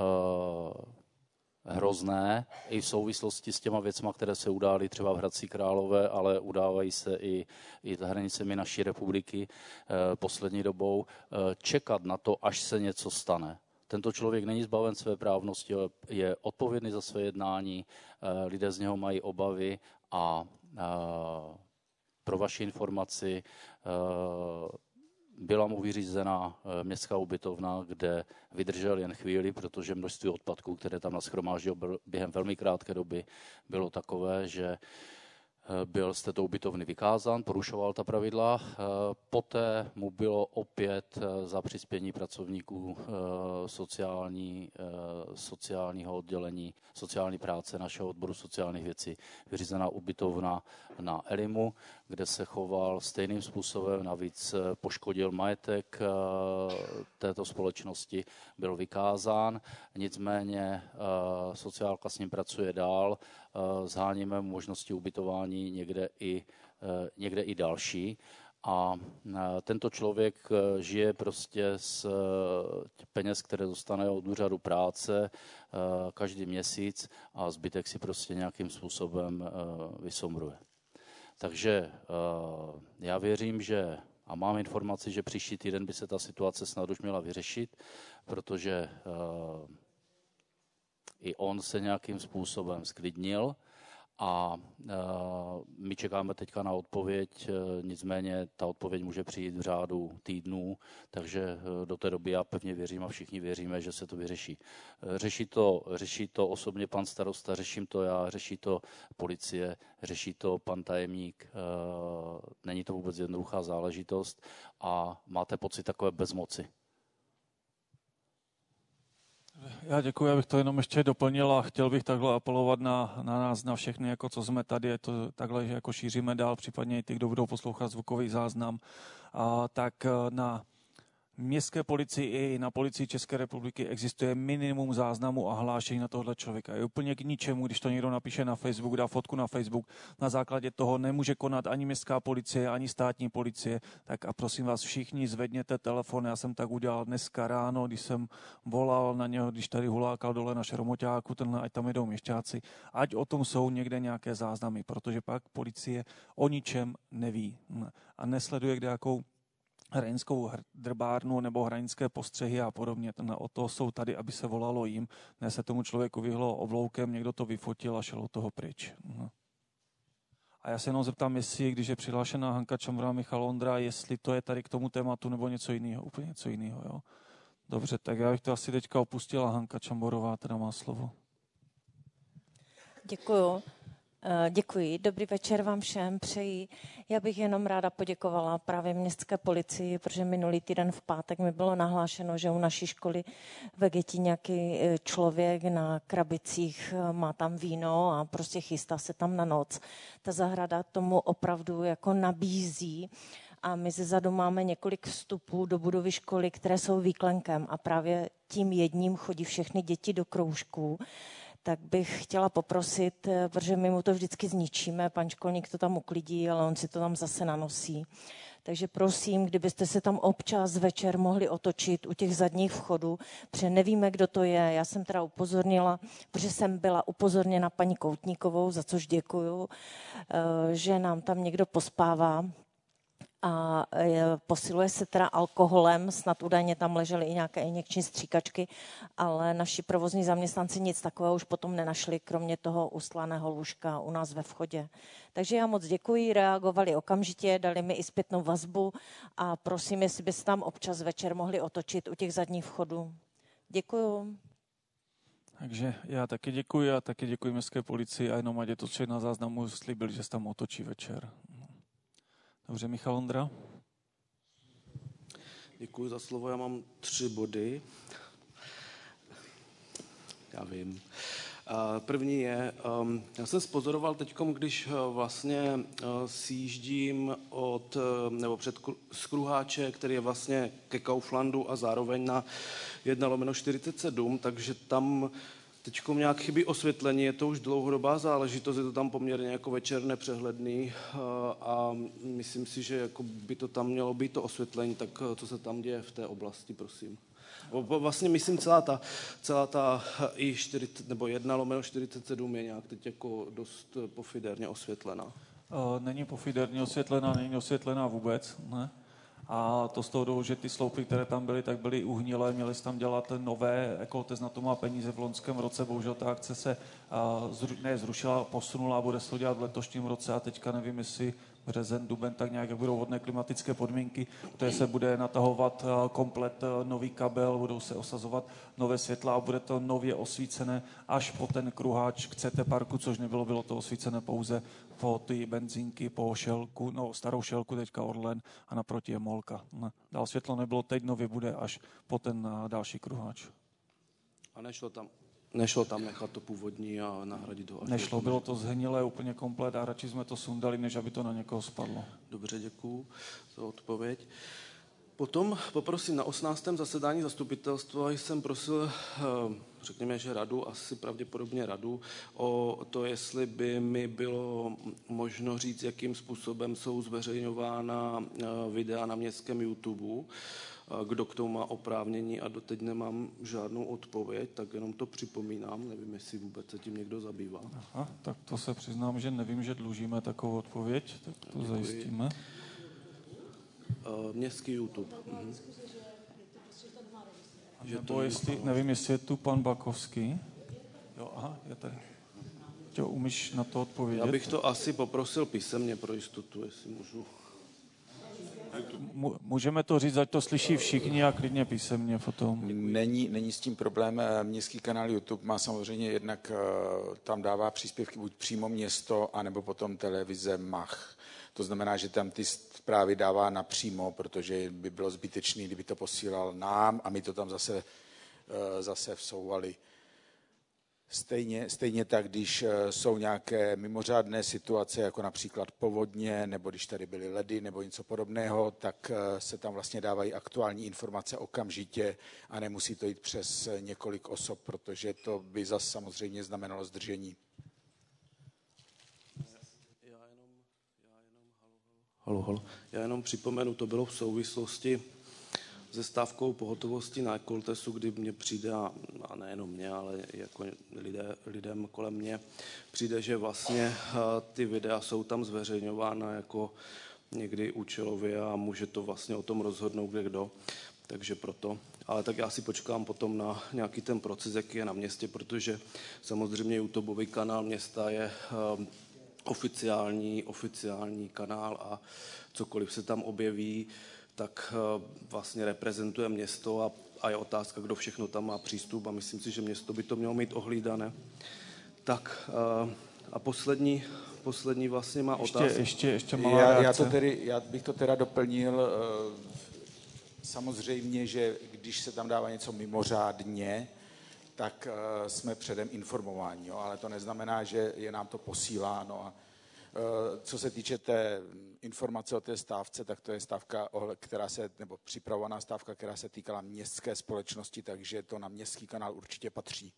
hrozné i v souvislosti s těma věcma, které se udály třeba v Hradci Králové, ale udávají se i za hranicemi naší republiky poslední dobou, čekat na to, až se něco stane. Tento člověk není zbaven své právnosti, je odpovědný za své jednání, lidé z něho mají obavy a pro vaši informaci byla mu vyřízena městská ubytovna, kde vydržel jen chvíli, protože množství odpadků, které tam nashromáždil během velmi krátké doby, bylo takové, že byl z této ubytovny vykázán, porušoval ta pravidla. Poté mu bylo opět za přispění pracovníků sociálního oddělení, sociální práce našeho odboru sociálních věcí vyřízená ubytovna na Elimu, kde se choval stejným způsobem, navíc poškodil majetek této společnosti, byl vykázán. Nicméně sociálka s ním pracuje dál, zháníme možnosti ubytování někde i další. A tento člověk žije prostě z peněz, které dostane od úřadu práce každý měsíc a zbytek si prostě nějakým způsobem vysomruje. Takže já věřím, a mám informaci, že příští týden by se ta situace snad už měla vyřešit, protože i on se nějakým způsobem sklidnil a my čekáme teďka na odpověď, nicméně ta odpověď může přijít v řádu týdnů, takže do té doby já pevně věřím a všichni věříme, že se to vyřeší. Řeší to osobně pan starosta, řeším to já, řeší to policie, řeší to pan tajemník. Není to vůbec jednoduchá záležitost a máte pocit takové bezmoci. Já děkuji, abych to jenom ještě doplnil a chtěl bych takhle apelovat na nás, na všechny, jako co jsme tady, je to takhle, že jako šíříme dál, případně i ty, kdo budou poslouchat zvukový záznam, tak na městské policii i na policii České republiky existuje minimum záznamů a hlášení na tohle člověka. Je úplně k ničemu, když to někdo napíše na Facebook, dá fotku na Facebook, na základě toho nemůže konat ani městská policie, ani státní policie, tak a prosím vás všichni zvedněte telefon, já jsem tak udělal dneska ráno, když jsem volal na něho, když tady hulákal dole na Šromoťáku, ať tam jedou měšťáci, ať o tom jsou někde nějaké záznamy, protože pak policie o ničem neví a nesleduje kde jakou hraninskou drbárnu nebo hranické postřehy a podobně. O to jsou tady, aby se volalo jim, ne se tomu člověku vyhlo obloukem, někdo to vyfotil a šel od toho pryč. A já se jenom zeptám, jestli, když je přihlášená Hanka Čamborová, Michal Ondra, jestli to je tady k tomu tématu nebo něco jiného, úplně něco jiného. Jo? Dobře, tak já bych to asi teďka opustila. Hanka Čamborová teda má slovo. Děkuju. Děkuji. Dobrý večer vám všem přeji. Já bych jenom ráda poděkovala právě městské policii, protože minulý týden v pátek mi bylo nahlášeno, že u naší školy ve Getí nějaký člověk na krabicích má tam víno a prostě chystá se tam na noc. Ta zahrada tomu opravdu jako nabízí. A my zezadu máme několik vstupů do budovy školy, které jsou výklenkem a právě tím jedním chodí všechny děti do kroužků. Tak bych chtěla poprosit, protože my mu to vždycky zničíme, pan školník to tam uklidí, ale on si to tam zase nanosí. Takže prosím, kdybyste se tam občas večer mohli otočit u těch zadních vchodů, protože nevíme, kdo to je. Já jsem teda upozornila, protože jsem byla upozorněna paní Koutníkovou, za což děkuju, že nám tam někdo pospává. A posiluje se teda alkoholem, snad údajně tam ležely i nějaké injekční stříkačky, ale naši provozní zaměstnanci nic takového už potom nenašli, kromě toho ustlaného lůžka u nás ve vchodě. Takže já moc děkuji, reagovali okamžitě, dali mi i zpětnou vazbu a prosím, jestli byste tam občas večer mohli otočit u těch zadních vchodů. Děkuju. Takže já taky děkuji a taky děkuji městské policii a jenom ať je to vše na záznamu, slíbili, že se tam otočí večer. Dobře, Michal Ondra. Děkuji za slovo, já mám 3 body. Já vím. První je, já jsem spozoroval teďkom, když vlastně sjíždím z Kruháče, který je vlastně ke Kauflandu a zároveň na 1/47, takže tam teďkom nějak chybí osvětlení, je to už dlouhodobá záležitost, je to tam poměrně jako večer nepřehledný a myslím si, že jako by to tam mělo být to osvětlení, tak co se tam děje v té oblasti, prosím. Vlastně myslím celá ta I40 nebo 1/47 je nějak teď jako dost pofiderně osvětlená. Není pofiderně osvětlená, není osvětlená vůbec, ne? A to z toho důvodu, že ty sloupy, které tam byly, tak byly uhnilé, měli se tam dělat nové, Ekolotest na to má peníze v loňském roce, bohužel ta akce se zrušila, posunula a bude se to dělat v letošním roce a teďka nevím, jestli březen, duben, tak nějak budou hodné klimatické podmínky, které se bude natahovat komplet nový kabel, budou se osazovat nové světla a bude to nově osvícené až po ten Kruháč k CT parku, což bylo to osvícené pouze po ty benzínky, po Šelku, starou Šelku, teďka Orlen a naproti je Molka. Dál světlo nebylo, teď nově bude až po ten další Kruháč. A nešlo tam nechat to původní a nahradit ho? Nešlo, bylo to zhnilé úplně komplet a radši jsme to sundali, než aby to na někoho spadlo. Dobře, děkuju za odpověď. Potom poprosím na 18. zasedání zastupitelstva, jsem prosil, řekněme, že radu, asi pravděpodobně radu, o to, jestli by mi bylo možno říct, jakým způsobem jsou zveřejňována videa na městském YouTube, kdo k tomu má oprávnění a doteď nemám žádnou odpověď, tak jenom to připomínám, nevím, jestli vůbec se tím někdo zabývá. Aha, tak to se přiznám, že nevím, že dlužíme takovou odpověď, tak to Děkuji. zajistíme. Městský YouTube. Nevím, jestli je tu pan Bakovský. Jo, aha, je tady. Umíš na to odpovědět? Já bych to asi poprosil písemně pro jistotu, jestli můžu. Můžeme to říct, ať to slyší všichni a klidně písemně potom. Není s tím problém. Městský kanál YouTube má samozřejmě jednak, tam dává příspěvky buď přímo město, anebo potom televize Mach. To znamená, že tam ty zprávy dává napřímo, protože by bylo zbytečné, kdyby to posílal nám a my to tam zase vsouvali. Stejně tak, když jsou nějaké mimořádné situace, jako například povodně, nebo když tady byly ledy, nebo něco podobného, tak se tam vlastně dávají aktuální informace okamžitě a nemusí to jít přes několik osob, protože to by zase samozřejmě znamenalo zdržení. Já jenom připomenu, to bylo v souvislosti se stávkou pohotovosti na Ekoltestu, kdy mně přijde, a nejenom mě, ale jako lidem kolem mě, přijde, že vlastně ty videa jsou tam zveřejňována jako někdy účelově a může to vlastně o tom rozhodnout kdo. Takže proto. Ale tak já si počkám potom na nějaký ten proces, jaký je na městě, protože samozřejmě YouTubeový kanál města je oficiální kanál a cokoliv se tam objeví, tak vlastně reprezentuje město a je otázka, kdo všechno tam má přístup a myslím si, že město by to mělo mít ohlídané. Tak A poslední vlastně má otázku. Ještě malá reakce. Já bych to teda doplnil. Samozřejmě, že když se tam dává něco mimořádně, tak jsme předem informováni, jo? Ale to neznamená, že je nám to posíláno. A co se týče té informace o té stávce, tak to je stávka, nebo připravovaná stávka, která se týkala městské společnosti, takže to na městský kanál určitě patří.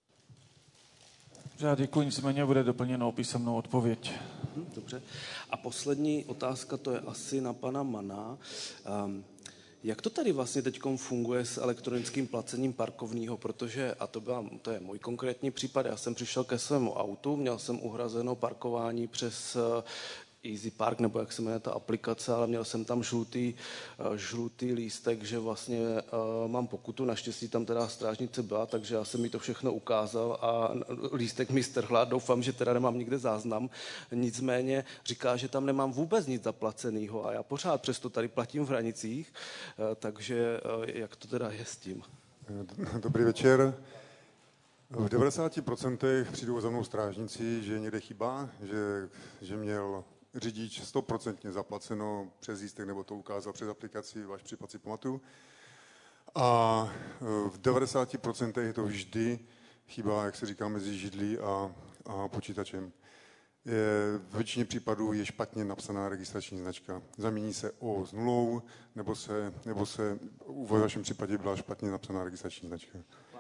Já děkuji, nicméně bude doplněno písemnou odpověď. Dobře. A poslední otázka, to je asi na pana Mana. Jak to tady vlastně teď funguje s elektronickým placením parkovného, protože, a to je můj konkrétní případ, já jsem přišel ke svému autu, měl jsem uhrazeno parkování přes Easy Park, nebo jak se jmenuje ta aplikace, ale měl jsem tam žlutý lístek, že vlastně mám pokutu, naštěstí tam teda strážnice byla, takže já jsem mi to všechno ukázal a lístek mi strhla, doufám, že teda nemám nikde záznam, nicméně říká, že tam nemám vůbec nic zaplaceného a já pořád přesto tady platím v Hranicích, takže jak to teda je s tím? Dobrý večer. V 90% přijdou za mnou strážníci, že někde chybá, že měl řidič 100% zaplaceno přes lístek, nebo to ukázal přes aplikaci, váš případ si pamatuju. A v 90% je to vždy chyba, jak se říká, mezi židlí a počítačem. V většině případů je špatně napsaná registrační značka. Zamění se O s nulou, nebo se v vašem případě byla špatně napsaná registrační značka.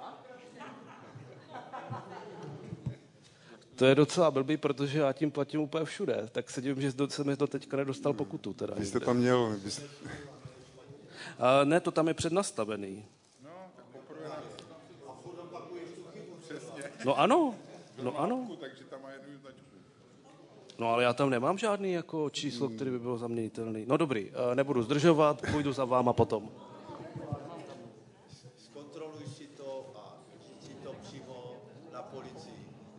To je docela blbý, protože já tím platím úplně všude. Tak se divím, že jsem mi to teďka nedostal pokutu. Teda vy jste tam měl... Ne, to tam je přednastavený. No ano. No ale já tam nemám žádný jako číslo, který by bylo zaměnitelný. No dobrý, nebudu zdržovat, půjdu za váma potom. Zkontroluj si to a říct si to přímo na policii.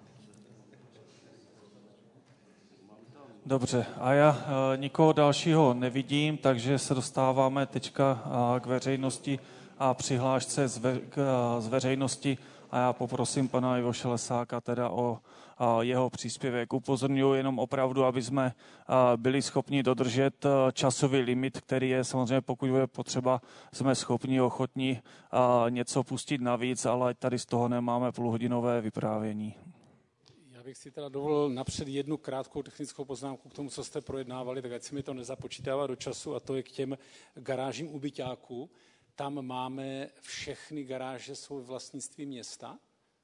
Dobře, a já nikoho dalšího nevidím, takže se dostáváme teďka k veřejnosti a přihlášce z veřejnosti a já poprosím pana Ivoše Lesáka teda o jeho příspěvek. Upozorňuji jenom opravdu, aby jsme byli schopni dodržet časový limit, který je samozřejmě, pokud bude potřeba, jsme schopni, ochotni něco pustit navíc, ale tady z toho nemáme půlhodinové vyprávění. Já bych si teda dovolil napřed jednu krátkou technickou poznámku k tomu, co jste projednávali, tak ať si mi to nezapočítává do času, a to je k těm garážím u byťáků. Tam máme všechny garáže svou vlastnictví města?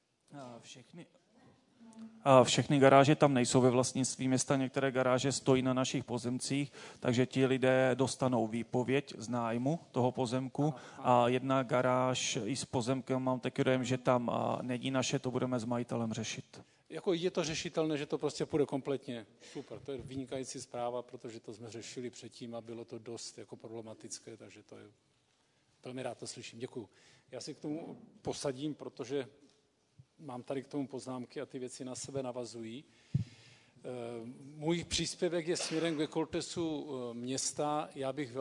Všechny garáže tam nejsou ve vlastnictví města, některé garáže stojí na našich pozemcích, takže ti lidé dostanou výpověď z nájmu toho pozemku a jedna garáž i s pozemkem mám taky dojem, že tam není naše, to budeme s majitelem řešit. Jako je to řešitelné, že to prostě půjde kompletně. Super, to je vynikající zpráva, protože to jsme řešili předtím a bylo to dost jako problematické, takže to je velmi rád to slyším. Děkuju. Já si k tomu posadím, protože mám tady k tomu poznámky a ty věci na sebe navazují. Můj příspěvek je směrem k Ecoltesu města. Já bych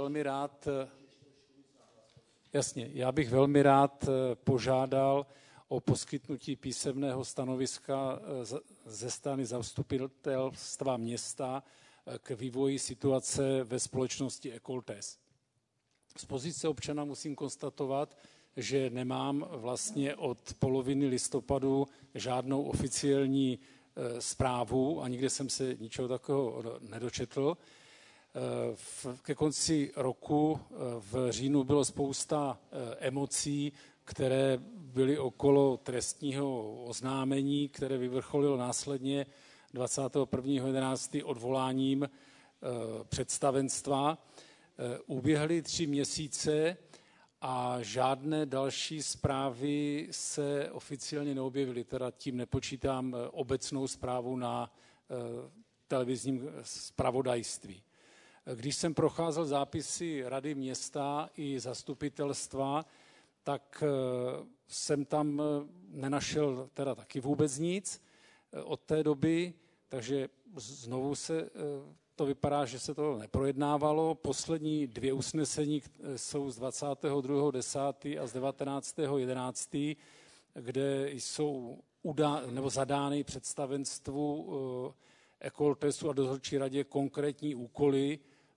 velmi rád požádal o poskytnutí písemného stanoviska ze strany zastupitelstva města k vývoji situace ve společnosti Ecoltes. Z pozice občana musím konstatovat, že nemám vlastně od poloviny listopadu žádnou oficiální zprávu a nikde jsem se ničeho takového nedočetl. Ke konci roku v říjnu bylo spousta emocí, které byly okolo trestního oznámení, které vyvrcholilo následně 21.11. odvoláním představenstva. Uběhly 3 měsíce a žádné další zprávy se oficiálně neobjevily, teda tím nepočítám obecnou zprávu na televizním zpravodajství. Když jsem procházel zápisy rady města i zastupitelstva, tak jsem tam nenašel teda taky vůbec nic od té doby, takže znovu se to vypadá, že se to neprojednávalo. Poslední 2 usnesení jsou z 22.10. a z 19.11., kde jsou nebo zadány představenstvu Ekoltesu a dozorčí radě konkrétní úkoly.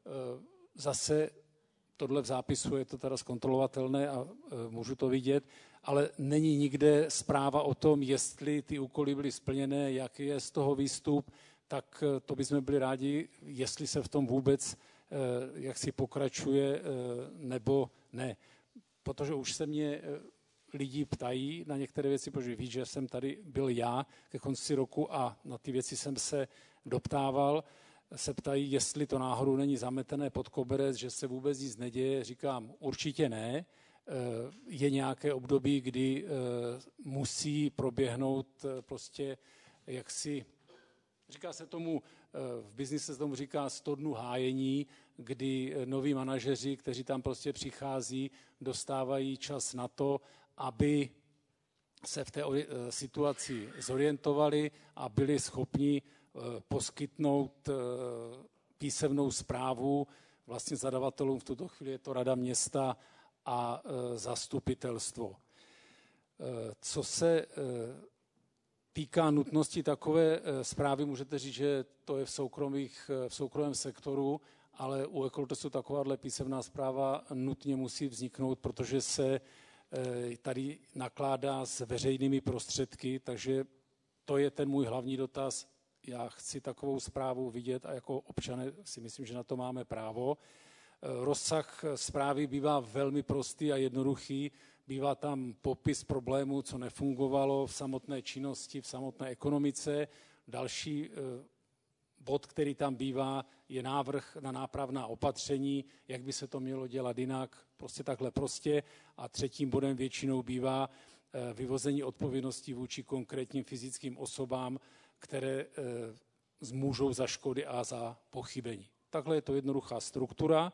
Zase tohle v zápisu je to teda zkontrolovatelné a můžu to vidět, ale není nikde zpráva o tom, jestli ty úkoly byly splněné, jaký je z toho výstup, tak to bychom byli rádi, jestli se v tom vůbec jak si pokračuje nebo ne. Protože už se mě lidi ptají na některé věci, protože ví, že jsem tady byl já ke konci roku a na ty věci jsem se doptával, se ptají, jestli to náhodou není zametené pod koberec, že se vůbec nic neděje. Říkám, určitě ne. Je nějaké období, kdy musí proběhnout prostě jaksi, říká se tomu, v biznise se tomu říká 100 dnů hájení, kdy noví manažeři, kteří tam prostě přichází, dostávají čas na to, aby se v té situaci zorientovali a byli schopni poskytnout písemnou zprávu vlastně zadavatelům, v tuto chvíli je to Rada města a zastupitelstvo. Co se týká nutnosti takové zprávy, můžete říct, že to je v soukromém sektoru, ale u Ekoltesu takováhle písemná zpráva nutně musí vzniknout, protože se tady nakládá s veřejnými prostředky, takže to je ten můj hlavní dotaz. Já chci takovou zprávu vidět a jako občané si myslím, že na to máme právo. Rozsah zprávy bývá velmi prostý a jednoduchý. Bývá tam popis problémů, co nefungovalo v samotné činnosti, v samotné ekonomice. Další bod, který tam bývá, je návrh na nápravná opatření, jak by se to mělo dělat jinak, prostě takhle prostě. A třetím bodem většinou bývá vyvození odpovědnosti vůči konkrétním fyzickým osobám, které můžou za škody a za pochybení. Takhle je to jednoduchá struktura.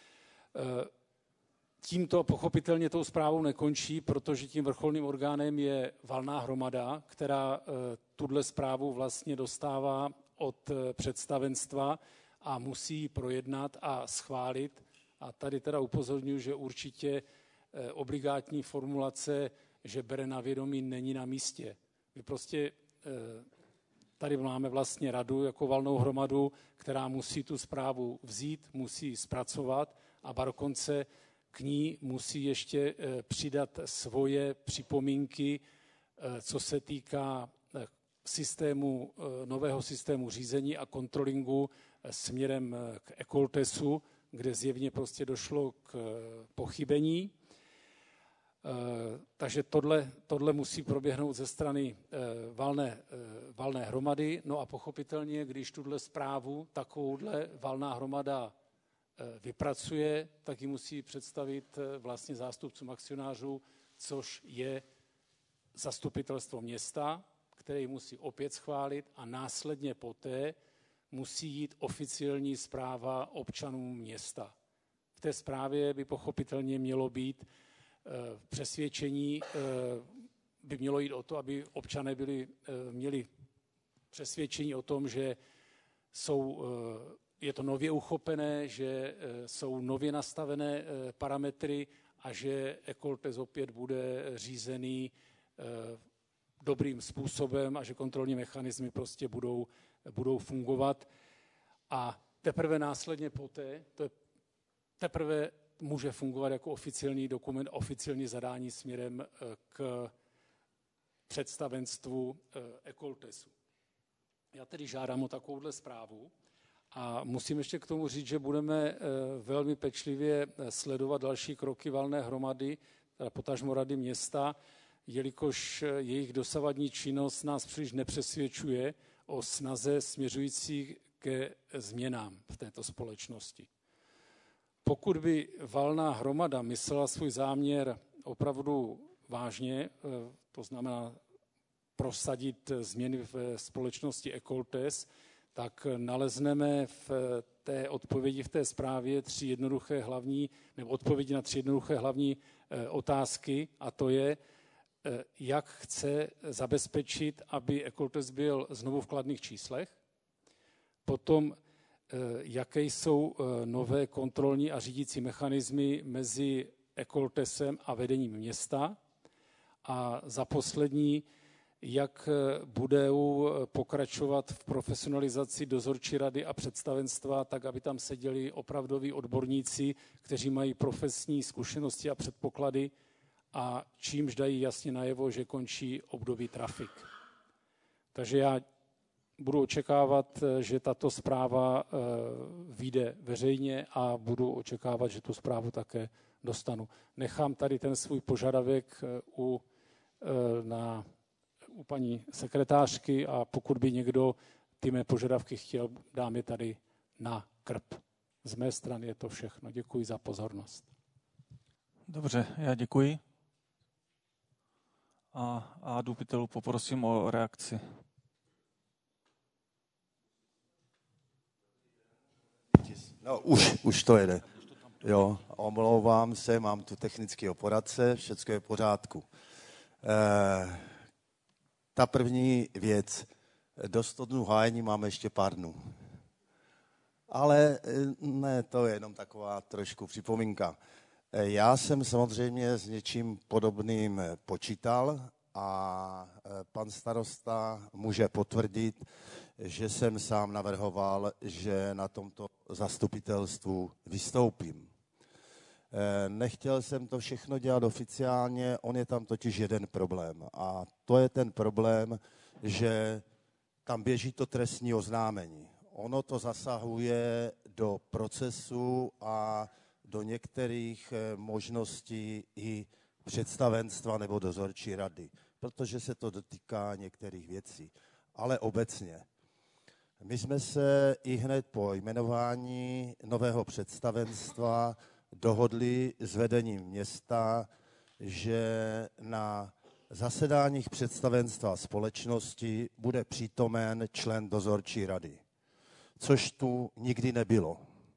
Tímto pochopitelně tou zprávou nekončí, protože tím vrcholným orgánem je valná hromada, která tuhle zprávu vlastně dostává od představenstva a musí ji projednat a schválit. A tady teda upozorňuji, že určitě obligátní formulace, že bere na vědomí, není na místě. Vy prostě tady máme vlastně radu jako valnou hromadu, která musí tu zprávu vzít, musí zpracovat a dokonce k ní musí ještě přidat svoje připomínky, co se týká nového systému řízení a kontrolingu směrem k Ekoltesu, kde zjevně prostě došlo k pochybení. Takže tohle musí proběhnout ze strany valné hromady. No a pochopitelně, když tuhle zprávu takovouhle valná hromada vypracuje, tak ji musí představit vlastně zástupcům akcionářů, což je zastupitelstvo města, které ji musí opět schválit a následně poté musí jít oficiální zpráva občanům města. V té zprávě by pochopitelně mělo být přesvědčení, by mělo jít o to, aby občané měli přesvědčení o tom, že je to nově uchopené, že jsou nově nastavené parametry a že Ekoltes opět bude řízený dobrým způsobem a že kontrolní mechanismy prostě budou fungovat. A teprve následně poté, teprve může fungovat jako oficiální dokument, oficiální zadání směrem k představenstvu Ekoltesu. Já tedy žádám o takovouhle zprávu a musím ještě k tomu říct, že budeme velmi pečlivě sledovat další kroky valné hromady, teda potažmo Rady města, jelikož jejich dosavadní činnost nás příliš nepřesvědčuje o snaze směřující ke změnám v této společnosti. Pokud by valná hromada myslela svůj záměr opravdu vážně, to znamená prosadit změny v společnosti Ekoltes, tak nalezneme v té odpovědi v té zprávě odpovědi na 3 jednoduché hlavní otázky, a to je, jak chce zabezpečit, aby Ekoltes byl znovu v kladných číslech, potom jaké jsou nové kontrolní a řídící mechanismy mezi Ekoltesem a vedením města a za poslední, jak budou pokračovat v profesionalizaci dozorčí rady a představenstva, tak aby tam seděli opravdoví odborníci, kteří mají profesní zkušenosti a předpoklady a čímž dají jasně najevo, že končí období trafik. Takže já budu očekávat, že tato zpráva vyjde veřejně a budu očekávat, že tu zprávu také dostanu. Nechám tady ten svůj požadavek u paní sekretářky a pokud by někdo ty mé požadavky chtěl, dám je tady na krb. Z mé strany je to všechno. Děkuji za pozornost. Dobře, já děkuji. A Dupitelu poprosím o reakci. No, už to jede. Jo, omlouvám se, mám tu technického poradce, všechno je v pořádku. Ta první věc, do 100 dnů hájení máme ještě pár dnů. Ale ne, to je jenom taková trošku připomínka. Já jsem samozřejmě s něčím podobným počítal a pan starosta může potvrdit, že jsem sám navrhoval, že na tomto zastupitelstvu vystoupím. Nechtěl jsem to všechno dělat oficiálně, on je tam totiž jeden problém. A to je ten problém, že tam běží to trestní oznámení. Ono to zasahuje do procesu a do některých možností i představenstva nebo dozorčí rady, protože se to dotýká některých věcí. Ale obecně. My jsme se i hned po jmenování nového představenstva dohodli s vedením města, že na zasedáních představenstva společnosti bude přítomen člen dozorčí rady, což tu nikdy nebylo.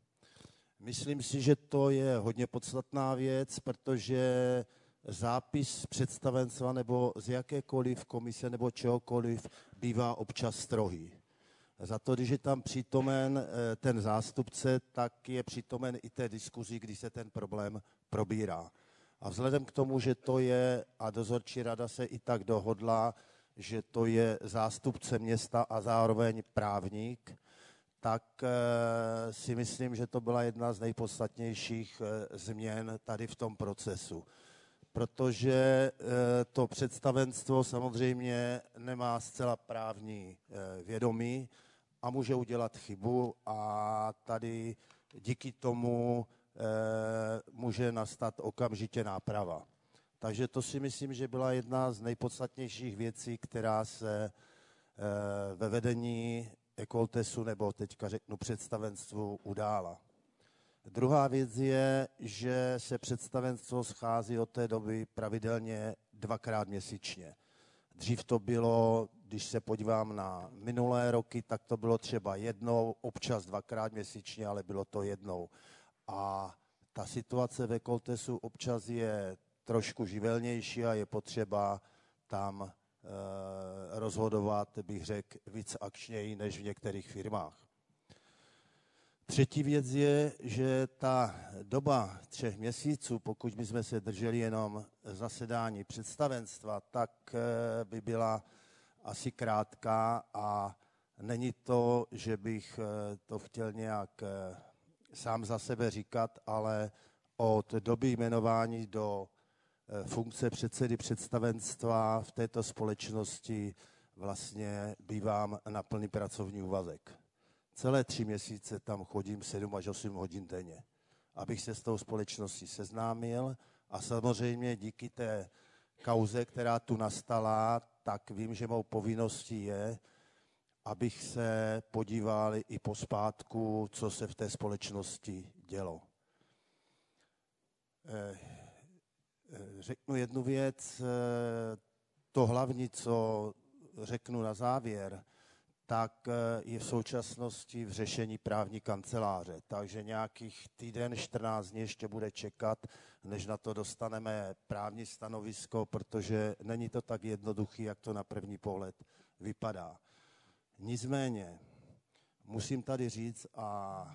Myslím si, že to je hodně podstatná věc, protože zápis představenstva nebo z jakékoliv komise nebo čehokoliv bývá občas strohý. Za to, když je tam přítomen ten zástupce, tak je přítomen i té diskuzi, kdy se ten problém probírá. A vzhledem k tomu, že to je, a dozorčí rada se i tak dohodla, že to je zástupce města a zároveň právník, tak si myslím, že to byla jedna z nejpodstatnějších změn tady v tom procesu. Protože to představenstvo samozřejmě nemá zcela právní vědomí a může udělat chybu a tady díky tomu může nastat okamžitě náprava. Takže to si myslím, že byla jedna z nejpodstatnějších věcí, která se ve vedení Ekoltesu, nebo teďka řeknu představenstvu, udála. Druhá věc je, že se představenstvo schází od té doby pravidelně 2krát měsíčně. Dřív to bylo, když se podívám na minulé roky, tak to bylo třeba jednou, občas 2krát měsíčně, ale bylo to jednou. A ta situace ve Ekoltesu občas je trošku živelnější a je potřeba tam rozhodovat, bych řekl, víc akčněji než v některých firmách. Třetí věc je, že ta doba 3 měsíců, pokud bychom se drželi jenom zasedání představenstva, tak by byla asi krátká a není to, že bych to chtěl nějak sám za sebe říkat, ale od doby jmenování do funkce předsedy představenstva v této společnosti vlastně bývám na plný pracovní úvazek. Celé 3 měsíce tam chodím 7 až 8 hodin denně, abych se s tou společností seznámil a samozřejmě díky té kauze, která tu nastala, tak vím, že mou povinností je, abych se podíval i pospátku, co se v té společnosti dělo. Řeknu jednu věc, to hlavní, co řeknu na závěr, tak je v současnosti v řešení právní kanceláře. Takže nějakých týden, 14 dní ještě bude čekat, než na to dostaneme právní stanovisko, protože není to tak jednoduché, jak to na první pohled vypadá. Nicméně musím tady říct a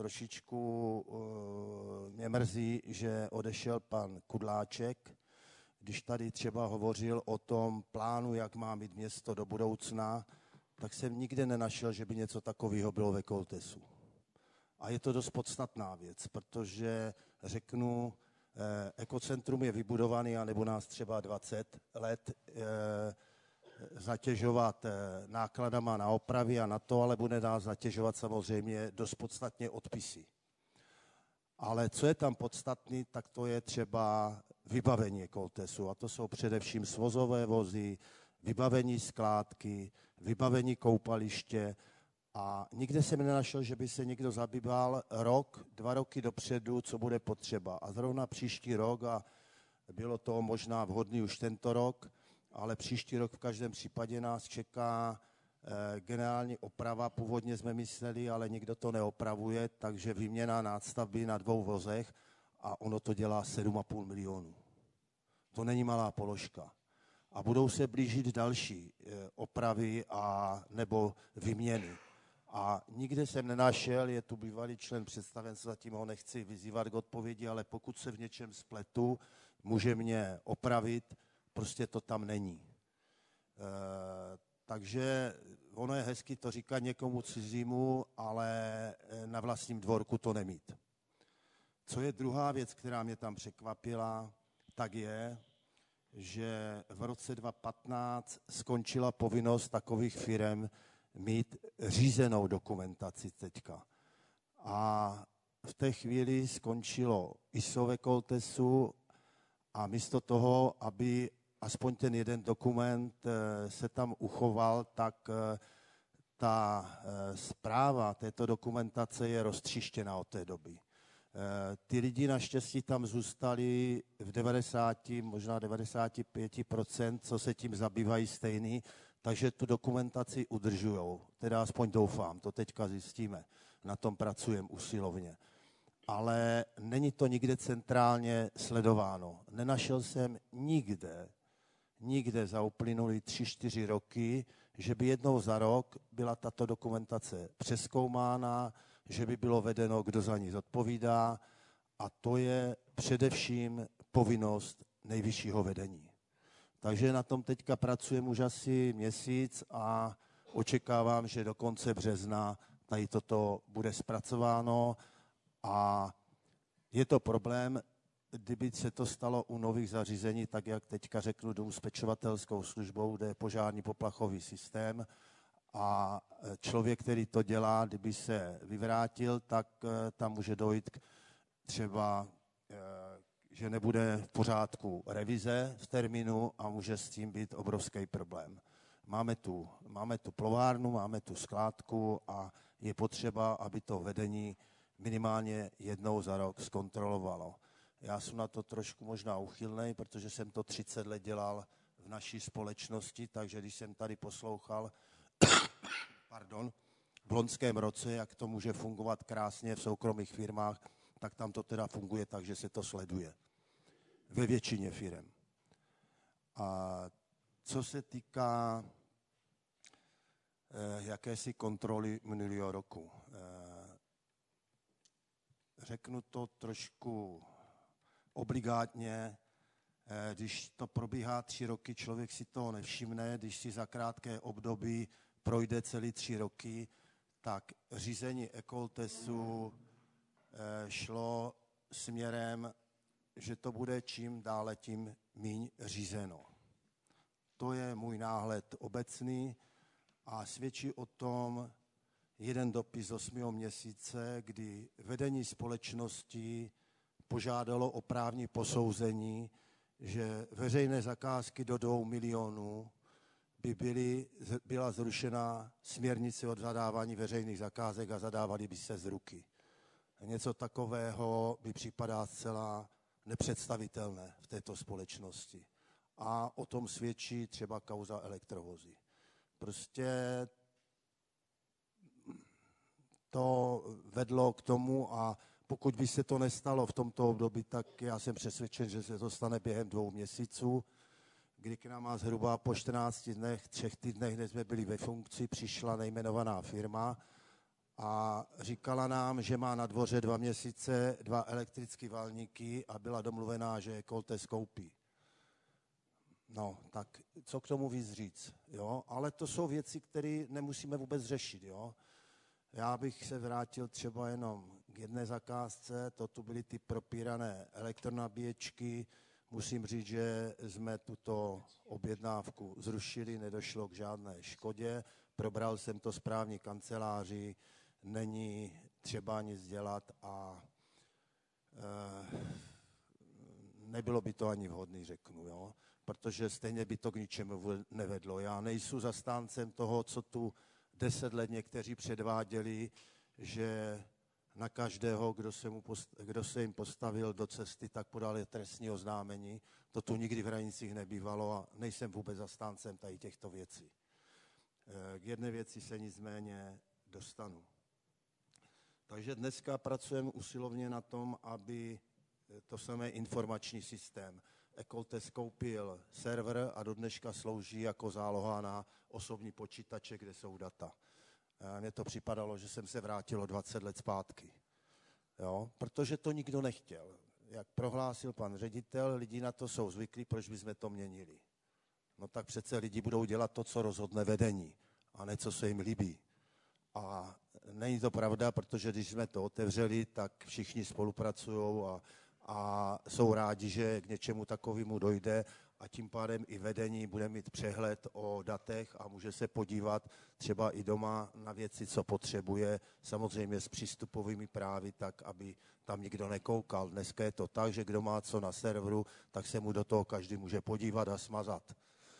trošičku mě mrzí, že odešel pan Kudláček, když tady třeba hovořil o tom plánu, jak má mít město do budoucna, tak jsem nikde nenašel, že by něco takového bylo ve Koltesu. A je to dost podstatná věc, protože řeknu, ekocentrum je vybudovaný a nebo nás třeba 20 let zatěžovat nákladama na opravy a na to, ale bude nás zatěžovat samozřejmě dost podstatně odpisy. Ale co je tam podstatný, tak to je třeba vybavení Koltesu. A to jsou především svozové vozy, vybavení skládky, vybavení koupaliště. A nikde jsem nenašel, že by se někdo zabýval rok, 2 roky dopředu, co bude potřeba. A zrovna příští rok, a bylo to možná vhodný už tento rok, ale příští rok v každém případě nás čeká generální oprava. Původně jsme mysleli, ale nikdo to neopravuje, takže výměna nástavby na 2 vozech a ono to dělá 7,5 milionů. To není malá položka. A budou se blížit další opravy a nebo výměny. A nikde jsem nenašel, je tu bývalý člen představenstva, zatím ho nechci vyzývat k odpovědi, ale pokud se v něčem spletu, může mě opravit, prostě to tam není. Takže ono je hezky to říkat někomu cizímu, ale na vlastním dvorku to nemít. Co je druhá věc, která mě tam překvapila, tak je, že v roce 2015 skončila povinnost takových firem mít řízenou dokumentaci teďka. A v té chvíli skončilo ISO ve Koltesu a místo toho, aby aspoň ten jeden dokument se tam uchoval, tak ta správa této dokumentace je roztříštěna od té doby. Ty lidi naštěstí tam zůstali v 90, možná 95%, co se tím zabývají stejný, takže tu dokumentaci udržujou. Teda aspoň doufám, to teďka zjistíme. Na tom pracujeme usilovně. Ale není to nikde centrálně sledováno. Nenašel jsem nikde za uplynulý 3-4 roky, že by jednou za rok byla tato dokumentace přezkoumána, že by bylo vedeno, kdo za ní zodpovídá, a to je především povinnost nejvyššího vedení. Takže na tom teďka pracujeme už asi měsíc a očekávám, že do konce března tady toto bude zpracováno a je to problém, kdyby se to stalo u nových zařízení, tak jak teďka řeknu, dům s pečovatelskou službou, kde je požární poplachový systém a člověk, který to dělá, kdyby se vyvrátil, tak tam může dojít třeba, že nebude v pořádku revize v termínu a může s tím být obrovský problém. Máme tu plovárnu, máme tu skládku a je potřeba, aby to vedení minimálně jednou za rok zkontrolovalo. Já jsem na to trošku možná uchylnej, protože jsem to 30 let dělal v naší společnosti, takže když jsem tady poslouchal v loňském roce, jak to může fungovat krásně v soukromých firmách, tak tam to teda funguje tak, že se to sleduje. Ve většině firem. A co se týká jakési kontroly minulého roku, řeknu to trošku obligátně, když to probíhá 3 roky, člověk si toho nevšimne, když si za krátké období projde celý 3 roky, tak řízení Ekoltesu šlo směrem, že to bude čím dále tím míň řízeno. To je můj náhled obecný a svědčí o tom jeden dopis z 8. měsíce, kdy vedení společnosti požádalo o právní posouzení, že veřejné zakázky do 2 milionů by byla zrušena směrnice o zadávání veřejných zakázek a zadávaly by se z ruky. Něco takového by připadá zcela nepředstavitelné v této společnosti. A o tom svědčí třeba kauza elektrovozy. Prostě to vedlo k tomu a pokud by se to nestalo v tomto období, tak já jsem přesvědčen, že se to stane během 2 měsíců, kdy k nám zhruba po 14 dnech, 3 týdnech, než jsme byli ve funkci, přišla nejmenovaná firma a říkala nám, že má na dvoře 2 měsíce 2 elektrické valníky a byla domluvená, že Koltes koupí. No, tak co k tomu víc říct, jo? Ale to jsou věci, které nemusíme vůbec řešit, jo? Já bych se vrátil třeba jenom k jedné zakázce, to tu byly ty propírané elektronabíječky. Musím říct, že jsme tuto objednávku zrušili, nedošlo k žádné škodě, probral jsem to správní kanceláři, není třeba nic dělat a nebylo by to ani vhodný, řeknu, jo? Protože stejně by to k ničemu nevedlo. Já nejsem zastáncem toho, co tu 10 let někteří předváděli, že na každého, kdo se jim postavil do cesty, tak podali trestní oznámení. To tu nikdy v hranicích nebývalo a nejsem vůbec zastáncem tady těchto věcí. K jedné věci se nicméně dostanu. Takže dneska pracujeme usilovně na tom, aby to samé informační systém. Ecoltest koupil server a do dneška slouží jako záloha na osobní počítače, kde jsou data. Mně to připadalo, že jsem se vrátil o 20 let zpátky. Jo? Protože to nikdo nechtěl. Jak prohlásil pan ředitel, lidi na to jsou zvyklí, proč bychom to měnili. No tak přece lidi budou dělat to, co rozhodne vedení, a ne co se jim líbí. A není to pravda, protože když jsme to otevřeli, tak všichni spolupracují a jsou rádi, že k něčemu takovému dojde a tím pádem i vedení bude mít přehled o datech a může se podívat třeba i doma na věci, co potřebuje, samozřejmě s přístupovými právy, tak aby tam nikdo nekoukal. Dneska je to tak, že kdo má co na serveru, tak se mu do toho každý může podívat a smazat.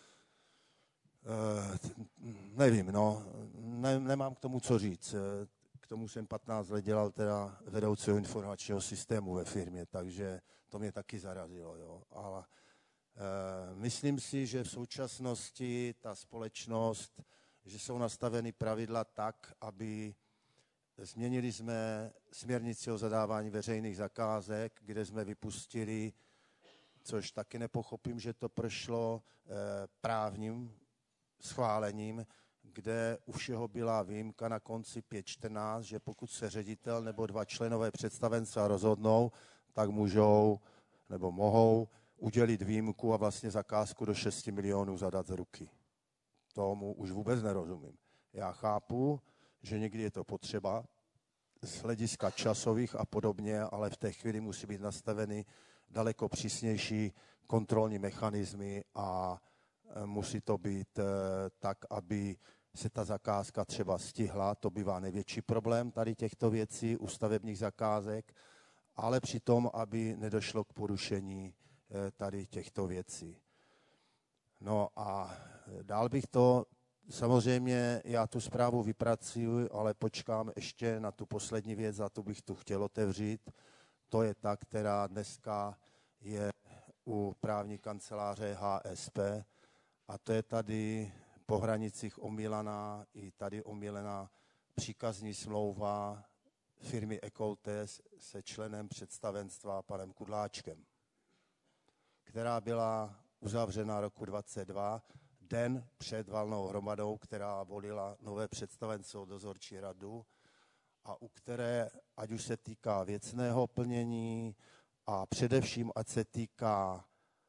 Nevím, no, nemám k tomu co říct. K tomu jsem 15 let dělal teda vedoucího informačního systému ve firmě, takže to mě taky zarazilo. Jo. Ale myslím si, že v současnosti ta společnost, že jsou nastaveny pravidla tak, aby změnili jsme směrnici o zadávání veřejných zakázek, kde jsme vypustili, což taky nepochopím, že to prošlo právním schválením, kde u všeho byla výjimka na konci 5.14, že pokud se ředitel nebo 2 členové představenstva rozhodnou, tak můžou nebo mohou udělit výjimku a vlastně zakázku do 6 milionů zadat z ruky. Tomu už vůbec nerozumím. Já chápu, že někdy je to potřeba z hlediska časových a podobně, ale v té chvíli musí být nastaveny daleko přísnější kontrolní mechanismy a musí to být tak, aby se ta zakázka třeba stihla. To bývá největší problém tady těchto věcí u stavebních zakázek, ale přitom, aby nedošlo k porušení tady těchto věcí. No a dál bych to, samozřejmě já tu zprávu vypracuju, ale počkám ještě na tu poslední věc a tu bych tu chtěl otevřít. To je ta, která dneska je u právní kanceláře HSP a to je tady po hranicích omílaná i tady omílená příkazní smlouva firmy Ecoltest se členem představenstva panem Kudláčkem, která byla uzavřena roku 2022, den před valnou hromadou, která volila nové představenstvo dozorčí radu a u které, ať už se týká věcného plnění a především, ať se týká,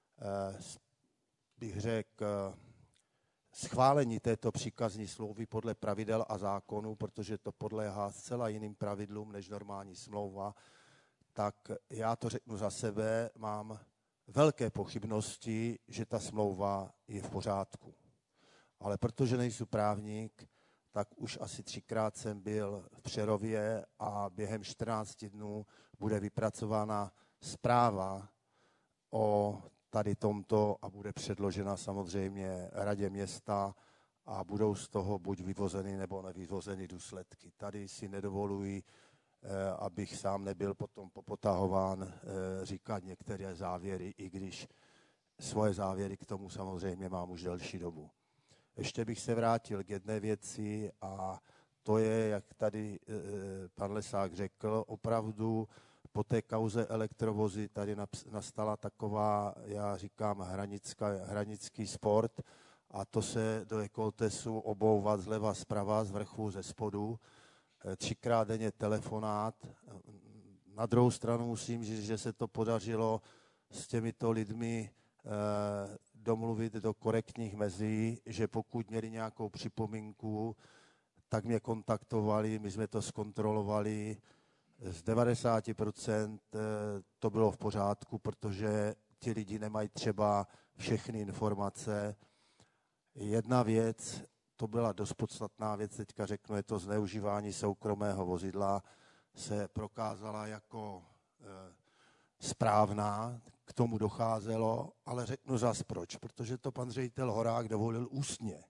bych řekl, schválení této příkazní smlouvy podle pravidel a zákonů, protože to podléhá zcela jiným pravidlům než normální smlouva, tak já to řeknu za sebe, mám velké pochybnosti, že ta smlouva je v pořádku. Ale protože nejsem právník, tak už asi 3krát jsem byl v Přerově a během 14 dnů bude vypracována zpráva o tady tomto a bude předložena samozřejmě radě města a budou z toho buď vyvozeny nebo nevyvozeny důsledky. Tady si nedovoluji, abych sám nebyl potom popotahován říkat některé závěry, i když svoje závěry k tomu samozřejmě mám už delší dobu. Ještě bych se vrátil k jedné věci a to je, jak tady pan Lesák řekl, opravdu po té kauze elektrovozy tady nastala taková, já říkám, hranický sport a to se do Ecoltestu obouvat zleva, zprava, z vrchu, ze spodu. 3krát denně telefonát. Na druhou stranu musím říct, že se to podařilo s těmito lidmi domluvit do korektních mezí, že pokud měli nějakou připomínku, tak mě kontaktovali, my jsme to zkontrolovali. Z 90% to bylo v pořádku, protože ti lidi nemají třeba všechny informace. Jedna věc, to byla dost podstatná věc, teďka řeknu, je to zneužívání soukromého vozidla, se prokázala jako správná, k tomu docházelo, ale řeknu zas proč, protože to pan ředitel Horák dovolil ústně.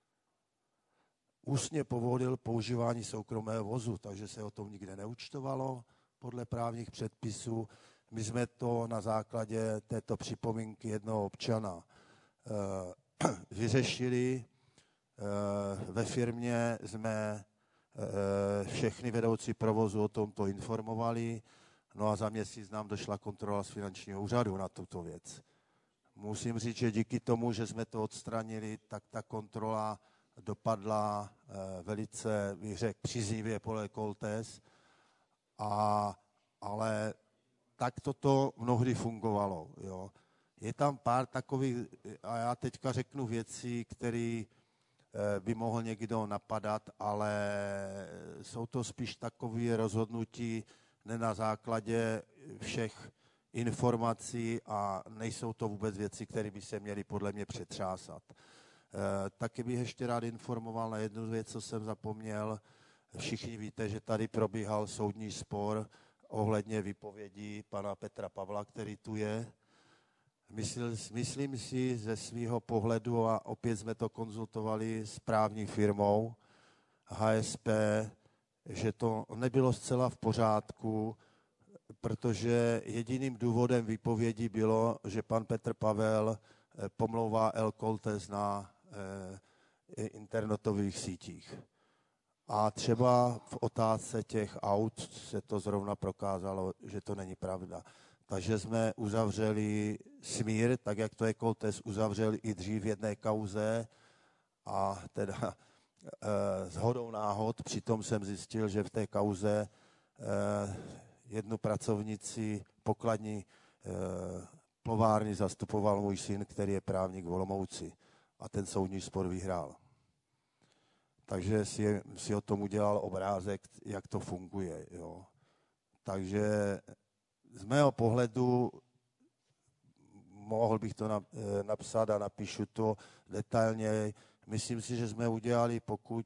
Ústně povolil používání soukromého vozu, takže se o tom nikde neúčtovalo podle právních předpisů. My jsme to na základě této připomínky jednoho občana vyřešili. Ve firmě jsme všechny vedoucí provozu o tomto informovali, no a za měsíc nám došla kontrola z finančního úřadu na tuto věc. Musím říct, že díky tomu, že jsme to odstranili, tak ta kontrola dopadla velice, bych řekl, příznivě podle Koltes, ale tak toto mnohdy fungovalo. Jo. Je tam pár takových, a já teďka řeknu věci, které by mohl někdo napadat, ale jsou to spíš takové rozhodnutí ne na základě všech informací a nejsou to vůbec věci, které by se měly podle mě přetřásat. Taky bych ještě rád informoval na jednu věc, co jsem zapomněl. Všichni víte, že tady probíhal soudní spor ohledně výpovědí pana Petra Pavla, který tu je. Myslím si ze svého pohledu, a opět jsme to konzultovali s právní firmou HSP, že to nebylo zcela v pořádku, protože jediným důvodem výpovědi bylo, že pan Petr Pavel pomlouvá El Koltes na internetových sítích. A třeba v otázce těch aut se to zrovna prokázalo, že to není pravda. Takže jsme uzavřeli smír, tak jak to Koltes uzavřel i dřív v jedné kauze a teda shodou náhod, přitom jsem zjistil, že v té kauze jednu pracovnici pokladní plovárny zastupoval můj syn, který je právník v Olomouci a ten soudní spor vyhrál. Takže si o tom udělal obrázek, jak to funguje. Jo. Takže z mého pohledu mohl bych to napsat a napíšu to detailně. Myslím si, že jsme udělali, pokud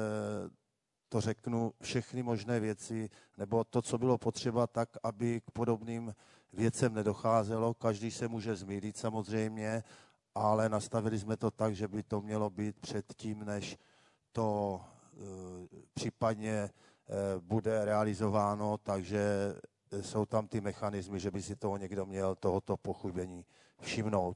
to řeknu, všechny možné věci, nebo to, co bylo potřeba, tak, aby k podobným věcem nedocházelo. Každý se může zmýlit samozřejmě, ale nastavili jsme to tak, že by to mělo být předtím, než to případně bude realizováno, takže jsou tam ty mechanismy, že by si toho někdo měl tohoto pochybení všimnout.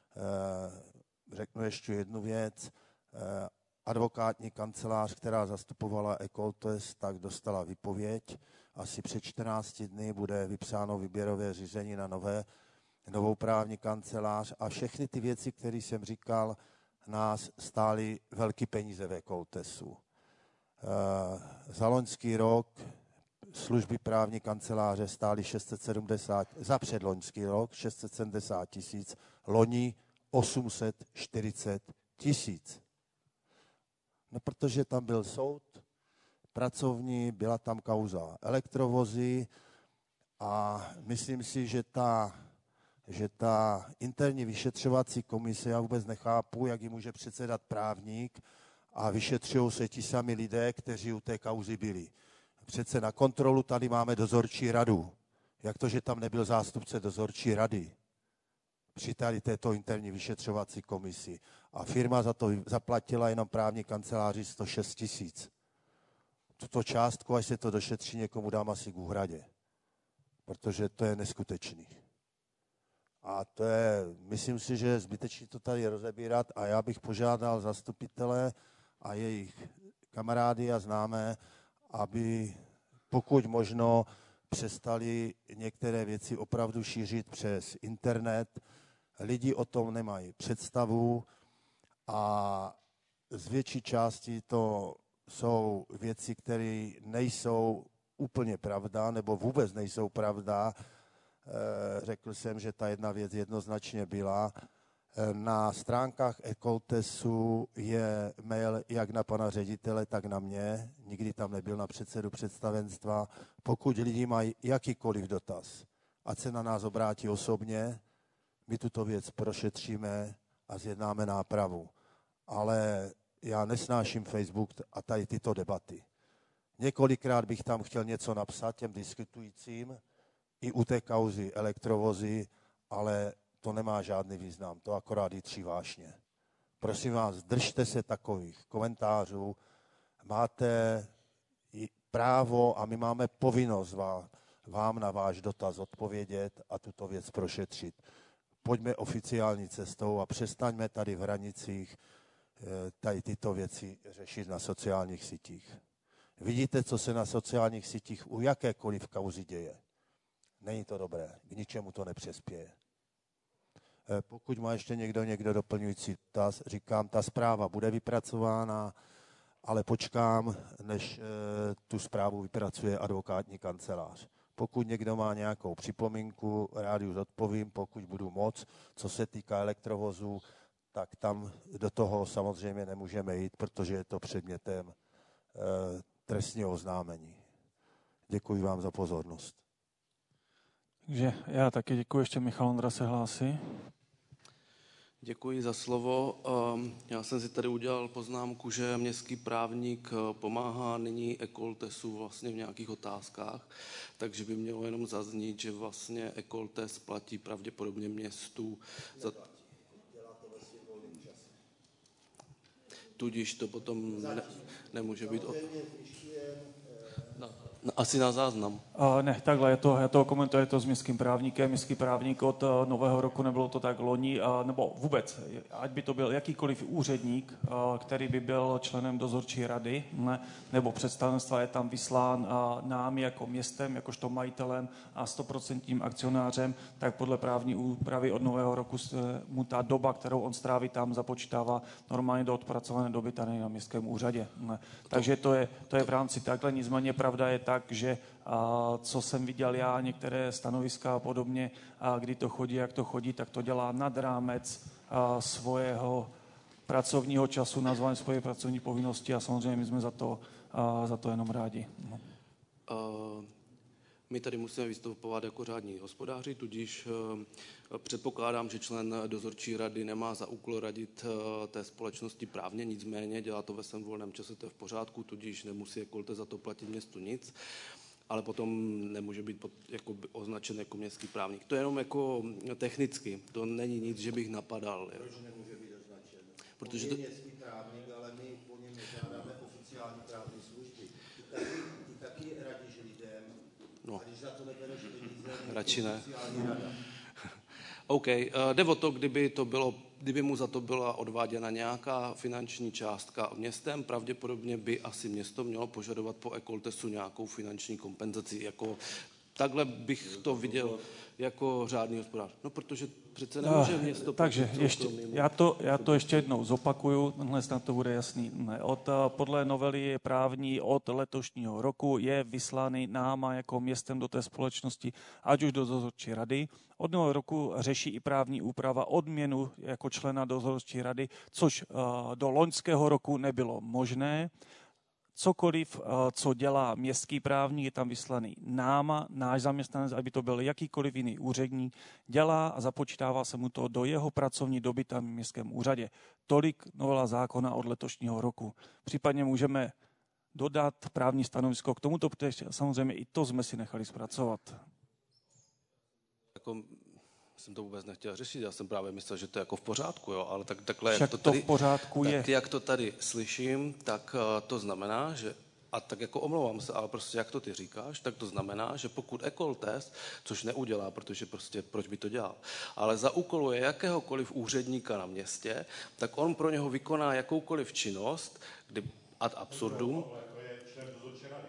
Řeknu ještě jednu věc. Advokátní kancelář, která zastupovala Koltes, tak dostala výpověď. Asi před 14 dny bude vypsáno výběrové řízení na novou právní kancelář a všechny ty věci, které jsem říkal, nás stály velké peníze ve Koltesu. Za loňský rok služby právní kanceláře stály 670, za předloňský rok 670 tisíc, loni 840 tisíc. No, protože tam byl soud pracovní, byla tam kauza elektrovozy a myslím si, že ta interní vyšetřovací komise, já vůbec nechápu, jak ji může předsedat právník a vyšetřují se ti sami lidé, kteří u té kauzy byli. Přece na kontrolu tady máme dozorčí radu. Jak to, že tam nebyl zástupce dozorčí rady při tady této interní vyšetřovací komisi. A firma za to zaplatila jenom právní kanceláři 106 tisíc. Tuto částku, až se to došetří, někomu dám asi k úhradě. Protože to je neskutečný. A to je, myslím si, že je zbytečné to tady rozebírat a já bych požádal zastupitele a jejich kamarády a známé, aby pokud možno přestali některé věci opravdu šířit přes internet. Lidi o tom nemají představu a z větší části to jsou věci, které nejsou úplně pravda nebo vůbec nejsou pravda. Řekl jsem, že ta jedna věc jednoznačně byla. Na stránkách Ecoltesu je mail jak na pana ředitele, tak na mě. Nikdy tam nebyl na předsedu představenstva. Pokud lidi mají jakýkoliv dotaz, ať se na nás obrátí osobně, my tuto věc prošetříme a zjednáme nápravu. Ale já nesnáším Facebook a tady tyto debaty. Několikrát bych tam chtěl něco napsat těm diskutujícím, i u té kauzy elektrovozy, ale to nemá žádný význam, to akorát jitří vášně. Prosím vás, držte se takových komentářů, máte právo a my máme povinnost vám na váš dotaz odpovědět a tuto věc prošetřit. Pojďme oficiální cestou a přestaňme tady v Hranicích tady tyto věci řešit na sociálních sítích. Vidíte, co se na sociálních sítích u jakékoliv kauzy děje. Není to dobré, k ničemu to nepřispěje. Pokud má ještě někdo doplňující dotaz, říkám, ta zpráva bude vypracována, ale počkám, než tu zprávu vypracuje advokátní kancelář. Pokud někdo má nějakou připomínku, rád ji odpovím, pokud budu moc. Co se týká elektrovozu, tak tam do toho samozřejmě nemůžeme jít, protože je to předmětem trestního oznámení. Děkuji vám za pozornost. Takže já taky děkuji, ještě Michal Ondra se hlásí. Děkuji za slovo. Já jsem si tady udělal poznámku, že městský právník pomáhá nyní Ecoltesu vlastně v nějakých otázkách, takže by mělo jenom zaznít, že vlastně Ecoltes platí pravděpodobně městu za... Tudíž to potom nemůže být... Asi na záznam. Ne, takhle, já to komentuji, je to s městským právníkem. Městský právník od nového roku, nebylo to tak loni, nebo vůbec, ať by to byl jakýkoliv úředník, který by byl členem dozorčí rady, nebo představenstva, je tam vyslán námi jako městem, jakožto majitelem a 100% akcionářem, tak podle právní úpravy od nového roku mu ta doba, kterou on stráví tam, započítává normálně do odpracované doby tady na městském úřadě. Takže to je v rámci takhle, nicméně pravda je tak, že co jsem viděl já, některé stanoviska a podobně, kdy to chodí, jak to chodí, tak to dělá nad rámec svého pracovního času, nazvané svoje pracovní povinnosti a samozřejmě my jsme za to jenom rádi. No. My tady musíme vystupovat jako řádní hospodáři, tudíž předpokládám, že člen dozorčí rady nemá za úkol radit té společnosti právně, nicméně dělá to ve svém volném čase, to je v pořádku, tudíž nemusí Ecoltes za to platit městu nic, ale potom nemůže být označen jako městský právník. To je jenom jako technicky, to není nic, že bych napadal. Proč nemůže být označen? Protože on je městský právník, ale my po něm nežádáme oficiální právní služby. Ty taky radíš lidem, a když za to nebereš peníze, radši ne. OK, jde o to, kdyby mu za to byla odváděna nějaká finanční částka městem, pravděpodobně by asi město mělo požadovat po Ecoltesu nějakou finanční kompenzaci. Takhle bych to viděl jako řádný hospodář. No, protože přece nemůže město... Takže já to ještě jednou zopakuju, snad to bude jasný. Podle novely právní od letošního roku je vyslány náma jako městem do té společnosti, ať už do dozorčí rady. Od nového roku řeší i právní úprava odměnu jako člena dozorčí rady, což do loňského roku nebylo možné. Cokoliv, co dělá městský právník, je tam vyslaný náma, náš zaměstnanec, aby to byl jakýkoliv jiný úředník, dělá a započítává se mu to do jeho pracovní doby tam v městském úřadě. Tolik novela zákona od letošního roku. Případně můžeme dodat právní stanovisko k tomuto, protože samozřejmě i to jsme si nechali zpracovat. Jsem to vůbec nechtěl řešit, já jsem právě myslel, že to je jako v pořádku, jo, ale takhle, jak to tady, v pořádku je. Tak jak to tady slyším, tak to znamená, že, a tak jako omlouvám se, ale prostě jak to ty říkáš, tak to znamená, že pokud Ecoltes, což neudělá, protože prostě proč by to dělal, ale zaúkoluje jakéhokoliv úředníka na městě, tak on pro něho vykoná jakoukoliv činnost, kdy ad absurdum. To je člen dozorčí rady.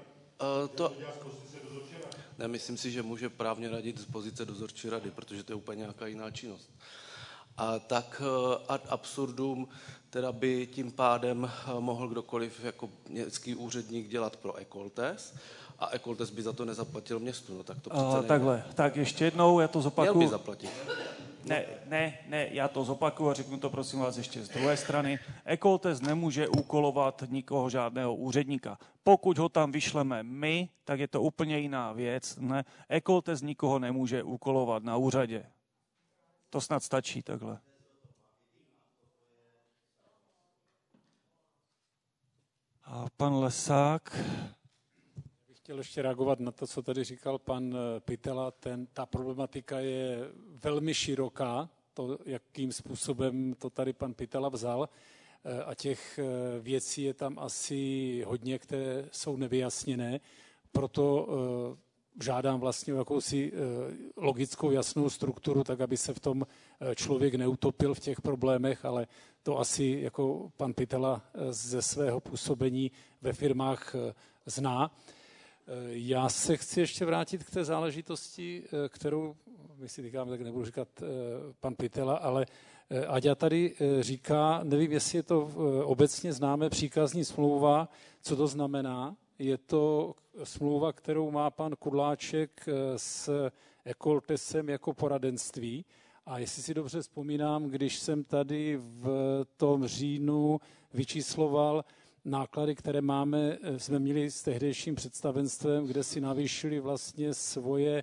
Nemyslím si, že může právně radit z pozice dozorčí rady, protože to je úplně nějaká jiná činnost. A tak ad absurdum teda by tím pádem mohl kdokoliv jako městský úředník dělat pro Ecoltes a Ekoltes by za to nezaplatil městu, no tak to přece nejde. Takhle, tak ještě jednou, já to zopakuju. Měl by zaplatit. Ne, já to zopakuju a řeknu to prosím vás ještě z druhé strany. Ekoltes nemůže úkolovat nikoho, žádného úředníka. Pokud ho tam vyšleme my, tak je to úplně jiná věc. Ne? Ekoltes nikoho nemůže úkolovat na úřadě. To snad stačí takhle. A pan Lesák. Bych chtěl ještě reagovat na to, co tady říkal pan Pitela. Ta problematika je velmi široká, to, jakým způsobem to tady pan Pitela vzal. A těch věcí je tam asi hodně, které jsou nevyjasněné. Proto žádám vlastně o jakousi logickou, jasnou strukturu, tak aby se v tom člověk neutopil v těch problémech, ale to asi jako pan Pitela ze svého působení ve firmách zná. Já se chci ještě vrátit k té záležitosti, kterou my si říkáme, tak nebudu říkat pan Pitela, ale Aďa tady říká, nevím, jestli je to obecně známé příkazní smlouva, co to znamená. Je to smlouva, kterou má pan Kudláček s Ekoltesem jako poradenství. A jestli si dobře vzpomínám, když jsem tady v tom říjnu vyčísloval náklady, které jsme měli s tehdejším představenstvem, kde si navýšili vlastně svoje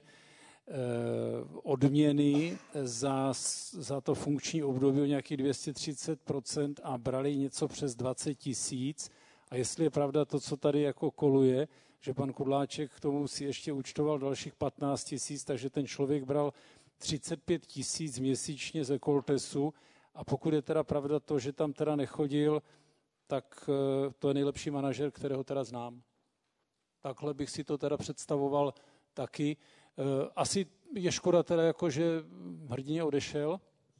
odměny za to funkční období o nějakých 230% a brali něco přes 20 000. A jestli je pravda to, co tady jako koluje, že pan Kudláček k tomu si ještě účtoval dalších 15 000, takže ten člověk bral 35 000 měsíčně z Ekoltesu a pokud je teda pravda to, že tam teda nechodil, tak to je nejlepší manažer, kterého teda znám. Takhle bych si to teda představoval taky. Asi je škoda teda jako, že hrdině odešel,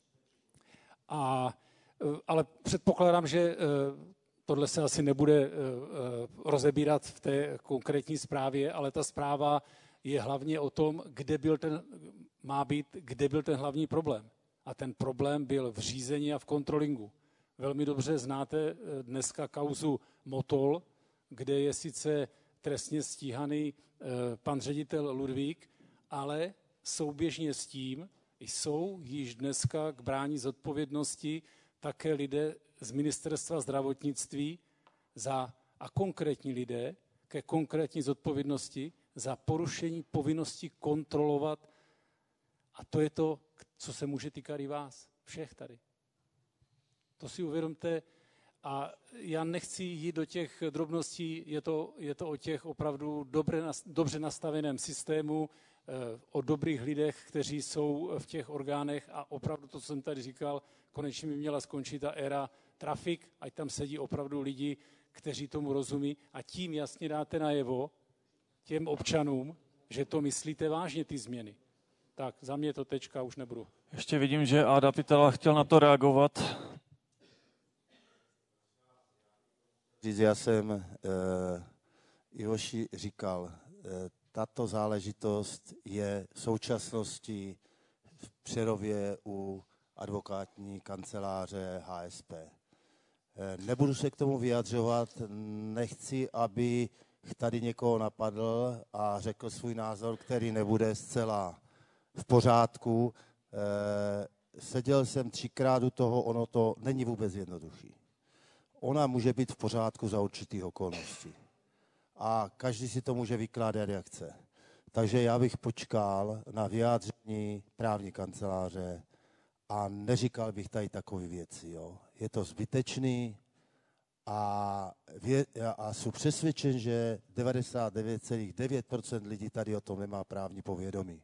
ale předpokládám, že tohle se asi nebude rozebírat v té konkrétní zprávě, ale ta zpráva je hlavně o tom, kde byl ten hlavní problém. A ten problém byl v řízení a v kontrolingu. Velmi dobře znáte dneska kauzu Motol, kde je sice trestně stíhaný pan ředitel Ludvík, ale souběžně s tím jsou již dneska k brání zodpovědnosti také lidé z ministerstva zdravotnictví a konkrétní lidé ke konkrétní zodpovědnosti za porušení povinnosti kontrolovat. A to je to, co se může týkat i vás, všech tady. To si uvědomte a já nechci jít do těch drobností, je to o těch opravdu dobře nastaveném systému, o dobrých lidech, kteří jsou v těch orgánech a opravdu to, co jsem tady říkal, konečně by měla skončit ta éra trafik, ať tam sedí opravdu lidi, kteří tomu rozumí a tím jasně dáte najevo těm občanům, že to myslíte vážně, ty změny. Tak, za mě to tečka, už nebudu. Ještě vidím, že Áda Pitela chtěl na to reagovat. Já jsem Ivoši říkal, tato záležitost je v současnosti v Přerově u advokátní kanceláře HSP. Nebudu se k tomu vyjadřovat, nechci, aby tady někoho napadl a řekl svůj názor, který nebude zcela v pořádku. Seděl jsem 3krát u toho, ono to není vůbec jednoduchý. Ona může být v pořádku za určitých okolností. A každý si to může vykládat, jak chce. Takže já bych počkal na vyjádření právní kanceláře a neříkal bych tady takové věci. Jo. Je to zbytečný a jsem přesvědčen, že 99,9% lidí tady o tom nemá právní povědomí.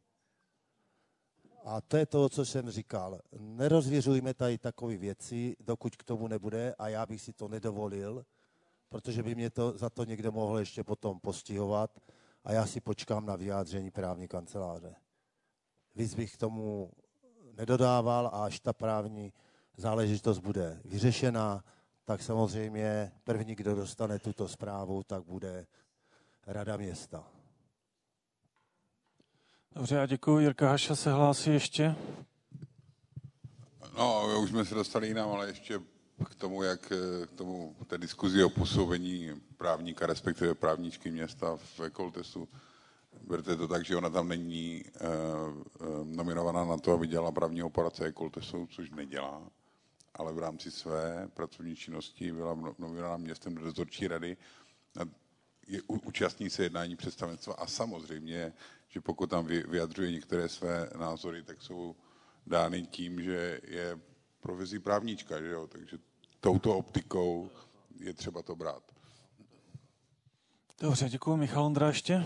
A to je to, co jsem říkal. Nerozvěřujme tady takové věci, dokud k tomu nebude, a já bych si to nedovolil, protože by mě za to někdo mohl ještě potom postihovat a já si počkám na vyjádření právní kanceláře. Víc bych k tomu nedodával a až ta právní záležitost bude vyřešena, tak samozřejmě první, kdo dostane tuto zprávu, tak bude Rada města. Dobře, já děkuji. Jirka Haša se hlásí ještě. No, už jsme se dostali jinam, ale ještě k tomu té diskuzi o působení právníka, respektive právničky města v Ekoltesu. Berte to tak, že ona tam není nominovaná na to, aby dělala právního poradce Ekoltesu, což nedělá, ale v rámci své pracovní činnosti byla nominovaná městem do dozorčí rady. Účastní se jednání představenstva a samozřejmě, že pokud tam vyjadřuje některé své názory, tak jsou dány tím, že je profesí právnička, že jo? Takže touto optikou je třeba to brát. Dobře, děkuji. Michal Ondra ještě?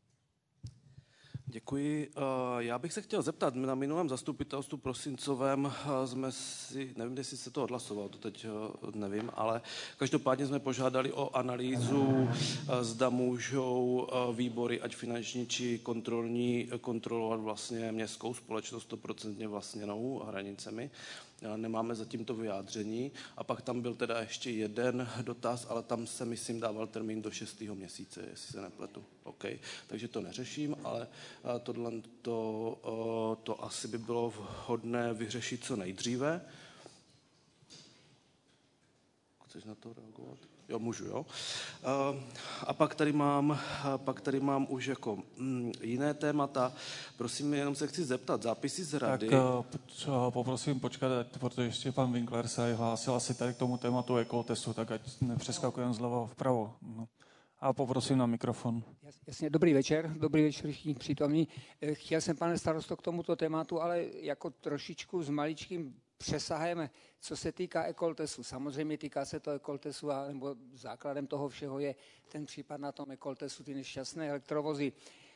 Děkuji. Já bych se chtěl zeptat, na minulém zastupitelstvu prosincovém jsme si, nevím, jestli se to odhlasovalo, to teď nevím, ale každopádně jsme požádali o analýzu, zda můžou výbory, ať finanční či kontrolní, kontrolovat vlastně městskou společnost 100% vlastněnou hranicemi. Nemáme zatím to vyjádření. A pak tam byl teda ještě jeden dotaz, ale tam se, myslím, dával termín do 6. měsíce, jestli se nepletu. OK, takže to neřeším, ale tohle to asi by bylo vhodné vyřešit co nejdříve. Chceš na to reagovat? Jo, můžu, jo. A pak tady mám už jako jiné témata. Prosím, jenom se chci zeptat, zápisy z rady. Tak poprosím počkat, protože ještě pan Winkler se hlásil asi tady k tomu tématu Ekoltesu, tak ať nepřeskakujeme zleva vpravo. No. A poprosím na mikrofon. Jasně, dobrý večer všichni přítomní. Chtěl jsem, pane starosto, k tomuto tématu, ale jako trošičku s maličkým přesahem, co se týká Ekoltesu. Samozřejmě týká se to Ekoltesu, nebo základem toho všeho je ten případ na tom Ekoltesu, ty nešťastné elektrovozy.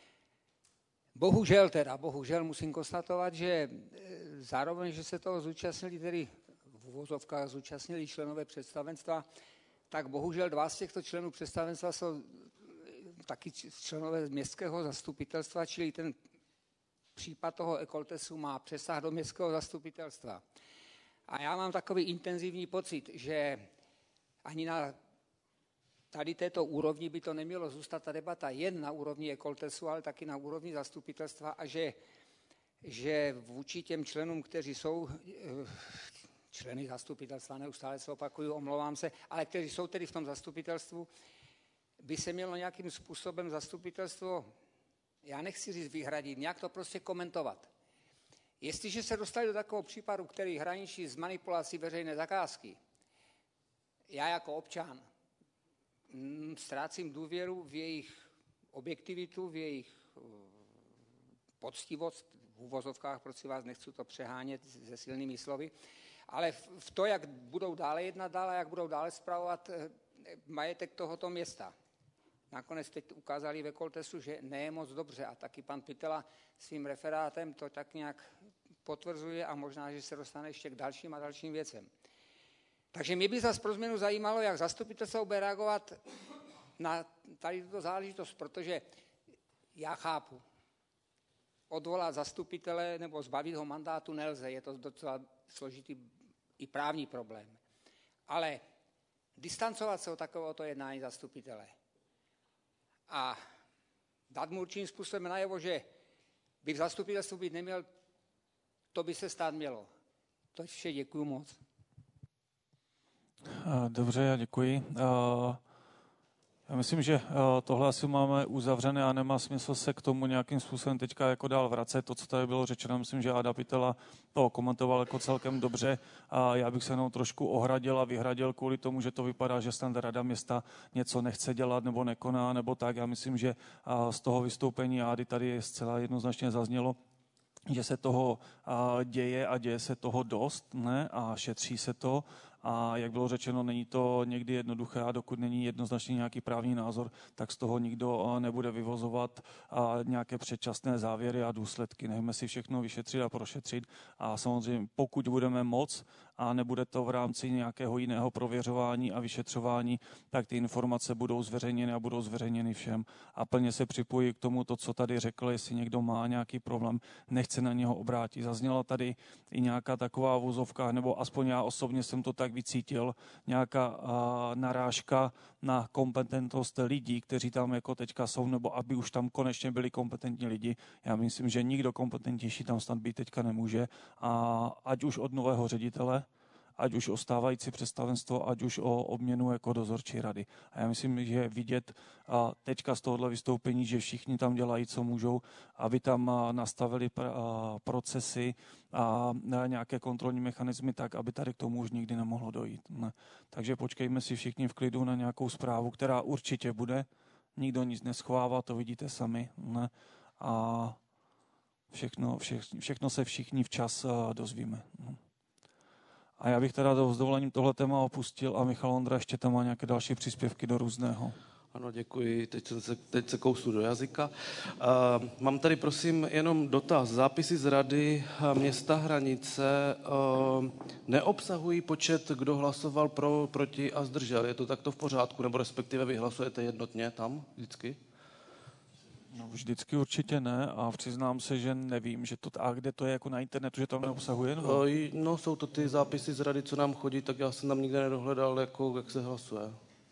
Bohužel musím konstatovat, že zároveň, že se toho zúčastnili, tedy v uvozovkách zúčastnili členové představenstva, tak bohužel 2 z těchto členů představenstva jsou taky členové městského zastupitelstva, čili ten případ toho Ekoltesu má přesah do městského zastupitelstva. A já mám takový intenzivní pocit, že ani na tady této úrovni by to nemělo zůstat ta debata jen na úrovni Ekoltesu, ale taky na úrovni zastupitelstva a že vůči těm členům, kteří jsou členy zastupitelstva, neustále se opakuju, omlouvám se, ale kteří jsou tedy v tom zastupitelstvu, by se mělo nějakým způsobem zastupitelstvo, já nechci říct vyhradit, nějak to prostě komentovat. Jestliže se dostali do takového případu, který hraničí s manipulací veřejné zakázky, já jako občan ztrácím důvěru v jejich objektivitu, v jejich poctivost, v uvozovkách, prosím vás, nechci to přehánět se silnými slovy, ale v to, jak budou dále jednat dál a jak budou dále spravovat majetek tohoto města. Nakonec teď ukázali ve Ekoltesu, že ne je moc dobře a taky pan Pitela svým referátem to tak nějak potvrzuje a možná, že se dostane ještě k dalším a dalším věcem. Takže mě by zase pro změnu zajímalo, jak zastupitelstvo bude reagovat na tady tuto záležitost, protože já chápu, odvolat zastupitele nebo zbavit ho mandátu nelze, je to docela složitý i právní problém. Ale distancovat se od takovéhoto jednání zastupitele a dát mu určitým způsobem najevo, že by v zastupitelstvu být neměl, to by se stát mělo. To vše, děkuju moc. Dobře, já děkuji. Já myslím, že tohle asi máme uzavřené a nemá smysl se k tomu nějakým způsobem teďka jako dál vracet. To, co tady bylo řečeno, myslím, že Ada Pitela to komentoval jako celkem dobře. A já bych se jenom trošku ohradil a vyhradil kvůli tomu, že to vypadá, že snad Rada města něco nechce dělat nebo nekoná nebo tak. Já myslím, že z toho vystoupení Ady tady zcela jednoznačně zaznělo, že se toho děje a děje se toho dost, ne? A šetří se to. A jak bylo řečeno, není to někdy jednoduché a dokud není jednoznačně nějaký právní názor, tak z toho nikdo nebude vyvozovat nějaké předčasné závěry a důsledky. Nechme si všechno vyšetřit a prošetřit a samozřejmě pokud budeme moc a nebude to v rámci nějakého jiného prověřování a vyšetřování, tak ty informace budou zveřejněny a budou zveřejněny všem. A plně se připojí k tomu, to, co tady řekl, jestli někdo má nějaký problém, nechce na něho obrátit. Zazněla tady i nějaká taková vozovka, nebo aspoň já osobně jsem to tak vycítil, nějaká narážka na kompetentnost lidí, kteří tam jako teďka jsou, nebo aby už tam konečně byli kompetentní lidi. Já myslím, že nikdo kompetentnější tam snad být teďka nemůže. A ať už od nového ředitele, ať už o stávající představenstvo, ať už o obměnu jako dozorčí rady. A já myslím, že vidět teďka z tohohle vystoupení, že všichni tam dělají, co můžou, aby tam nastavili procesy a nějaké kontrolní mechanismy tak, aby tady k tomu už nikdy nemohlo dojít. Ne. Takže počkejme si všichni v klidu na nějakou zprávu, která určitě bude. Nikdo nic neschovává, to vidíte sami. Ne. A všechno se všichni včas dozvíme. A já bych teda s dovolením tohle téma opustil a Michal Ondra ještě tam má nějaké další příspěvky do různého. Ano, děkuji. Teď se kousnu do jazyka. Mám tady, prosím, jenom dotaz. Zápisy z Rady města Hranice neobsahují počet, kdo hlasoval pro, proti a zdržel. Je to takto v pořádku? Nebo respektive vy hlasujete jednotně tam vždycky? No, vždycky určitě ne a přiznám se, že nevím, že to, a kde to je jako na internetu, že to neobsahuje? Nebo? No, jsou to ty zápisy z Rady, co nám chodí, tak já jsem tam nikde nedohledal, jako, jak se hlasuje.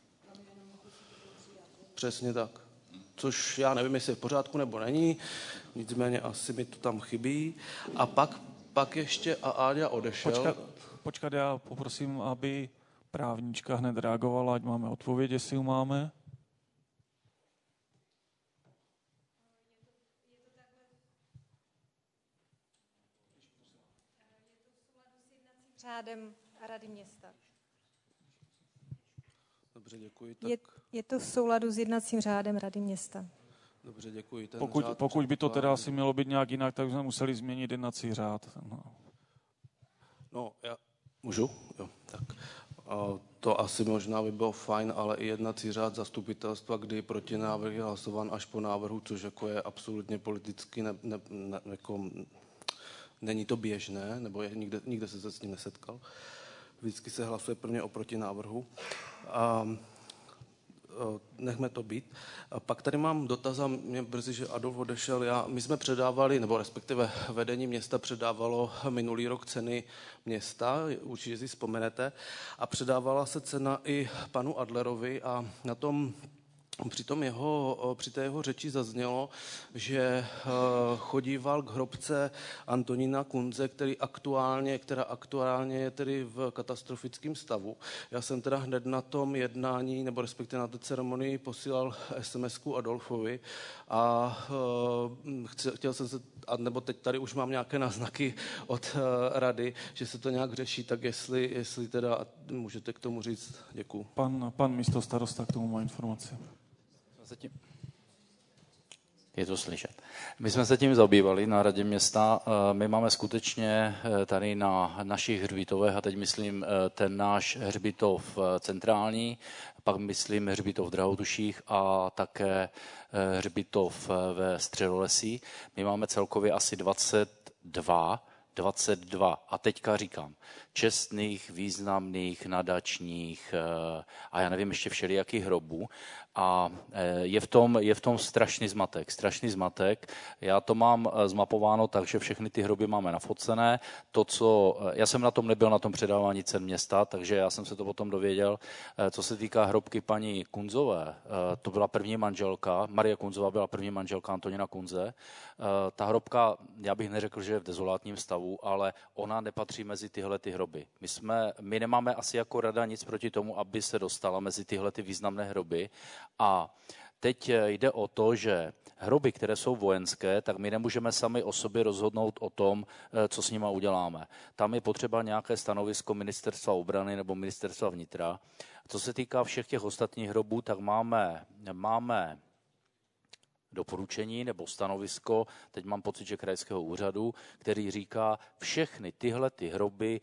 Přesně tak. Což já nevím, jestli je v pořádku nebo není, nicméně asi mi to tam chybí. A pak ještě Áďa odešel. Počkat, já poprosím, aby právnička hned reagovala, ať máme odpověď, jestli ji máme. Řádem Rady města. Dobře, děkuji. Tak... Je to v souladu s jednacím řádem Rady města. Dobře, děkuji. Pokud by to teda asi mělo být nějak jinak, tak jsme museli změnit jednací řád. No, já můžu? Jo, tak. To asi možná by bylo fajn, ale i jednací řád zastupitelstva, kdy protinávrh je hlasovan až po návrhu, což jako je absolutně politicky jako není to běžné, nebo nikde se s tím nesetkal. Vždycky se hlasuje prvně o protinávrhu. Nechme to být. A pak tady mám dotaz a mě brzy, že Adolf odešel. My jsme předávali, nebo respektive vedení města předávalo minulý rok ceny města, určitě si vzpomenete, a předávala se cena i panu Adlerovi a na tom při té jeho řeči zaznělo, že chodíval k hrobce Antonína Kunze, která aktuálně je tedy v katastrofickém stavu. Já jsem teda hned na tom jednání, nebo respektive na té ceremonii posílal SMS-ku Adolfovi a chtěl jsem se, nebo teď tady už mám nějaké náznaky od rady, že se to nějak řeší, tak jestli teda můžete k tomu říct, děkuju. Pan místostarosta k tomu má informace. Je to slyšet. My jsme se tím zabývali na Radě města. My máme skutečně tady na našich hřbitovech, a teď myslím ten náš hřbitov centrální, pak myslím hřbitov v Drahotuších a také hřbitov ve Středolesí. My máme celkově asi 22 a teďka říkám, čestných, významných, nadačních a já nevím, ještě všelijakých hrobů. A je v tom strašný zmatek. Já to mám zmapováno tak, že všechny ty hroby máme nafocené. Já jsem na tom nebyl na tom předávání cen města, takže já jsem se to potom dověděl. Co se týká hrobky paní Kunzové, to byla první manželka, Marie Kunzová byla první manželka Antonína Kunze. Ta hrobka, já bych neřekl, že je v dezolátním stavu, ale ona nepatří mezi tyhle ty hroby. My nemáme asi jako rada nic proti tomu, aby se dostala mezi tyhle ty významné hroby. A teď jde o to, že hroby, které jsou vojenské, tak my nemůžeme sami o sobě rozhodnout o tom, co s nima uděláme. Tam je potřeba nějaké stanovisko ministerstva obrany nebo ministerstva vnitra. Co se týká všech těch ostatních hrobů, tak máme doporučení nebo stanovisko, teď mám pocit, že krajského úřadu, který říká, všechny tyhle ty hroby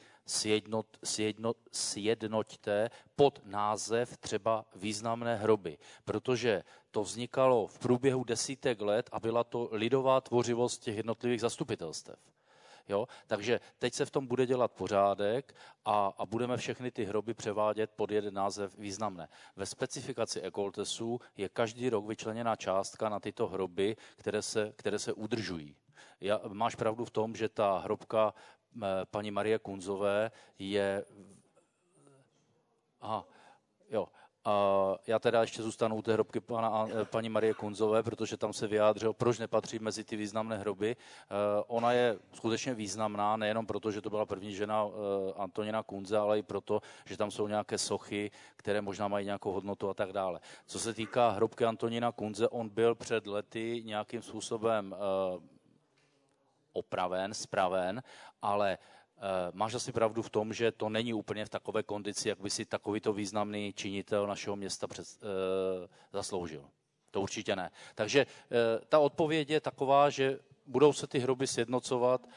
sjednoťte pod název třeba významné hroby, protože to vznikalo v průběhu desítek let a byla to lidová tvořivost těch jednotlivých zastupitelstev. Jo? Takže teď se v tom bude dělat pořádek a budeme všechny ty hroby převádět pod jeden název významné. Ve specifikaci Ekoltesu je každý rok vyčleněná částka na tyto hroby, které se udržují. Máš pravdu v tom, že ta hrobka paní Marie Kunzové je... Aha, jo. Já teda ještě zůstanu u té hrobky paní Marie Kunzové, protože tam se vyjádřil, proč nepatří mezi ty významné hroby. Ona je skutečně významná, nejenom proto, že to byla první žena Antonína Kunze, ale i proto, že tam jsou nějaké sochy, které možná mají nějakou hodnotu a tak dále. Co se týká hrobky Antonína Kunze, on byl před lety nějakým způsobem opraven, spraven, ale máš asi pravdu v tom, že to není úplně v takové kondici, jak by si takovýto významný činitel našeho města zasloužil. To určitě ne. Takže ta odpověď je taková, že budou se ty hroby sjednocovat.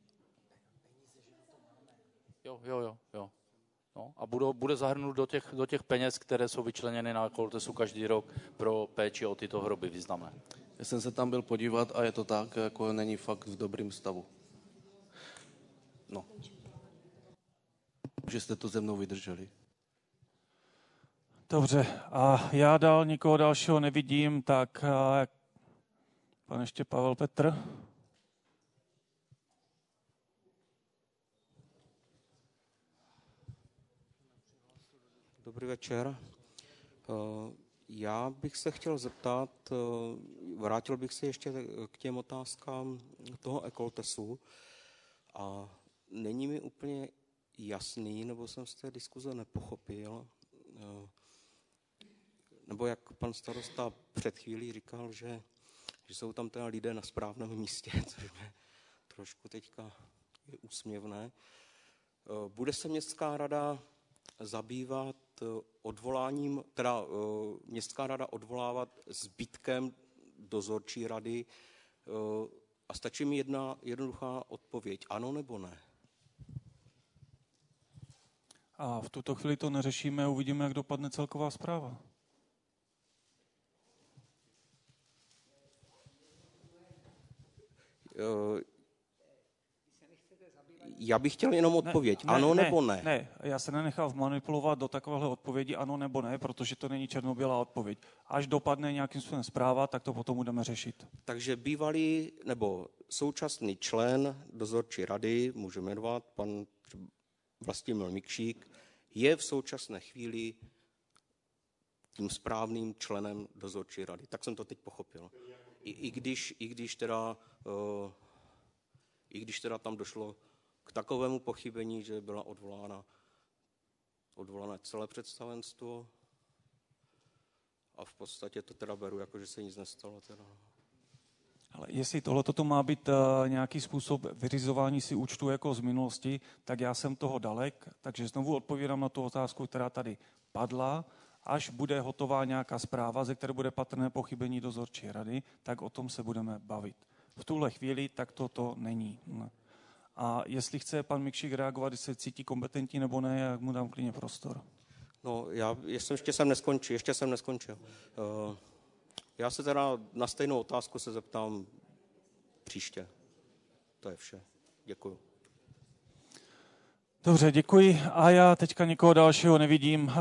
Jo. No, a bude zahrnut do těch peněz, které jsou vyčleněny na Ekoltesu každý rok pro péči o tyto hroby významné. Já jsem se tam byl podívat a je to tak, jako není fakt v dobrém stavu. No. Že jste to ze mnou vydrželi. Dobře, a já dál nikoho dalšího nevidím, tak pan ještě Pavel Petr. Dobrý večer. Já bych se chtěl zeptat, vrátil bych se ještě k těm otázkám toho Ekoltesu a není mi úplně jasný, nebo jsem z té diskuze nepochopil, nebo jak pan starosta před chvílí říkal, že jsou tam teda lidé na správném místě, což mě trošku teďka je úsměvné. Bude se městská rada zabývat odvoláním, teda městská rada odvolávat zbytkem dozorčí rady a stačí mi jedna jednoduchá odpověď, ano nebo ne? A v tuto chvíli to neřešíme, uvidíme, jak dopadne celková zpráva. Já bych chtěl jenom odpověď, ano nebo ne? Ne, já se nenechal manipulovat do takovéhle odpovědi ano nebo ne, protože to není černobílá odpověď. Až dopadne nějakým způsobem zpráva, tak to potom budeme řešit. Takže bývalý nebo současný člen dozorčí rady, můžeme jmenovat pan Vlastimil Mikšík, je v současné chvíli tím správným členem dozorčí rady. Tak jsem to teď pochopil. I když teda tam došlo k takovému pochybení, že byla odvolána celé představenstvo a v podstatě to teda beru, jako že se nic nestalo. Teda. Ale jestli tohleto má být nějaký způsob vyřizování si účtu jako z minulosti, tak já jsem toho dalek, takže znovu odpovídám na tu otázku, která tady padla. Až bude hotová nějaká zpráva, ze které bude patrné pochybení dozorčí rady, tak o tom se budeme bavit. V tuhle chvíli tak toto není. A jestli chce pan Mikšík reagovat, jestli se cítí kompetentní nebo ne, jak mu dám klidně prostor. No, ještě jsem neskončil. Já se teda na stejnou otázku se zeptám příště. To je vše. Děkuju. Dobře, děkuji. A já teďka nikoho dalšího nevidím.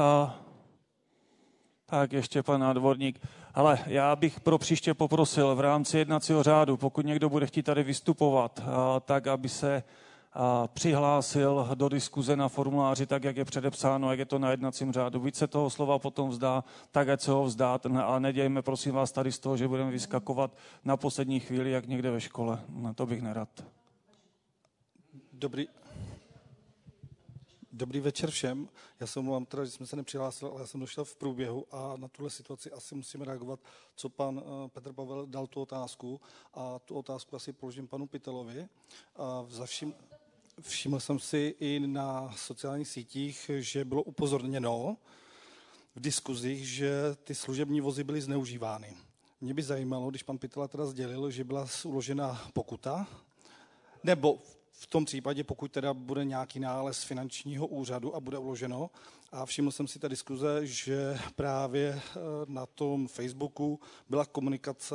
Tak ještě pan nádvorník. Ale já bych pro příště poprosil v rámci jednacího řádu, pokud někdo bude chtít tady vystupovat, tak aby se přihlásil do diskuze na formuláři tak, jak je předepsáno, jak je to na jednacím řádu. Víc se toho slova potom vzdá, tak ať se ho vzdát, ale nedějme prosím vás tady z toho, že budeme vyskakovat na poslední chvíli, jak někde ve škole. No, to bych nerad. Dobrý večer všem. Já se omlouvám teda, že jsme se nepřihlásili, ale já jsem došel v průběhu a na tuhle situaci asi musíme reagovat, co pan Petr Pavel dal tu otázku a tu otázku asi položím panu Pitelovi. Všiml jsem si i na sociálních sítích, že bylo upozorněno v diskuzích, že ty služební vozy byly zneužívány. Mě by zajímalo, když pan Pitela teda sdělil, že byla uložena pokuta, nebo v tom případě, pokud teda bude nějaký nález finančního úřadu a bude uloženo. A všiml jsem si ta diskuze, že právě na tom Facebooku byla komunikace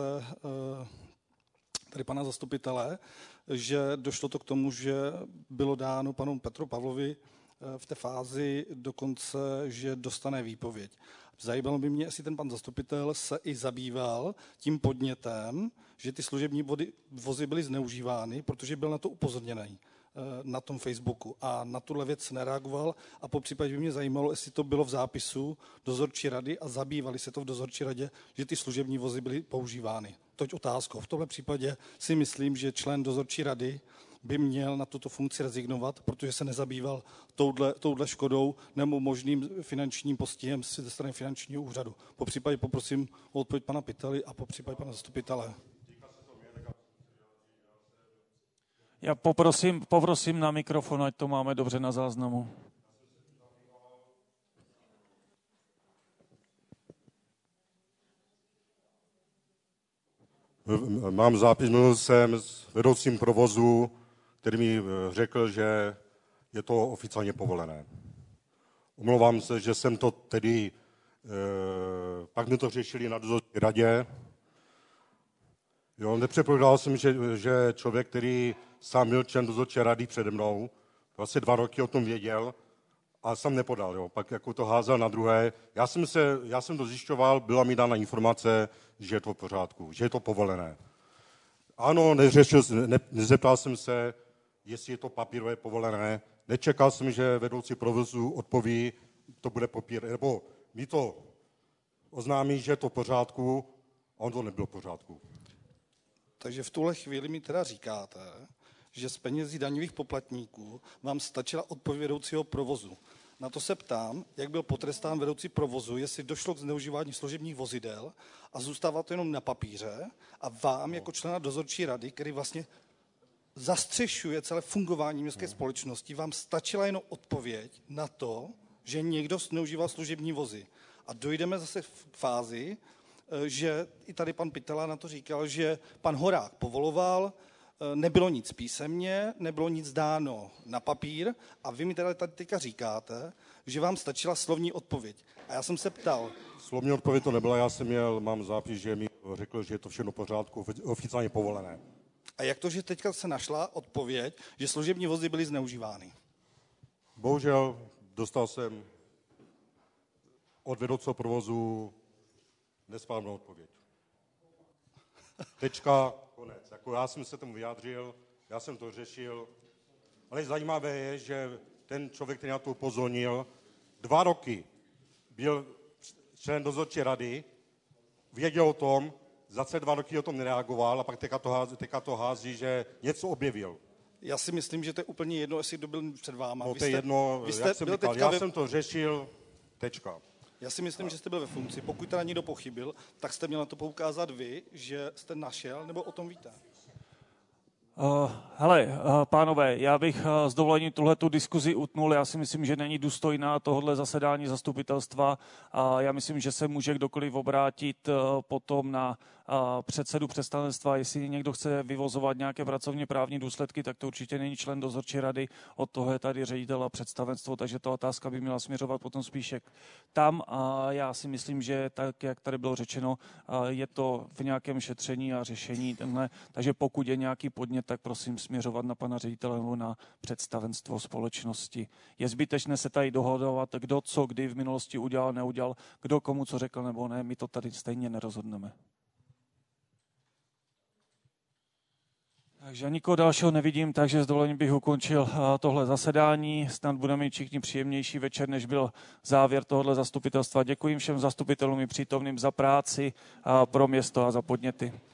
tady pana zastupitele, že došlo to k tomu, že bylo dáno panu Petru Pavlovi v té fázi dokonce, že dostane výpověď. Zajímalo by mě, jestli ten pan zastupitel se i zabýval tím podnětem, že ty služební vozy byly zneužívány, protože byl na to upozorněný. na tom Facebooku a na tuhle věc nereagoval a po případě by mě zajímalo, jestli to bylo v zápisu dozorčí rady a zabývali se to v dozorčí radě, že ty služební vozy byly používány. Toť otázkou. V tomhle případě si myslím, že člen dozorčí rady by měl na tuto funkci rezignovat, protože se nezabýval touhle škodou nebo možným finančním postihem ze strany finančního úřadu. Po případě poprosím o odpověď pana Pitaly a po případě pana zastupitele. Já poprosím na mikrofon, ať to máme dobře na záznamu. Mám zápis, mluvil jsem s vedoucím provozu, který mi řekl, že je to oficiálně povolené. Omlouvám se, že jsem to tedy, pak mi to řešili na dozorčí radě. Jo, nepředpokládal jsem, že člověk, který sám byl člen dozorčí rady přede mnou, vlastně 2 roky o tom věděl a sám nepodal. Jo. Pak jako to házel na druhé. Já jsem to zjišťoval, byla mi dána informace, že je to v pořádku, že je to povolené. Ano, nezeptal jsem se, jestli je to papírové povolené. Nečekal jsem, že vedoucí provozu odpoví, to bude papír, nebo mi to oznámí, že je to v pořádku, a on to nebylo v pořádku. Takže v tuhle chvíli mi teda říkáte, že z penězí daňových poplatníků vám stačila odpověď vedoucího provozu. Na to se ptám, jak byl potrestán vedoucí provozu, jestli došlo k zneužívání služebních vozidel a zůstává to jenom na papíře a vám jako člena dozorčí rady, který vlastně zastřešuje celé fungování městské společnosti, vám stačila jenom odpověď na to, že někdo zneužíval služební vozy. A dojdeme zase k fázi, že i tady pan Pitela na to říkal, že pan Horák povoloval, nebylo nic písemně, nebylo nic dáno na papír a vy mi tady teďka říkáte, že vám stačila slovní odpověď. A já jsem se ptal. Slovní odpověď to nebyla, mám zápis, že mi řekl, že je to všechno v pořádku, oficiálně povolené. A jak to, že teďka se našla odpověď, že služební vozy byly zneužívány? Bohužel dostal jsem od vedoucího provozu nesprávnou odpověď. Tečka, konec. Jako já jsem se tomu vyjádřil, já jsem to řešil, ale zajímavé je, že ten člověk, který na to upozornil, 2 roky byl člen dozorčí rady, věděl o tom, za 2 roky o tom nereagoval a pak teďka to hází, že něco objevil. Já si myslím, že to je úplně jedno, jestli kdo byl před váma. No to je jedno, jak jsem říkal, jsem to řešil, tečka. Já si myslím, že jste byl ve funkci. Pokud teda někdo pochybil, tak jste měl na to poukázat vy, že jste našel, nebo o tom víte? Pánové, já bych s dovolením tuhletu diskuzi utnul. Já si myslím, že není důstojná tohle zasedání zastupitelstva. Já myslím, že se může kdokoliv obrátit potom na předsedu představenstva. Jestli někdo chce vyvozovat nějaké pracovně právní důsledky, tak to určitě není člen dozorčí rady. Od toho je tady ředitel a představenstvo, takže ta otázka by měla směřovat potom spíše tam. A já si myslím, že tak, jak tady bylo řečeno, je to v nějakém šetření a řešení. Takže pokud je nějaký podnět, tak prosím směřovat na pana ředitele nebo na představenstvo společnosti. Je zbytečné se tady dohodovat, kdo co kdy v minulosti udělal, neudělal, kdo komu co řekl nebo ne, my to tady stejně nerozhodneme. Takže nikoho dalšího nevidím, takže s dovolením bych ukončil tohle zasedání. Snad budeme mít všichni příjemnější večer, než byl závěr tohohle zastupitelstva. Děkuji všem zastupitelům i přítomným za práci pro město a za podněty.